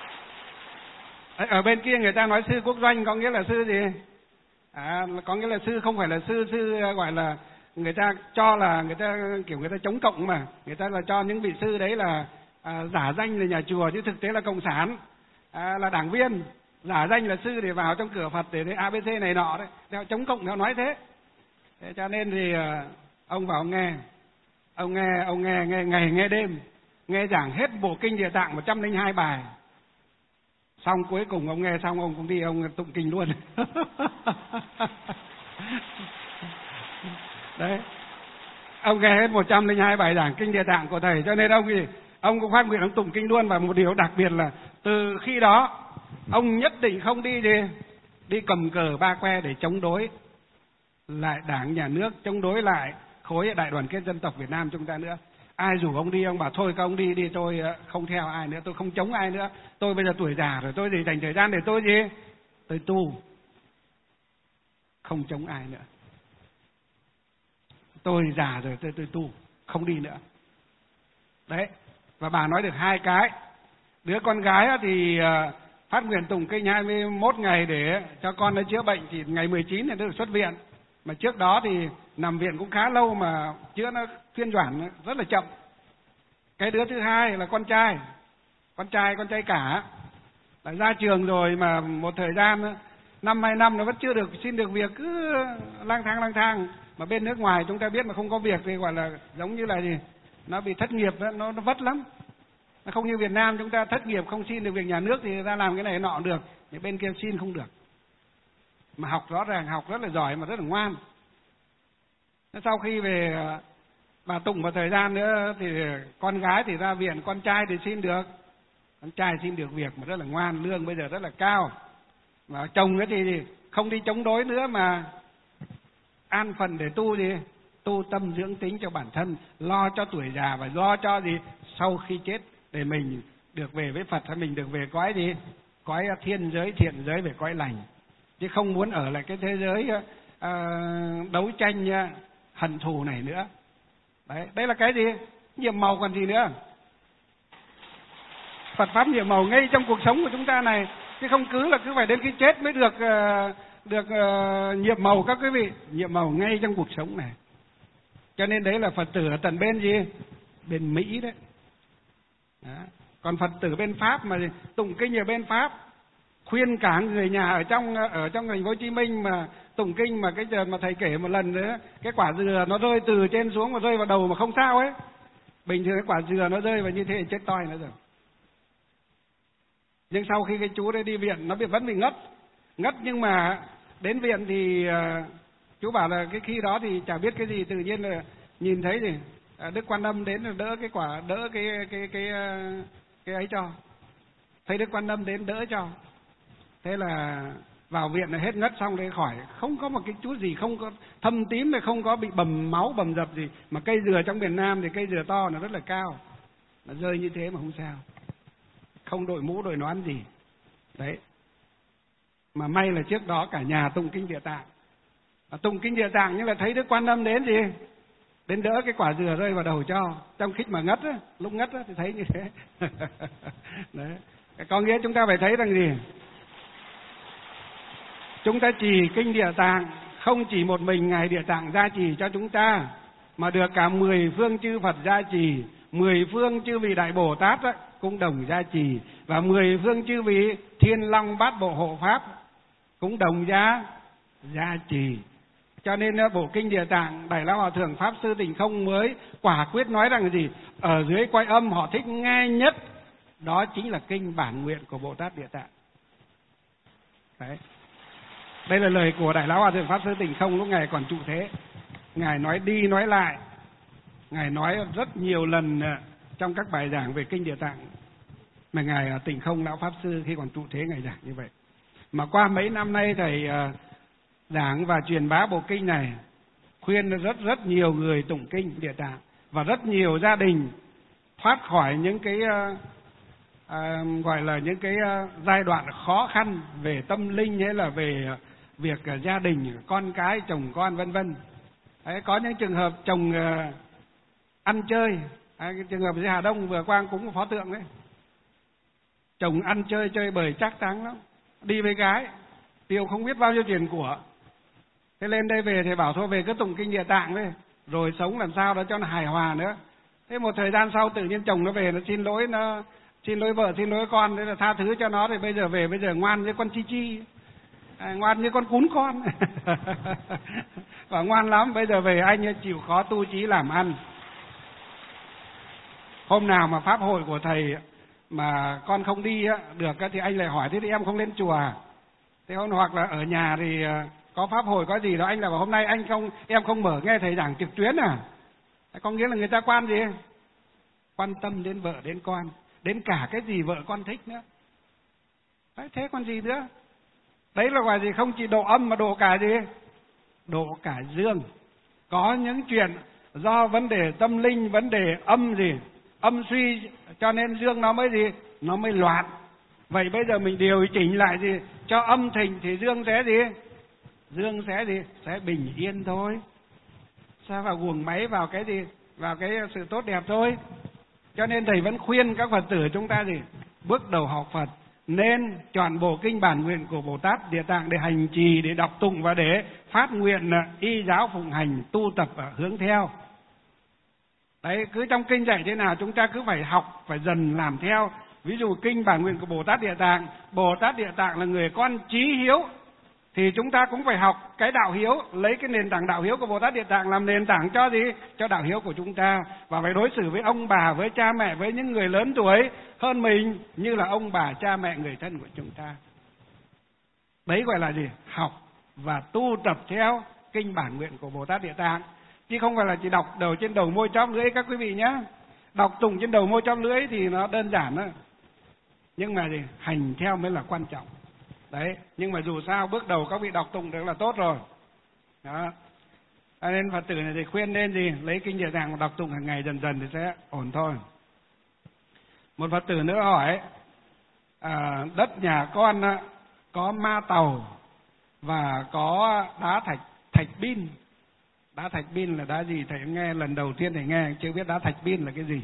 Ở bên kia người ta nói sư quốc doanh có nghĩa là sư gì? À, có nghĩa là sư không phải là sư sư gọi là người ta cho là người ta kiểu người ta chống cộng, mà người ta là cho những vị sư đấy là à, giả danh là nhà chùa chứ thực tế là cộng sản, à, là đảng viên, giả danh là sư để vào trong cửa Phật để đấy a bê xê này nọ đấy, theo chống cộng theo nói thế. Thế cho nên thì à, ông vào ông nghe, ông nghe ông nghe nghe ngày nghe đêm, nghe giảng hết bộ kinh Địa Tạng một trăm linh hai bài. Xong cuối cùng ông nghe xong ông cũng đi ông tụng kinh luôn. Đấy, ông nghe hết một trăm linh hai bài giảng kinh Địa Tạng của thầy, cho nên ông gì ông cũng phát nguyện ông tụng kinh luôn. Và một điều đặc biệt là từ khi đó ông nhất định không đi gì đi cầm cờ ba que để chống đối lại đảng nhà nước, chống đối lại khối đại đoàn kết dân tộc Việt Nam chúng ta nữa. Ai rủ ông đi ông bảo thôi các ông đi đi, tôi không theo ai nữa, tôi không chống ai nữa, tôi bây giờ tuổi già rồi, tôi gì dành thời gian để tôi gì tôi tu, không chống ai nữa, tôi già rồi tôi tôi tu không đi nữa. Đấy, và bà nói được hai cái. Đứa con gái thì phát nguyện tụng kinh hai mươi mốt ngày để cho con nó chữa bệnh, thì ngày mười chín thì nó được xuất viện, mà trước đó thì nằm viện cũng khá lâu mà chữa nó phiên doãn rất là chậm. Cái đứa thứ hai là con trai, con trai con trai cả, đã ra trường rồi mà một thời gian năm hai năm nó vẫn chưa được xin được việc, cứ lang thang lang thang. Mà bên nước ngoài chúng ta biết mà không có việc thì gọi là giống như là gì, nó bị thất nghiệp đó, nó, nó vất lắm. Nó không như Việt Nam chúng ta thất nghiệp không xin được việc nhà nước thì ra làm cái này nọ được, nhưng bên kia xin không được. Mà học rõ ràng học rất là giỏi mà rất là ngoan. Sau khi về bà tụng một thời gian nữa thì con gái thì ra viện, con trai thì xin được, con trai xin được việc mà rất là ngoan, lương bây giờ rất là cao. Và chồng ấy thì không đi chống đối nữa mà an phận để tu gì, tu tâm dưỡng tính cho bản thân, lo cho tuổi già và lo cho gì sau khi chết để mình được về với Phật, hay mình được về cõi gì, cõi thiên giới thiện giới, về cõi lành, chứ không muốn ở lại cái thế giới uh, đấu tranh uh, hận thù này nữa. Đấy, đây là cái gì? Nhiệm màu còn gì nữa? Phật pháp nhiệm màu ngay trong cuộc sống của chúng ta này, chứ không cứ là cứ phải đến khi chết mới được uh, được uh, nhiệm màu các quý vị. Nhiệm màu ngay trong cuộc sống này. Cho nên đấy là Phật tử ở tận bên gì? Bên Mỹ đấy. Đó. Còn Phật tử bên Pháp mà tụng kinh ở bên Pháp, khuyên cả người nhà ở trong ở trong thành phố Hồ Chí Minh mà tụng kinh, mà cái giờ mà thầy kể một lần nữa, cái quả dừa nó rơi từ trên xuống mà rơi vào đầu mà không sao ấy. Bình thường cái quả dừa nó rơi vào như thế thì chết toi nữa rồi. Nhưng sau khi cái chú đấy đi viện, nó bị vẫn bị ngất, ngất nhưng mà đến viện thì uh, chú bảo là cái khi đó thì chả biết cái gì, tự nhiên là nhìn thấy gì uh, Đức Quan Âm đến đỡ cái quả, đỡ cái cái cái uh, cái ấy cho, thấy Đức Quan Âm đến đỡ cho, thế là vào viện là hết ngất xong đấy khỏi, không có một cái chút gì, không có thâm tím, mà không có bị bầm máu bầm dập gì. Mà cây dừa trong miền Nam thì cây dừa to nó rất là cao, nó rơi như thế mà không sao, không đội mũ đội nón gì đấy. Mà may là trước đó cả nhà tụng kinh Địa Tạng, mà tụng kinh Địa Tạng nhưng là thấy Đức Quan Âm đến gì, đến đỡ cái quả dừa rơi vào đầu cho, trong khi mà ngất á, lúc ngất á, thì thấy như thế. Đấy, có nghĩa chúng ta phải thấy rằng gì, chúng ta trì kinh Địa Tạng không chỉ một mình ngài Địa Tạng gia trì cho chúng ta, mà được cả mười phương chư Phật gia trì, mười phương chư vị đại Bồ Tát á, cũng đồng gia trì, và mười phương chư vị Thiên Long Bát Bộ hộ pháp cũng đồng gia gia trì. Cho nên bộ kinh Địa Tạng Đại Lão Hòa Thượng Pháp Sư Tịnh Không mới quả quyết nói rằng gì, ở dưới cõi âm họ thích nghe nhất đó chính là kinh bản nguyện của Bồ Tát Địa Tạng. Đấy, đây là lời của Đại Lão Hòa Thượng Pháp Sư Tịnh Không lúc ngài còn trụ thế. Ngài nói đi nói lại, ngài nói rất nhiều lần trong các bài giảng về kinh Địa Tạng mà ngài Tịnh Không Lão Pháp Sư khi còn trụ thế ngài giảng như vậy. Mà qua mấy năm nay thầy giảng và truyền bá bộ kinh này, khuyên rất rất nhiều người tụng kinh Địa Tạng, và rất nhiều gia đình thoát khỏi những cái à, gọi là những cái giai đoạn khó khăn về tâm linh hay là về việc gia đình, con cái, chồng con vân vân. Có những trường hợp chồng uh, ăn chơi, à, cái trường hợp dưới Hà Đông vừa qua cũng có pho tượng đấy, chồng ăn chơi chơi bời chắc táng lắm, đi với gái, tiêu không biết bao nhiêu tiền của. Thế lên đây về thầy bảo thôi về cứ tụng kinh Địa Tạng thôi, rồi sống làm sao đó cho nó hài hòa nữa. Thế một thời gian sau tự nhiên chồng nó về nó xin lỗi, nó xin lỗi vợ, xin lỗi con, thế là tha thứ cho nó, thì bây giờ về bây giờ ngoan như con chi chi, à, ngoan như con cún con. Và ngoan lắm, bây giờ về anh chịu khó tu trí làm ăn. Hôm nào mà pháp hội của thầy mà con không đi á, được thì anh lại hỏi thế thì em không lên chùa. Thế hôm hoặc là ở nhà thì có pháp hội có gì đó anh lại bảo hôm nay anh không em không mở nghe thầy giảng trực tuyến à? Có nghĩa là người ta quan gì? Quan tâm đến vợ đến con, đến cả cái gì vợ con thích nữa. Đấy, thế còn gì nữa? Đấy là gọi gì, không chỉ độ âm mà độ cả gì? Độ cả dương. Có những chuyện do vấn đề tâm linh, vấn đề âm gì? Âm suy cho nên dương nó mới gì? Nó mới loạn. Vậy bây giờ mình điều chỉnh lại gì? Cho âm thịnh thì dương sẽ gì? Dương sẽ gì? Sẽ bình yên thôi. Sao vào guồng máy vào cái gì? Vào cái sự tốt đẹp thôi. Cho nên thầy vẫn khuyên các Phật tử chúng ta gì? Bước đầu học Phật nên chọn bộ kinh bản nguyện của Bồ Tát Địa Tạng để hành trì, để đọc tụng và để phát nguyện y giáo phụng hành, tu tập và hướng theo. Đấy, cứ trong kinh dạy thế nào chúng ta cứ phải học, phải dần làm theo. Ví dụ kinh bản nguyện của Bồ Tát Địa Tạng, Bồ Tát Địa Tạng là người con trí hiếu, thì chúng ta cũng phải học cái đạo hiếu, lấy cái nền tảng đạo hiếu của Bồ Tát Địa Tạng làm nền tảng cho gì? Cho đạo hiếu của chúng ta. Và phải đối xử với ông bà, với cha mẹ, với những người lớn tuổi hơn mình như là ông bà, cha mẹ, người thân của chúng ta. Đấy gọi là gì? Học và tu tập theo kinh bản nguyện của Bồ Tát Địa Tạng. Chứ không phải là chỉ đọc đầu trên đầu môi chóp lưỡi các quý vị nhé. Đọc tụng trên đầu môi chóp lưỡi thì nó đơn giản đó. Nhưng mà gì? Hành theo mới là quan trọng. Đấy, nhưng mà dù sao bước đầu các vị đọc tụng được là tốt rồi. Đó. Cho nên Phật tử này thì khuyên nên gì? Lấy kinh Địa Tạng đọc tụng hàng ngày dần dần thì sẽ ổn thôi. Một Phật tử nữa hỏi, à, đất nhà con có ma tàu và có đá thạch thạch bin. Đá thạch bin là đá gì? Thầy nghe lần đầu tiên thầy nghe chưa biết đá thạch bin là cái gì.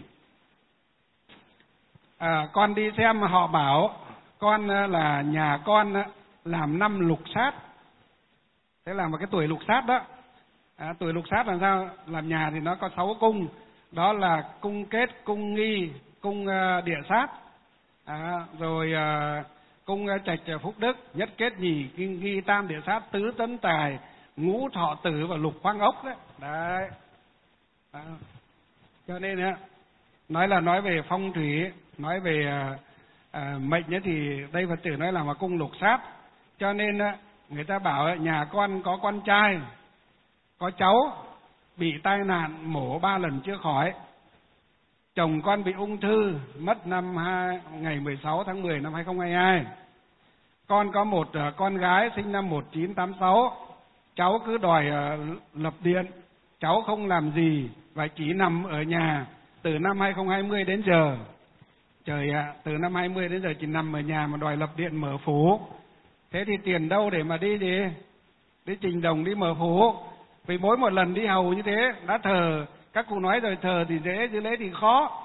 À, con đi xem họ bảo con là nhà con làm năm lục sát. Thế là một cái tuổi lục sát đó. À, tuổi lục sát làm sao? Làm nhà thì nó có sáu cung. Đó là cung kết, cung nghi, cung uh, địa sát. À, rồi uh, cung uh, trạch phúc đức, nhất kết nhì, kinh nghi tam địa sát, tứ tấn tài, ngũ thọ tử và lục khoáng ốc đấy. Đấy. À, cho nên á, nói là nói về phong thủy, nói về uh, À, mệnh ấy thì đây Phật tử nói là một cung lục sát. Cho nên người ta bảo nhà con có con trai, có cháu bị tai nạn mổ ba lần chưa khỏi. Chồng con bị ung thư mất năm hai, ngày mười sáu tháng mười năm hai không hai hai. Con có một con gái sinh năm một nghìn chín trăm tám mươi sáu. Cháu cứ đòi uh, lập điện. Cháu không làm gì và chỉ nằm ở nhà từ năm hai không hai không đến giờ. Trời ạ, à, từ năm hai mươi đến giờ chỉ nằm ở nhà mà đòi lập điện mở phủ. Thế thì tiền đâu để mà đi gì? Đi trình đồng, đi mở phủ. Vì mỗi một lần đi hầu như thế, đã thờ, các cụ nói rồi, thờ thì dễ, chứ lễ thì khó.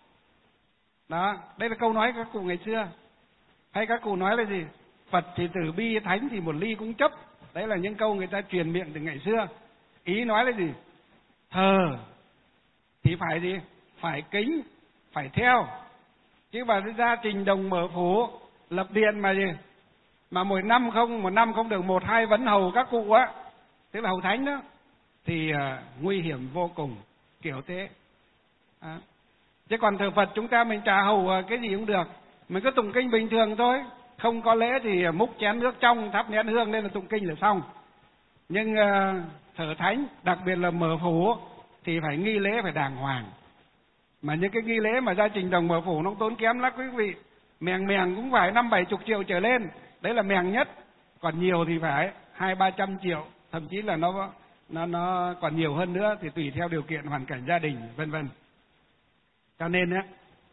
Đó, đây là câu nói các cụ ngày xưa. Hay các cụ nói là gì? Phật thì từ bi, thánh thì một ly cũng chấp. Đấy là những câu người ta truyền miệng từ ngày xưa. Ý nói là gì? Thờ thì phải gì? Phải kính, phải theo. Chứ bà ra trình đồng mở phủ, lập điện mà gì? Mà mỗi năm không, một năm không được một hai vấn hầu các cụ á, tức là hầu thánh đó, thì uh, nguy hiểm vô cùng, kiểu thế. À. Chứ còn thờ Phật chúng ta mình trả hầu uh, cái gì cũng được, mình cứ tụng kinh bình thường thôi. Không có lễ thì uh, múc chén nước trong, thắp nén hương lên là tụng kinh là xong. Nhưng uh, thờ thánh, đặc biệt là mở phủ, thì phải nghi lễ phải đàng hoàng. Mà những cái nghi lễ mà ra trình đồng mở phủ nó tốn kém lắm quý vị. Mèng mèng cũng phải năm bảy chục triệu trở lên. Đấy là mèng nhất. Còn nhiều thì phải hai ba trăm triệu. Thậm chí là nó nó nó còn nhiều hơn nữa, thì tùy theo điều kiện hoàn cảnh gia đình vân vân. Cho nên á,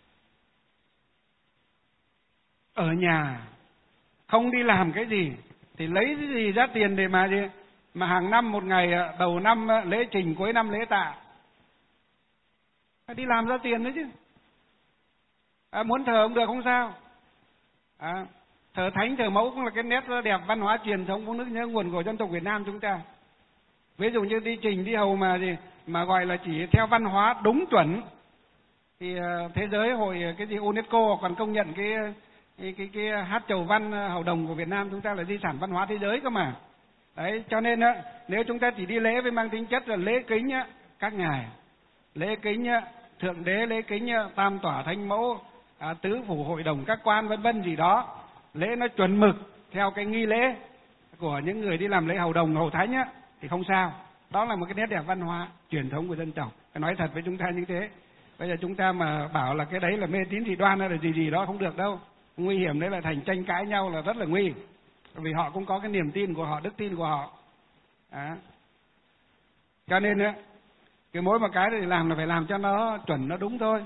ở nhà không đi làm cái gì thì lấy cái gì ra tiền để mà gì? Mà hàng năm một ngày đầu năm lễ trình, cuối năm lễ tạ. Phải đi làm ra tiền đấy chứ. À, muốn thờ cũng được không sao. À, Thờ thánh thờ mẫu cũng là cái nét rất đẹp văn hóa truyền thống của nước nhớ nguồn của dân tộc Việt Nam chúng ta. Ví dụ như đi trình đi hầu mà gì mà gọi là chỉ theo văn hóa đúng chuẩn thì thế giới hội cái gì UNESCO còn công nhận cái cái cái, cái hát chầu văn hầu đồng của Việt Nam chúng ta là di sản văn hóa thế giới cơ mà. Đấy, cho nên á, nếu chúng ta chỉ đi lễ với mang tính chất là lễ kính á, các ngài, lễ kính á, thượng đế, lễ kính á, tam tỏa thánh mẫu, à, tứ phủ hội đồng các quan vân vân gì đó, lễ nó chuẩn mực theo cái nghi lễ của những người đi làm lễ hầu đồng hầu thánh á thì không sao. Đó là một cái nét đẹp văn hóa truyền thống của dân tộc. Phải nói thật với chúng ta như thế. Bây giờ chúng ta mà bảo là cái đấy là mê tín dị đoan hay là gì gì đó không được đâu. Nguy hiểm đấy là thành tranh cãi nhau là rất là nguy. Vì họ cũng có cái niềm tin của họ, đức tin của họ. À. Cho nên á, cái mỗi một cái thì làm là phải làm cho nó chuẩn, nó đúng thôi.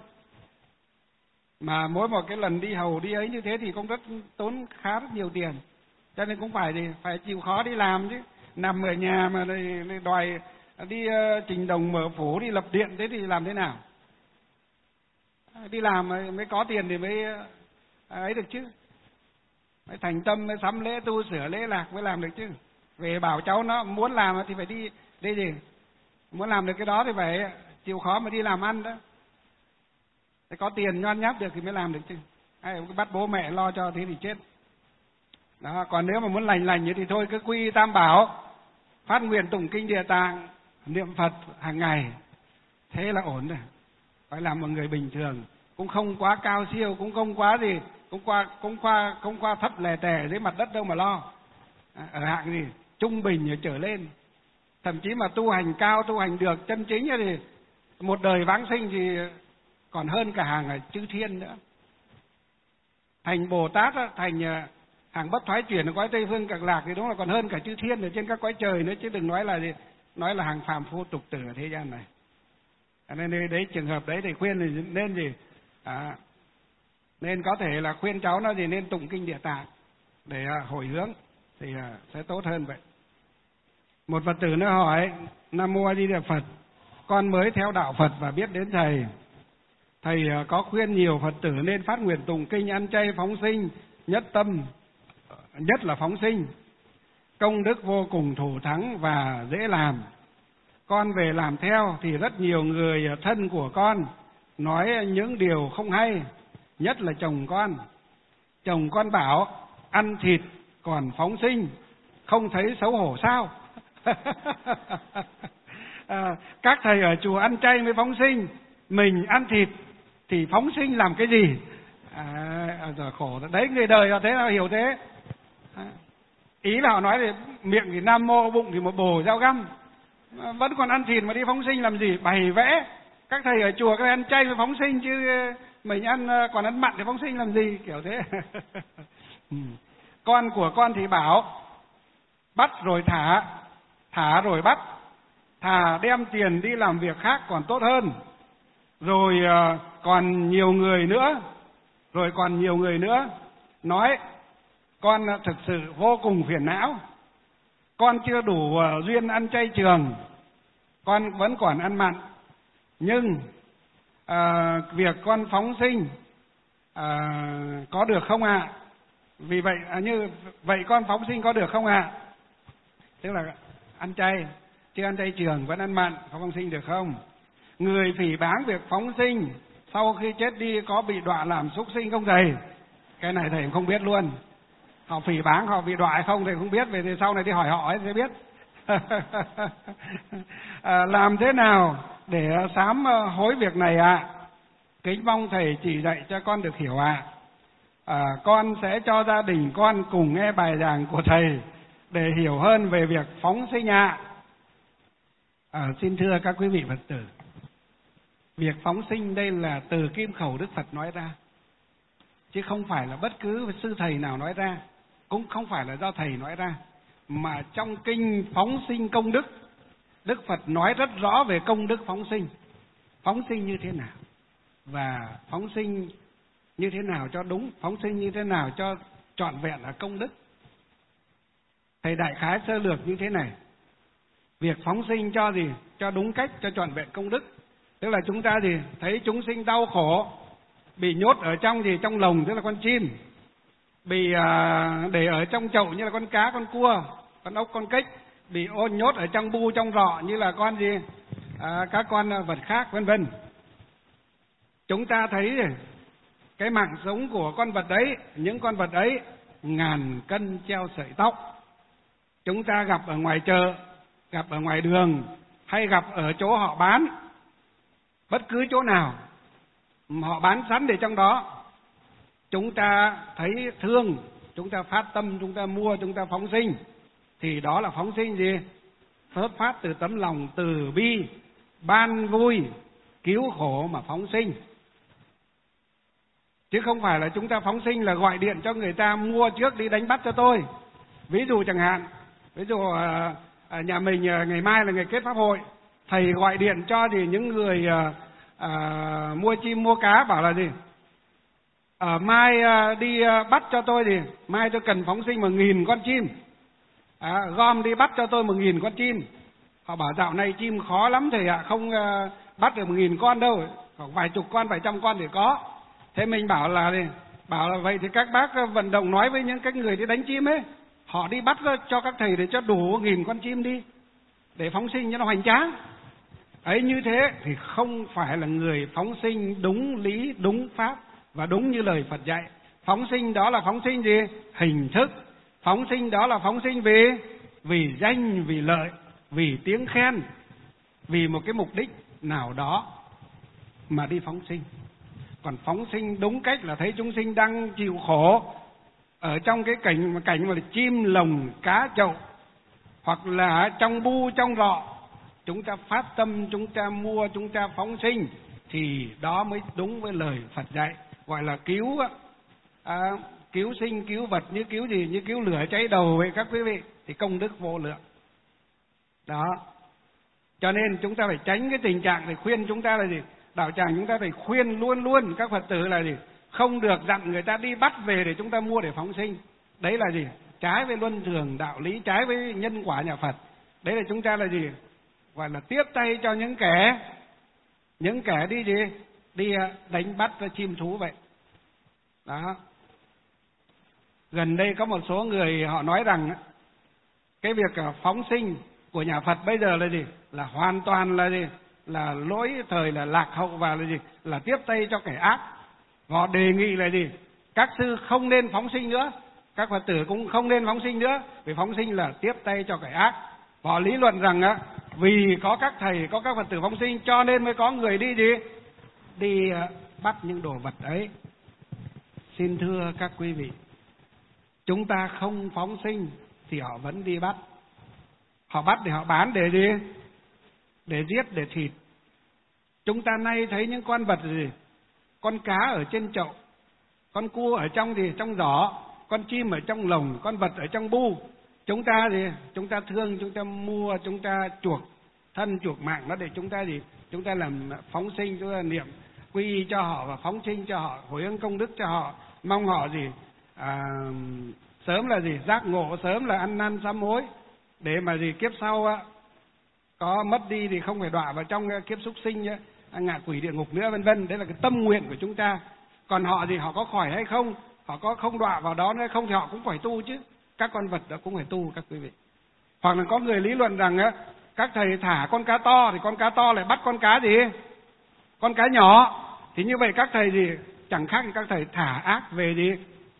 Mà mỗi một cái lần đi hầu đi ấy như thế thì cũng rất tốn khá rất nhiều tiền. Cho nên cũng phải thì phải chịu khó đi làm chứ. Nằm ở nhà mà đòi đi trình đồng mở phủ, đi lập điện thế thì làm thế nào? Đi làm mới có tiền thì mới ấy được chứ. Mới thành tâm, mới sắm lễ tu sửa lễ lạc mới làm được chứ. Về bảo cháu nó muốn làm thì phải đi, đi gì? Muốn làm được cái đó thì phải chịu khó mà đi làm ăn đó. Để có tiền nhoan nháp được thì mới làm được chứ. Ai bắt bố mẹ lo cho thế thì chết. Đó, còn nếu mà muốn lành lành như thì thôi cứ quy tam bảo, phát nguyện tụng kinh địa tạng, niệm Phật hàng ngày. Thế là ổn rồi. Phải làm một người bình thường, cũng không quá cao siêu, cũng không quá gì, cũng qua cũng qua cũng qua thấp lè tè dưới mặt đất đâu mà lo. À, ở hạng gì trung bình ở trở lên. Thậm chí mà tu hành cao, tu hành được chân chính thì một đời vãng sinh thì còn hơn cả hàng chư thiên nữa. Thành Bồ Tát, thành hàng bất thoái chuyển ở cõi Tây Phương Cực Lạc thì đúng là còn hơn cả chư thiên ở trên các cõi trời nữa, chứ đừng nói là gì, nói là hàng phàm phu tục tử ở thế gian này. Nên đấy trường hợp đấy thì khuyên thì nên gì, à, nên có thể là khuyên cháu nó gì nên tụng kinh địa tạng để hồi hướng thì sẽ tốt hơn vậy. Một Phật tử nữa hỏi: Nam mô A Di Đà Phật, con mới theo đạo Phật và biết đến thầy. Thầy có khuyên nhiều Phật tử nên phát nguyện tụng kinh, ăn chay, phóng sinh, nhất tâm, nhất là phóng sinh, công đức vô cùng thủ thắng và dễ làm. Con về làm theo thì rất nhiều người thân của con nói những điều không hay, nhất là chồng con. Chồng con bảo ăn thịt còn phóng sinh, không thấy xấu hổ sao? À, các thầy ở chùa ăn chay mới phóng sinh, mình ăn thịt thì phóng sinh làm cái gì? À, giờ khổ đấy, người đời là thế, là hiểu thế. À, ý là họ nói thì miệng thì nam mô, bụng thì một bồ dao găm, vẫn còn ăn thịt mà đi phóng sinh làm gì? Bày vẽ. Các thầy ở chùa các thầy ăn chay mới phóng sinh, chứ mình ăn còn ăn mặn thì phóng sinh làm gì, kiểu thế. Con của con thì bảo bắt rồi thả, thả rồi bắt, thà đem tiền đi làm việc khác còn tốt hơn. Rồi còn nhiều người nữa, rồi còn nhiều người nữa nói con thực sự vô cùng phiền não. Con chưa đủ duyên ăn chay trường, con vẫn còn ăn mặn. Nhưng à, việc con phóng sinh à, có được không ạ? À? Vì vậy à, như vậy con phóng sinh có được không ạ? À? Tức là ăn chay, chưa ăn chay trường vẫn ăn mặn, có phóng sinh được không? Người phỉ báng việc phóng sinh sau khi chết đi có bị đọa làm súc sinh không thầy? Cái này thầy không biết luôn. Họ phỉ báng, họ bị đọa hay không thầy không biết, về thì sau này đi hỏi họ ấy sẽ biết. À, làm thế nào để sám hối việc này ạ? À? Kính mong thầy chỉ dạy cho con được hiểu ạ. À. À, con sẽ cho gia đình con cùng nghe bài giảng của thầy để hiểu hơn về việc phóng sinh ạ. À. À, xin thưa các quý vị Phật tử, việc phóng sinh đây là từ kim khẩu Đức Phật nói ra, chứ không phải là bất cứ sư thầy nào nói ra, cũng không phải là do thầy nói ra, mà trong kinh Phóng Sinh Công Đức, Đức Phật nói rất rõ về công đức phóng sinh. Phóng sinh như thế nào và phóng sinh như thế nào cho đúng, phóng sinh như thế nào cho trọn vẹn là công đức. Thầy đại khái sơ lược như thế này: việc phóng sinh cho gì? Cho đúng cách, cho trọn vẹn công đức. Tức là chúng ta gì? Thấy chúng sinh đau khổ, bị nhốt ở trong gì? Trong lồng, tức là con chim. bị à, để ở trong chậu như là con cá, con cua, con ốc, con kích, bị ôn nhốt ở trong bu, trong rọ như là con gì, à, các con vật khác, vân vân. Chúng ta thấy cái mạng sống của con vật ấy, những con vật ấy ngàn cân treo sợi tóc. Chúng ta gặp ở ngoài chợ, gặp ở ngoài đường, hay gặp ở chỗ họ bán, bất cứ chỗ nào họ bán sẵn để trong đó, chúng ta thấy thương, chúng ta phát tâm, chúng ta mua, chúng ta phóng sinh, thì đó là phóng sinh gì? Xuất phát từ tấm lòng từ bi, ban vui, cứu khổ mà phóng sinh. Chứ không phải là chúng ta phóng sinh là gọi điện cho người ta mua trước đi đánh bắt cho tôi. Ví dụ chẳng hạn, ví dụ à, nhà mình ngày mai là ngày kết pháp hội, thầy gọi điện cho thì những người à, à, mua chim mua cá bảo là gì? À, mai à, đi à, bắt cho tôi thì mai tôi cần phóng sinh một nghìn con chim, à, gom đi bắt cho tôi một nghìn con chim. Họ bảo dạo này chim khó lắm thầy ạ, không à, bắt được một nghìn con đâu, khoảng vài chục con, vài trăm con thì có. Thế mình bảo là gì? Bảo là vậy thì các bác vận động nói với những cái người đi đánh chim ấy, họ đi bắt cho các thầy để cho đủ nghìn con chim đi, để phóng sinh cho nó hoành tráng. Ấy như thế thì không phải là người phóng sinh đúng lý, đúng pháp và đúng như lời Phật dạy. Phóng sinh đó là phóng sinh gì? Hình thức. Phóng sinh đó là phóng sinh vì vì danh, vì lợi, vì tiếng khen, vì một cái mục đích nào đó mà đi phóng sinh. Còn phóng sinh đúng cách là thấy chúng sinh đang chịu khổ ở trong cái cảnh cảnh mà chim lồng cá chậu, hoặc là trong bu trong rọ, chúng ta phát tâm, chúng ta mua, chúng ta phóng sinh, thì đó mới đúng với lời Phật dạy, gọi là cứu à, cứu sinh, cứu vật, như cứu gì? Như cứu lửa cháy đầu vậy các quý vị, thì công đức vô lượng. Đó. Cho nên chúng ta phải tránh cái tình trạng, để khuyên chúng ta là gì? Đạo tràng chúng ta phải khuyên luôn luôn các Phật tử là gì? Không được dặn người ta đi bắt về để chúng ta mua để phóng sinh. Đấy là gì? Trái với luân thường đạo lý, trái với nhân quả nhà Phật. Đấy là chúng ta là gì? Gọi là tiếp tay cho những kẻ những kẻ đi gì? Đi đánh bắt chim thú vậy. Đó. Gần đây có một số người họ nói rằng cái việc phóng sinh của nhà Phật bây giờ là gì? Là hoàn toàn là gì? Là lỗi thời, là lạc hậu, và là gì? Là tiếp tay cho kẻ ác. Họ đề nghị là gì? Các sư không nên phóng sinh nữa, các Phật tử cũng không nên phóng sinh nữa, vì phóng sinh là tiếp tay cho kẻ ác. Họ lý luận rằng á, vì có các thầy, có các Phật tử phóng sinh cho nên mới có người đi gì? Đi bắt những đồ vật ấy. Xin thưa các quý vị, chúng ta không phóng sinh thì họ vẫn đi bắt. Họ bắt để họ bán để gì? Để giết, để thịt. Chúng ta nay thấy những con vật gì? Con cá ở trên chậu, con cua ở trong gì? Trong giỏ, con chim ở trong lồng, con vật ở trong bu. Chúng ta gì? Chúng ta thương, chúng ta mua, chúng ta chuộc thân, chuộc mạng nó để chúng ta gì? Chúng ta làm phóng sinh, chúng ta niệm quy y cho họ và phóng sinh cho họ, hồi hướng công đức cho họ, mong họ gì? À, sớm là gì? Giác ngộ, sớm là ăn năn sám hối, để mà gì? Kiếp sau á, có mất đi thì không phải đọa vào trong kiếp súc sinh, ngạ quỷ địa ngục nữa, vân vân. Đấy là cái tâm nguyện của chúng ta. Còn họ thì họ có khỏi hay không, họ có không đọa vào đó nữa không, thì họ cũng phải tu chứ. Các con vật đó cũng phải tu các quý vị. Hoặc là có người lý luận rằng á, các thầy thả con cá to thì con cá to lại bắt con cá gì? Con cá nhỏ. Thì như vậy các thầy gì? Chẳng khác thì các thầy thả ác về gì?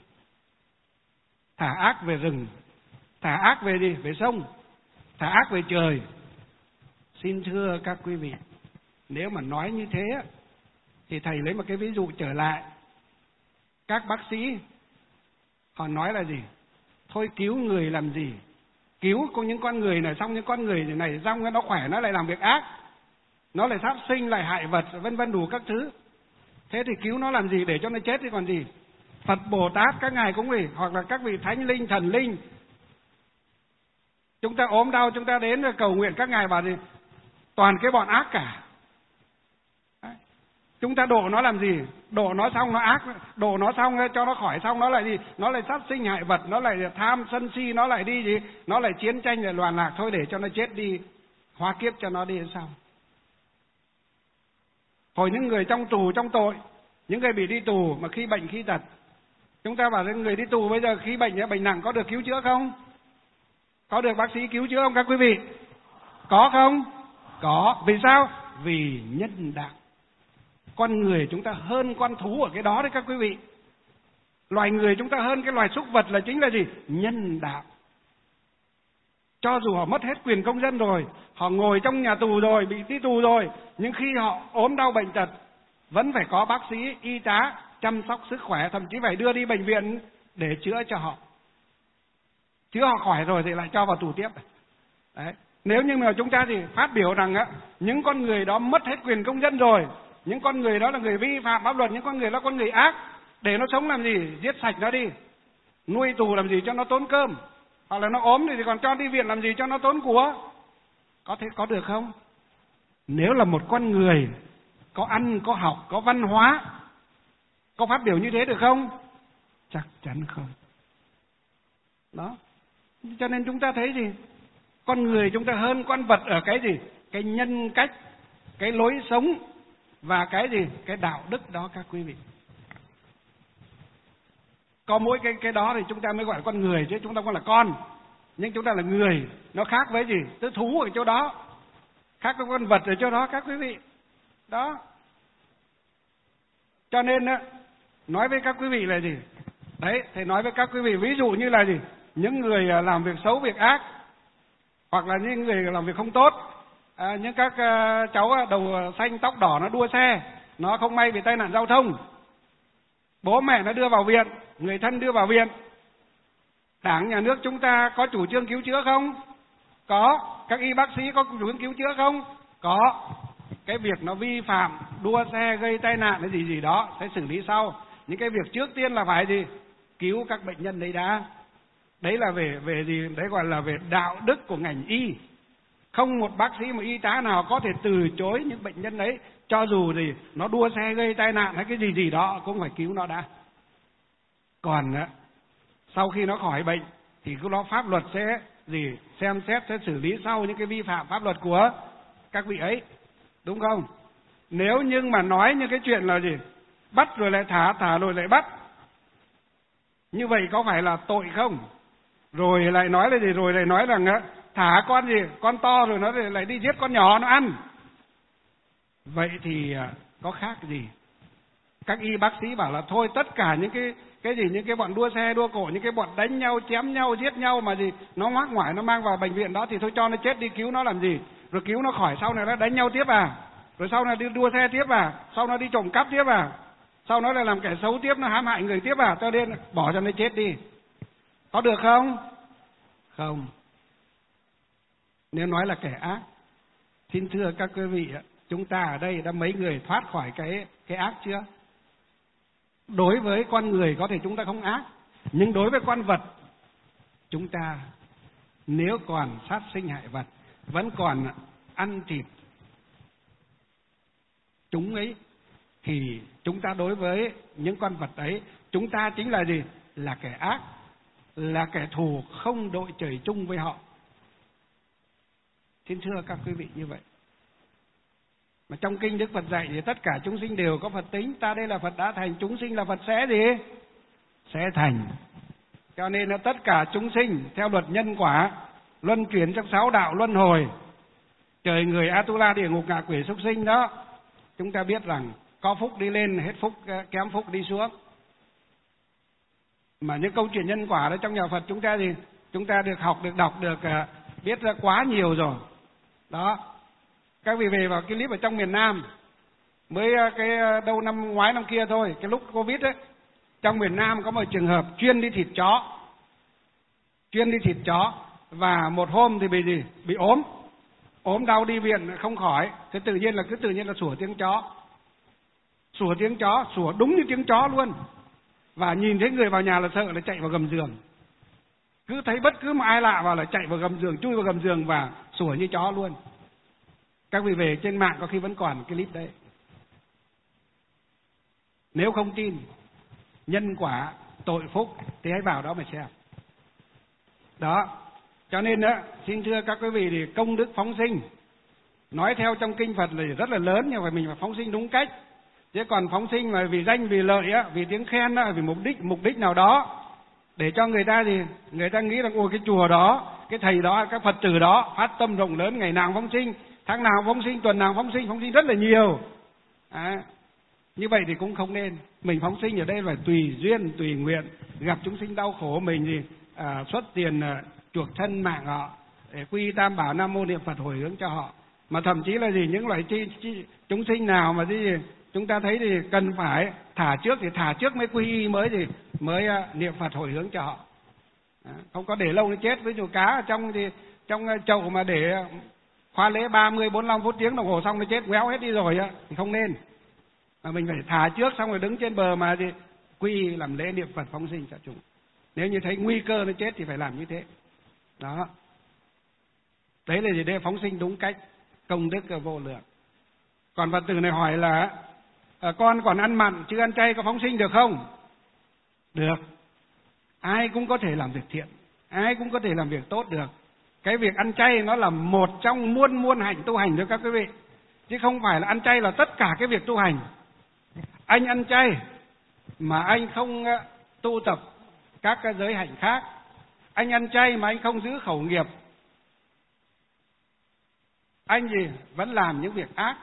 Thả ác về rừng, thả ác về gì? Về sông, thả ác về trời. Xin thưa các quý vị, nếu mà nói như thế thì thầy lấy một cái ví dụ trở lại. Các bác sĩ họ nói là gì? Thôi cứu người làm gì? Cứu có những con người này, xong những con người này xong nó khỏe nó lại làm việc ác, nó lại sát sinh, lại hại vật, vân vân đủ các thứ. Thế thì cứu nó làm gì? Để cho nó chết thì còn gì? Phật Bồ Tát các ngài cũng vì, hoặc là các vị thánh linh, thần linh, chúng ta ốm đau chúng ta đến cầu nguyện, các ngài bảo gì? Toàn cái bọn ác cả. Đấy. Chúng ta độ nó làm gì? Độ nó xong nó ác, độ nó xong cho nó khỏi xong nó lại gì? Nó lại sát sinh hại vật, nó lại tham sân si, nó lại đi gì? Nó lại chiến tranh, lại loạn lạc, thôi để cho nó chết đi, hóa kiếp cho nó đi sao? Hồi những người trong tù trong tội, những người bị đi tù mà khi bệnh khi tật, Chúng ta bảo người đi tù bây giờ khi bệnh bệnh nặng có được cứu chữa không? Có được bác sĩ cứu chữa không các quý vị? Có không? Có. Vì sao? Vì nhân đạo. Con người chúng ta hơn con thú ở cái đó đấy các quý vị. Loài người chúng ta hơn cái loài súc vật là chính là gì? Nhân đạo. Cho dù họ mất hết quyền công dân rồi, họ ngồi trong nhà tù rồi, bị đi tù rồi, nhưng khi họ ốm đau bệnh tật, vẫn phải có bác sĩ, y tá chăm sóc sức khỏe, thậm chí phải đưa đi bệnh viện để chữa cho họ. Chữa họ khỏi rồi thì lại cho vào tù tiếp. Đấy. Nếu như mà chúng ta thì phát biểu rằng á, những con người đó mất hết quyền công dân rồi, những con người đó là người vi phạm pháp luật, những con người đó là con người ác, để nó sống làm gì? Giết sạch nó đi. Nuôi tù làm gì cho nó tốn cơm? Hoặc là nó ốm thì còn cho đi viện làm gì cho nó tốn của? Có thể có được không? Nếu là một con người có ăn, có học, có văn hóa, có phát biểu như thế được không? Chắc chắn không. Đó. Cho nên chúng ta thấy gì? Con người chúng ta hơn con vật ở cái gì? Cái nhân cách, cái lối sống và cái gì? Cái đạo đức đó các quý vị. Có mỗi cái cái đó thì chúng ta mới gọi là con người, chứ chúng ta không là con. Nhưng chúng ta là người, nó khác với gì? Tứ thú ở chỗ đó, khác với con vật ở chỗ đó các quý vị. Đó. Cho nên á, nói với các quý vị là gì? Đấy, thầy nói với các quý vị ví dụ như là gì? Những người làm việc xấu, việc ác, hoặc là những người làm việc không tốt, à, những các uh, cháu đầu xanh tóc đỏ nó đua xe, nó không may bị tai nạn giao thông, bố mẹ nó đưa vào viện, người thân đưa vào viện. Đảng nhà nước chúng ta có chủ trương cứu chữa không? Có. Các y bác sĩ có chủ trương cứu chữa không? Có. Cái việc nó vi phạm, đua xe gây tai nạn hay gì gì đó sẽ xử lý sau. Những cái việc trước tiên là phải gì? Cứu các bệnh nhân đấy đã. Đấy là về về gì? Đấy gọi là về đạo đức của ngành y. Không một bác sĩ, một y tá nào có thể từ chối những bệnh nhân đấy, cho dù gì nó đua xe gây tai nạn hay cái gì gì đó cũng phải cứu nó đã. Còn sau khi nó khỏi bệnh thì cái đó pháp luật sẽ gì xem xét, sẽ xử lý sau những cái vi phạm pháp luật của các vị ấy, đúng không? Nếu như mà nói như cái chuyện là gì bắt rồi lại thả, thả rồi lại bắt, như vậy có phải là tội không? Rồi lại nói là gì? Rồi lại nói rằng thả con gì con to rồi nó lại đi giết con nhỏ nó ăn. Vậy thì có khác gì? Các y bác sĩ bảo là thôi tất cả những cái cái gì những cái bọn đua xe đua cổ, những cái bọn đánh nhau, chém nhau, giết nhau mà gì nó ngoác ngoải nó mang vào bệnh viện đó thì thôi cho nó chết đi, cứu nó làm gì? Rồi cứu nó khỏi sau này nó đánh nhau tiếp à? Rồi sau này đi đua xe tiếp à? Sau nó đi trộm cắp tiếp à? Sau nó lại làm kẻ xấu tiếp, nó hãm hại người tiếp à? Cho nên bỏ cho nó chết đi. Có được không? Không. Nếu nói là kẻ ác, xin thưa các quý vị, chúng ta ở đây đã mấy người thoát khỏi cái cái ác chưa? Đối với con người có thể chúng ta không ác, nhưng đối với con vật, chúng ta nếu còn sát sinh hại vật, vẫn còn ăn thịt chúng ấy, thì chúng ta đối với những con vật ấy, chúng ta chính là gì? Là kẻ ác, là kẻ thù không đội trời chung với họ. Xin thưa các quý vị như vậy. Mà trong kinh Đức Phật dạy thì tất cả chúng sinh đều có Phật tính. Ta đây là Phật đã thành, chúng sinh là Phật sẽ gì? Sẽ thành. Cho nên là tất cả chúng sinh theo luật nhân quả, luân chuyển trong sáu đạo luân hồi, trời người, Atula, địa ngục, ngạ quỷ, súc sinh đó, chúng ta biết rằng có phúc đi lên, hết phúc kém phúc đi xuống. Mà những câu chuyện nhân quả đó trong nhà Phật chúng ta thì chúng ta được học, được đọc, được biết ra quá nhiều rồi. Đó. Các vị về vào cái clip ở trong miền Nam, mới cái đâu năm ngoái năm kia thôi, cái lúc Covid ấy, trong miền Nam có một trường hợp chuyên đi thịt chó, chuyên đi thịt chó, và một hôm thì bị gì? Bị ốm, ốm đau đi viện không khỏi, thế tự nhiên là cứ tự nhiên là sủa tiếng chó, sủa tiếng chó, sủa đúng như tiếng chó luôn, và nhìn thấy người vào nhà là sợ, là chạy vào gầm giường, cứ thấy bất cứ một ai lạ vào là chạy vào gầm giường, chui vào gầm giường và sủa như chó luôn. Các vị về trên mạng có khi vẫn còn cái clip đấy. Nếu không tin nhân quả tội phúc thì hãy vào đó mà xem. Đó. Cho nên đó, xin thưa các quý vị, thì công đức phóng sinh nói theo trong kinh Phật là rất là lớn, nhưng mà mình phải phóng sinh đúng cách. Chứ còn phóng sinh mà vì danh vì lợi á, vì tiếng khen á, vì mục đích mục đích nào đó để cho người ta thì người ta nghĩ rằng ôi cái chùa đó, cái thầy đó, các Phật tử đó phát tâm rộng lớn, ngày nào phóng sinh, tháng nào phóng sinh, tuần nào phóng sinh, phóng sinh rất là nhiều. À, như vậy thì cũng không nên. Mình phóng sinh ở đây phải tùy duyên, tùy nguyện, gặp chúng sinh đau khổ mình thì à, xuất tiền à, chuộc thân mạng họ để quy tam bảo nam mô niệm Phật hồi hướng cho họ. Mà thậm chí là gì, những loại chi, chi, chúng sinh nào mà gì chúng ta thấy thì cần phải thả trước thì thả trước mới quy y, mới thì mới uh, niệm Phật hồi hướng cho họ. À, không có để lâu nó chết. Ví dụ cá ở trong thì trong chậu mà để khóa lễ ba mươi bốn mươi lăm phút tiếng đồng hồ xong nó chết quéo hết đi rồi á thì không nên. Mà mình phải thả trước xong rồi đứng trên bờ mà thì quy y làm lễ niệm Phật phóng sinh cho chúng. Nếu như thấy nguy cơ nó chết thì phải làm như thế. Đó. Đấy là gì? Để phóng sinh đúng cách, công đức vô lượng. Còn Phật tử này hỏi là à, con còn ăn mặn chứ ăn chay có phóng sinh được không? Được. Ai cũng có thể làm việc thiện, ai cũng có thể làm việc tốt được. Cái việc ăn chay nó là một trong muôn muôn hạnh tu hành thôi các quý vị, chứ không phải là ăn chay là tất cả cái việc tu hành. Anh ăn chay mà anh không tu tập các cái giới hạnh khác, anh ăn chay mà anh không giữ khẩu nghiệp, anh gì vẫn làm những việc ác,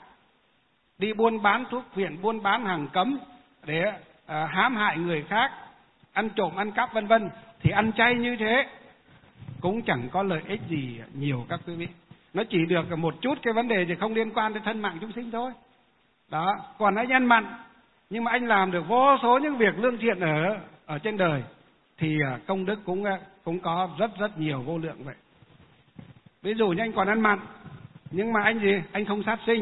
đi buôn bán thuốc phiện, buôn bán hàng cấm để à, hãm hại người khác, ăn trộm ăn cắp vân vân, thì ăn chay như thế cũng chẳng có lợi ích gì nhiều các quý vị. Nó chỉ được một chút cái vấn đề thì không liên quan đến thân mạng chúng sinh thôi. Đó. Còn anh ăn mặn nhưng mà anh làm được vô số những việc lương thiện ở ở trên đời thì công đức cũng cũng có rất rất nhiều vô lượng vậy. Ví dụ như anh còn ăn mặn nhưng mà anh gì anh không sát sinh,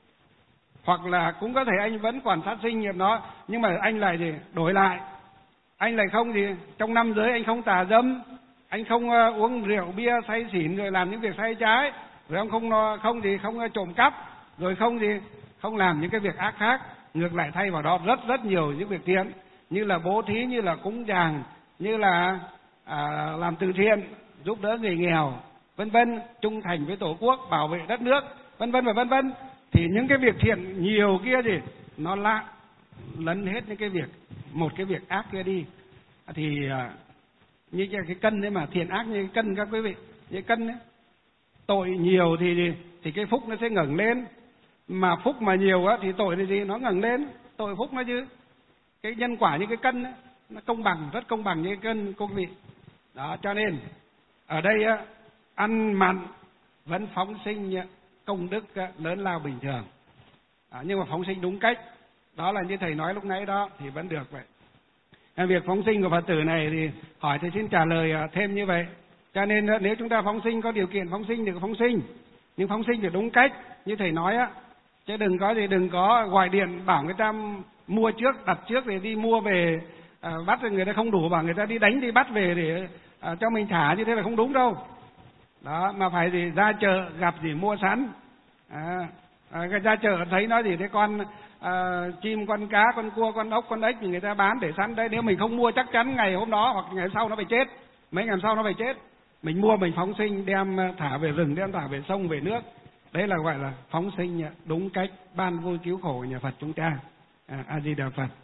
hoặc là cũng có thể anh vẫn còn sát sinh nghiệp đó, nhưng mà anh lại gì đổi lại, anh lại không gì trong năm giới anh không tà dâm, anh không uh, uống rượu bia say xỉn rồi làm những việc sai trái, rồi ông không không gì không uh, trộm cắp, rồi không gì không làm những cái việc ác khác. Ngược lại thay vào đó rất rất nhiều những việc thiện, như là bố thí, như là cúng dường, như là à, làm từ thiện, giúp đỡ người nghèo, vân vân, trung thành với tổ quốc, bảo vệ đất nước, vân vân và vân vân. Thì những cái việc thiện nhiều kia gì nó lạ lấn hết những cái việc một cái việc ác kia đi. Thì à, như cái cân đấy mà, thiện ác như cái cân các quý vị, như cân đấy, tội nhiều thì thì cái phúc nó sẽ ngẩng lên, mà phúc mà nhiều á thì tội là gì nó ngẩng lên, tội phúc nó chứ cái nhân quả như cái cân ấy, nó công bằng, rất công bằng như cái cân quý vị. Đó, cho nên ở đây á, ăn mặn vẫn phóng sinh công đức lớn lao bình thường, à, nhưng mà phóng sinh đúng cách, đó là như thầy nói lúc nãy đó thì vẫn được vậy. À, việc phóng sinh của Phật tử này thì hỏi thầy xin trả lời thêm như vậy. Cho nên nếu chúng ta phóng sinh, có điều kiện phóng sinh thì phóng sinh, nhưng phóng sinh phải đúng cách như thầy nói á, chứ đừng có gì đừng có gọi điện bảo người ta mua trước, đặt trước để đi mua về à, bắt rồi người ta không đủ, bảo người ta đi đánh đi bắt về để à, cho mình thả, như thế là không đúng đâu. Đó, mà phải gì ra chợ gặp gì mua sẵn. À, à, ra chợ thấy nó gì thế con à, chim, con cá, con cua, con ốc, con ếch thì người ta bán để sẵn đấy. Nếu mình không mua chắc chắn ngày hôm đó hoặc ngày sau nó phải chết, mấy ngày sau nó phải chết. Mình mua mình phóng sinh, đem thả về rừng, đem thả về sông, về nước. Đấy là gọi là phóng sinh đúng cách, ban vui cứu khổ của nhà Phật chúng ta. À, A Di Đà Phật.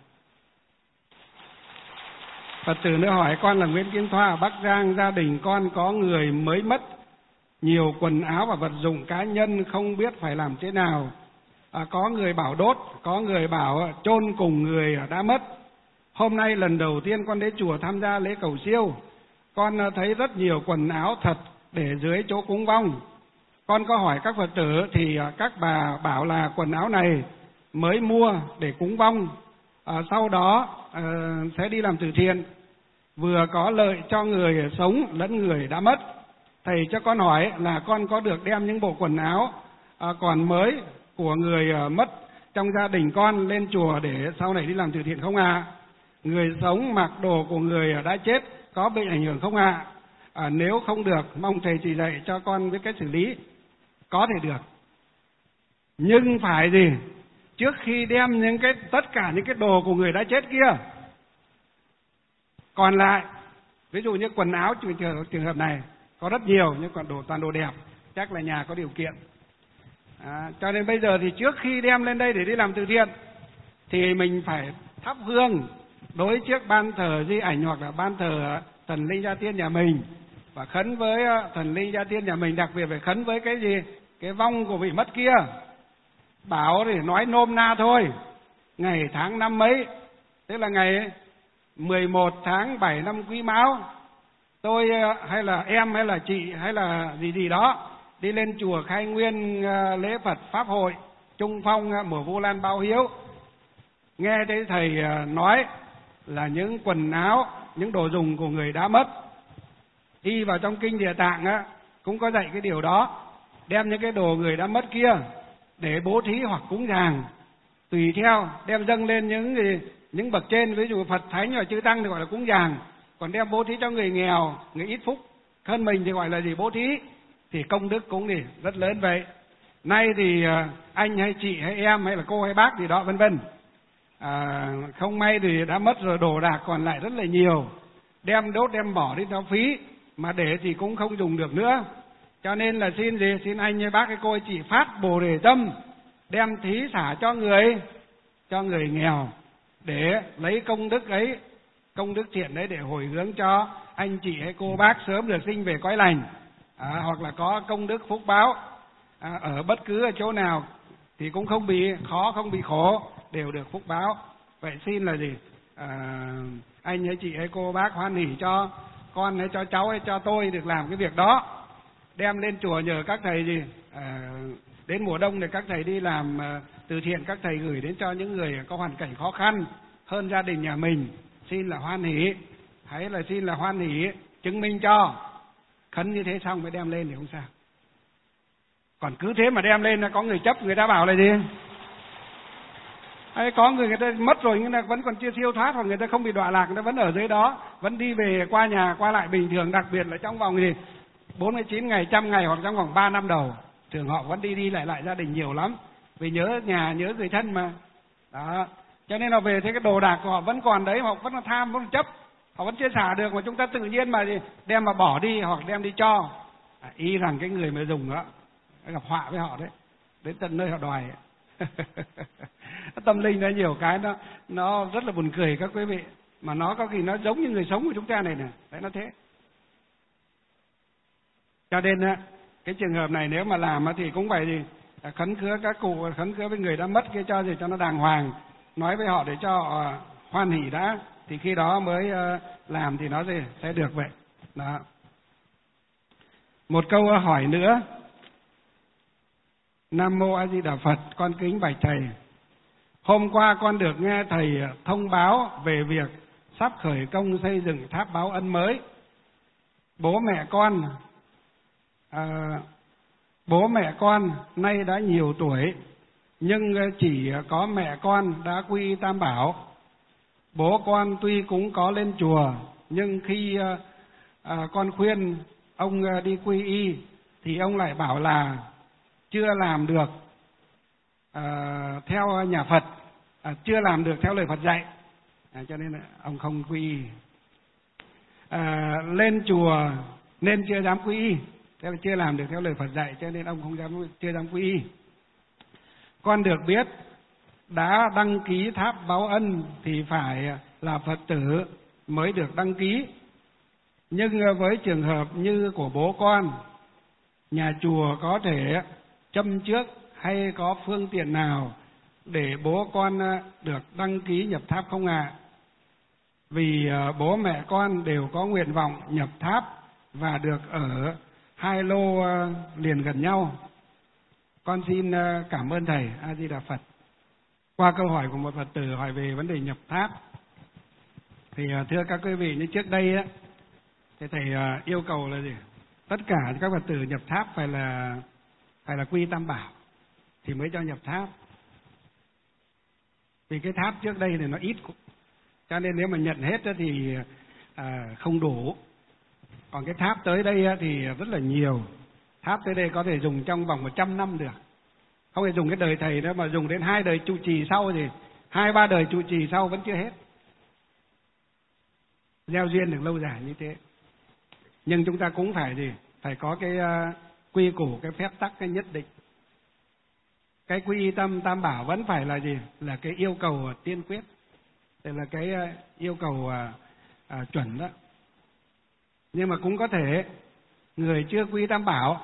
Phật tử nữa hỏi, con là Nguyễn Kim Thoa ở Bắc Giang, gia đình con có người mới mất nhiều quần áo và vật dụng cá nhân, không biết phải làm thế nào. À, có người bảo đốt, có người bảo chôn cùng người đã mất. Hôm nay lần đầu tiên con đến chùa tham gia lễ cầu siêu, con thấy rất nhiều quần áo thật để dưới chỗ cúng vong. Con có hỏi các Phật tử thì các bà bảo là quần áo này mới mua để cúng vong, à, sau đó à, sẽ đi làm từ thiện, vừa có lợi cho người sống lẫn người đã mất. Thầy cho con hỏi là con có được đem những bộ quần áo à, còn mới của người à, mất trong gia đình con lên chùa để sau này đi làm từ thiện không ạ? À? Người sống mặc đồ của người đã chết có bị ảnh hưởng không ạ? À? À, nếu không được, mong thầy chỉ dạy cho con biết cách xử lý. Có thể được, nhưng phải gì? Trước khi đem những cái tất cả những cái đồ của người đã chết kia, còn lại, ví dụ như quần áo trường, trường hợp này có rất nhiều, nhưng còn đồ toàn đồ đẹp, chắc là nhà có điều kiện. À, cho nên bây giờ thì trước khi đem lên đây để đi làm từ thiện thì mình phải thắp hương đối trước ban thờ di ảnh hoặc là ban thờ thần linh gia tiên nhà mình, và khấn với thần linh gia tiên nhà mình. Đặc biệt phải khấn với cái gì? Cái vong của vị mất kia. Bảo thì nói nôm na thôi, ngày tháng năm mấy, tức là ngày mười một tháng bảy năm Quý Mão, tôi hay là em hay là chị hay là gì gì đó đi lên chùa Khai Nguyên lễ Phật Pháp hội Trung Phong mùa Vu Lan báo hiếu, nghe thấy thầy nói là những quần áo, những đồ dùng của người đã mất. Đi vào trong kinh Địa Tạng á, cũng có dạy cái điều đó, đem những cái đồ người đã mất kia để bố thí hoặc cúng dường, tùy theo đem dâng lên những gì, những bậc trên, ví dụ Phật Thánh và Chư Tăng thì gọi là cúng dường, còn đem bố thí cho người nghèo, người ít phúc hơn mình thì gọi là gì? Bố thí. Thì công đức cũng thì rất lớn vậy. Nay thì anh hay chị hay em hay là cô hay bác gì đó vân vân, à, không may thì đã mất rồi, đồ đạc còn lại rất là nhiều, đem đốt đem bỏ đi theo phí, mà để thì cũng không dùng được nữa. Cho nên là xin gì? Xin anh hay bác hay cô hay chị phát bồ đề tâm, đem thí xả cho người cho người nghèo, để lấy công đức ấy, công đức thiện đấy để hồi hướng cho anh chị hay cô bác sớm được sinh về cõi lành, à, hoặc là có công đức phúc báo, à, ở bất cứ ở chỗ nào thì cũng không bị khó, không bị khổ, đều được phúc báo. Vậy xin là gì? À, anh hay chị hay cô bác hoan hỉ cho con hay cho cháu hay cho tôi được làm cái việc đó, đem lên chùa nhờ các thầy gì, à, đến mùa đông thì các thầy đi làm à, từ thiện, các thầy gửi đến cho những người có hoàn cảnh khó khăn hơn gia đình nhà mình, xin là hoan hỉ, hay là xin là hoan hỉ chứng minh cho. Khấn như thế xong mới đem lên thì không sao. Còn cứ thế mà đem lên là có người chấp, người ta bảo là gì? Hay có người người ta mất rồi nhưng mà vẫn còn chưa siêu thoát, hoặc người ta không bị đọa lạc, người ta vẫn ở dưới đó, vẫn đi về qua nhà qua lại bình thường, đặc biệt là trong vòng gì bốn mươi chín ngày, trăm ngày, hoặc trong vòng ba năm đầu, thường họ vẫn đi đi lại lại gia đình nhiều lắm, vì nhớ nhà nhớ người thân mà. Đó, cho nên là về thế cái đồ đạc của họ vẫn còn đấy, họ vẫn là tham, vẫn chấp, họ vẫn chưa xả được, mà chúng ta tự nhiên mà đem mà bỏ đi hoặc đem đi cho, à, ý rằng cái người mà dùng đó gặp họa với họ đấy, đến tận nơi họ đòi. Tâm linh nó nhiều cái nó nó rất là buồn cười các quý vị, mà nó có khi nó giống như người sống của chúng ta này nè, đấy nó thế. Cho nên cái trường hợp này nếu mà làm thì cũng phải gì khấn khứa các cụ, khấn khứa với người đã mất kia cho gì cho nó đàng hoàng, nói với họ để cho họ hoan hỉ đã, thì khi đó mới làm thì nó gì sẽ được vậy. Đó. Một câu hỏi nữa. Nam mô A Di Đà Phật, con kính bạch thầy. Hôm qua con được nghe thầy thông báo về việc sắp khởi công xây dựng tháp báo ân mới. Bố mẹ con à, bố mẹ con nay đã nhiều tuổi, nhưng chỉ có mẹ con đã quy y Tam Bảo. Bố con tuy cũng có lên chùa, nhưng khi à, con khuyên ông đi quy y thì ông lại bảo là chưa làm được à, theo nhà Phật, à, chưa làm được theo lời Phật dạy, à, cho nên ông không quy y. À, lên chùa nên chưa dám quy y, thế là chưa làm được theo lời Phật dạy, cho nên ông không dám, chưa dám quy y. Con được biết đã đăng ký tháp báo ân thì phải là Phật tử mới được đăng ký, nhưng với trường hợp như của bố con, nhà chùa có thể châm trước hay có phương tiện nào để bố con được đăng ký nhập tháp không ạ? À? Vì bố mẹ con đều có nguyện vọng nhập tháp và được ở hai lô liền gần nhau. Con xin cảm ơn thầy. A Di Đà Phật. Qua câu hỏi của một Phật tử hỏi về vấn đề nhập tháp, thì thưa các quý vị, như trước đây á, thì thầy yêu cầu là gì? Tất cả các Phật tử nhập tháp phải là phải là quy Tam Bảo thì mới cho nhập tháp. Vì cái tháp trước đây thì nó ít, cho nên nếu mà nhận hết thì à, không đủ. Còn cái tháp tới đây thì rất là nhiều. Tháp tới đây có thể dùng trong vòng một trăm năm được. Không thể dùng cái đời thầy đó mà dùng đến hai đời trụ trì sau thì hai ba đời trụ trì sau vẫn chưa hết. Gieo duyên được lâu dài như thế. Nhưng chúng ta cũng phải gì? Phải có cái uh, quy củ, cái phép tắc cái nhất định. cái quy y tâm tam bảo vẫn phải là gì? Là cái yêu cầu tiên quyết, đây là cái yêu cầu à, à, chuẩn đó. Nhưng mà cũng có thể người chưa quy y tam bảo,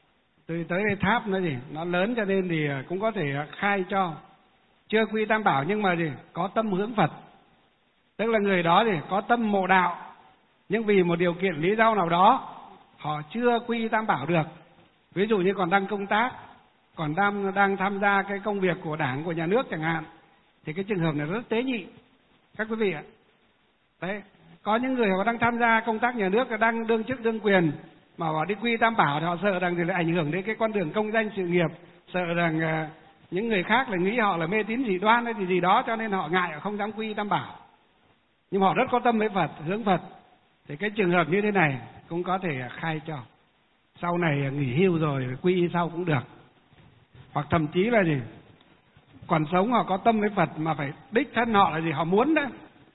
từ tới đây tháp nó gì nó lớn cho nên thì cũng có thể khai cho chưa quy y tam bảo nhưng mà gì có tâm hướng Phật, tức là người đó thì có tâm mộ đạo nhưng vì một điều kiện lý do nào đó họ chưa quy y tam bảo được, ví dụ như còn đang công tác, còn đang đang tham gia cái công việc của Đảng, của nhà nước chẳng hạn, thì cái trường hợp này rất tế nhị các quý vị ạ. Đấy, có những người họ đang tham gia công tác nhà nước, đang đương chức đương quyền mà họ đi quy tam bảo thì họ sợ rằng thì lại ảnh hưởng đến cái con đường công danh sự nghiệp, sợ rằng uh, những người khác là nghĩ họ là mê tín dị đoan hay gì gì đó, cho nên họ ngại, họ không dám quy tam bảo. Nhưng mà họ rất có tâm với Phật, hướng Phật, thì cái trường hợp như thế này cũng có thể khai cho. Sau này nghỉ hưu rồi quy y sau cũng được. Hoặc thậm chí là gì, còn sống họ có tâm với Phật mà phải đích thân họ là gì, họ muốn đó,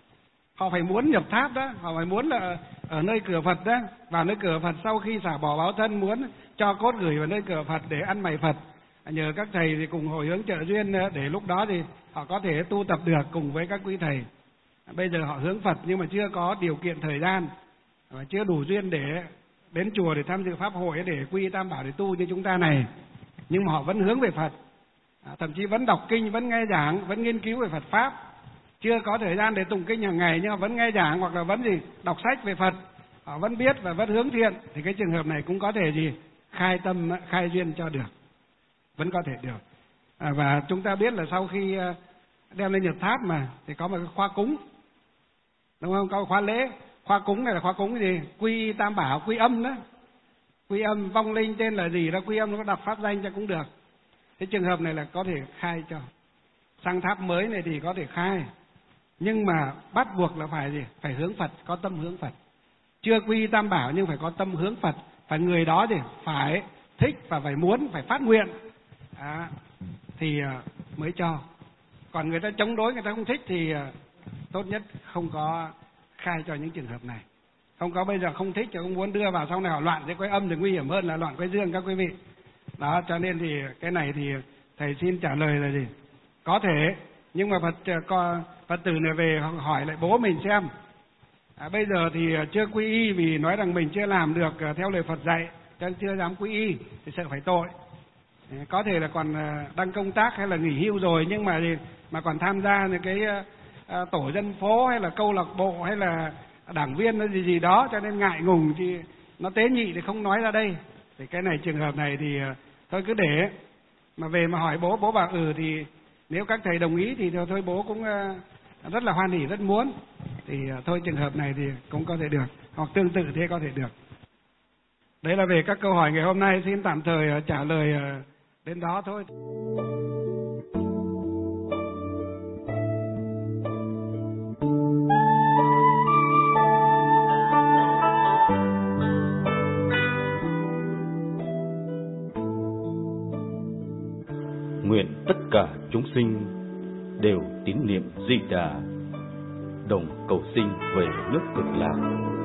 họ phải muốn nhập tháp đó, họ phải muốn là ở nơi cửa Phật đó, vào nơi cửa Phật sau khi xả bỏ báo thân, muốn cho cốt gửi vào nơi cửa Phật để ăn mày Phật, nhờ các thầy thì cùng hồi hướng trợ duyên để lúc đó thì họ có thể tu tập được cùng với các quý thầy. Bây giờ họ hướng Phật nhưng mà chưa có điều kiện thời gian, chưa đủ duyên để đến chùa để tham dự pháp hội để quy tam bảo để tu như chúng ta này, nhưng mà họ vẫn hướng về Phật, thậm chí vẫn đọc kinh, vẫn nghe giảng, vẫn nghiên cứu về Phật pháp, chưa có thời gian để tụng kinh hàng ngày nhưng mà vẫn nghe giảng hoặc là vẫn gì đọc sách về Phật, họ vẫn biết và vẫn hướng thiện, thì cái trường hợp này cũng có thể gì khai tâm, khai duyên cho được, vẫn có thể được. À, và chúng ta biết là sau khi đem lên nhập tháp mà thì có một cái khóa cúng, đúng không? Có khóa lễ, khóa cúng này là khóa cúng cái gì? Quy tam bảo, quy âm đó, quy âm vong linh tên là gì đó, quy âm nó có đọc pháp danh cho cũng được. Cái trường hợp này là có thể khai cho. Sang tháp mới này thì có thể khai, nhưng mà bắt buộc là phải gì? Phải hướng Phật, có tâm hướng Phật. Chưa quy tam bảo nhưng phải có tâm hướng Phật, phải người đó thì phải thích và phải muốn, phải phát nguyện, à, thì mới cho. Còn người ta chống đối, người ta không thích thì tốt nhất không có khai cho những trường hợp này. Không có bây giờ không thích thì không muốn đưa vào, sau này họ loạn với quay âm thì nguy hiểm hơn là loạn quay dương các quý vị. Đó, cho nên thì cái này thì thầy xin trả lời là gì? Có thể, nhưng mà Phật, Phật tử này về hỏi lại bố mình xem. À, bây giờ thì chưa quy y vì nói rằng mình chưa làm được theo lời Phật dạy, cho nên chưa dám quy y, thì sợ phải tội. Có thể là còn đang công tác hay là nghỉ hưu rồi nhưng mà mà còn tham gia cái uh, tổ dân phố hay là câu lạc bộ hay là đảng viên hay gì gì đó, cho nên ngại ngùng thì nó tế nhị thì không nói ra đây. Thì cái này trường hợp này thì uh, thôi cứ để, mà về mà hỏi bố, bố bảo ừ thì nếu các thầy đồng ý thì thôi bố cũng uh, rất là hoan hỉ, rất muốn, thì uh, thôi trường hợp này thì cũng có thể được, hoặc tương tự thế có thể được. Đấy là về các câu hỏi ngày hôm nay, xin tạm thời uh, trả lời uh, đến đó thôi. Nguyện tất cả chúng sinh đều tín niệm Di Đà, đồng cầu sinh về nước Cực Lạc.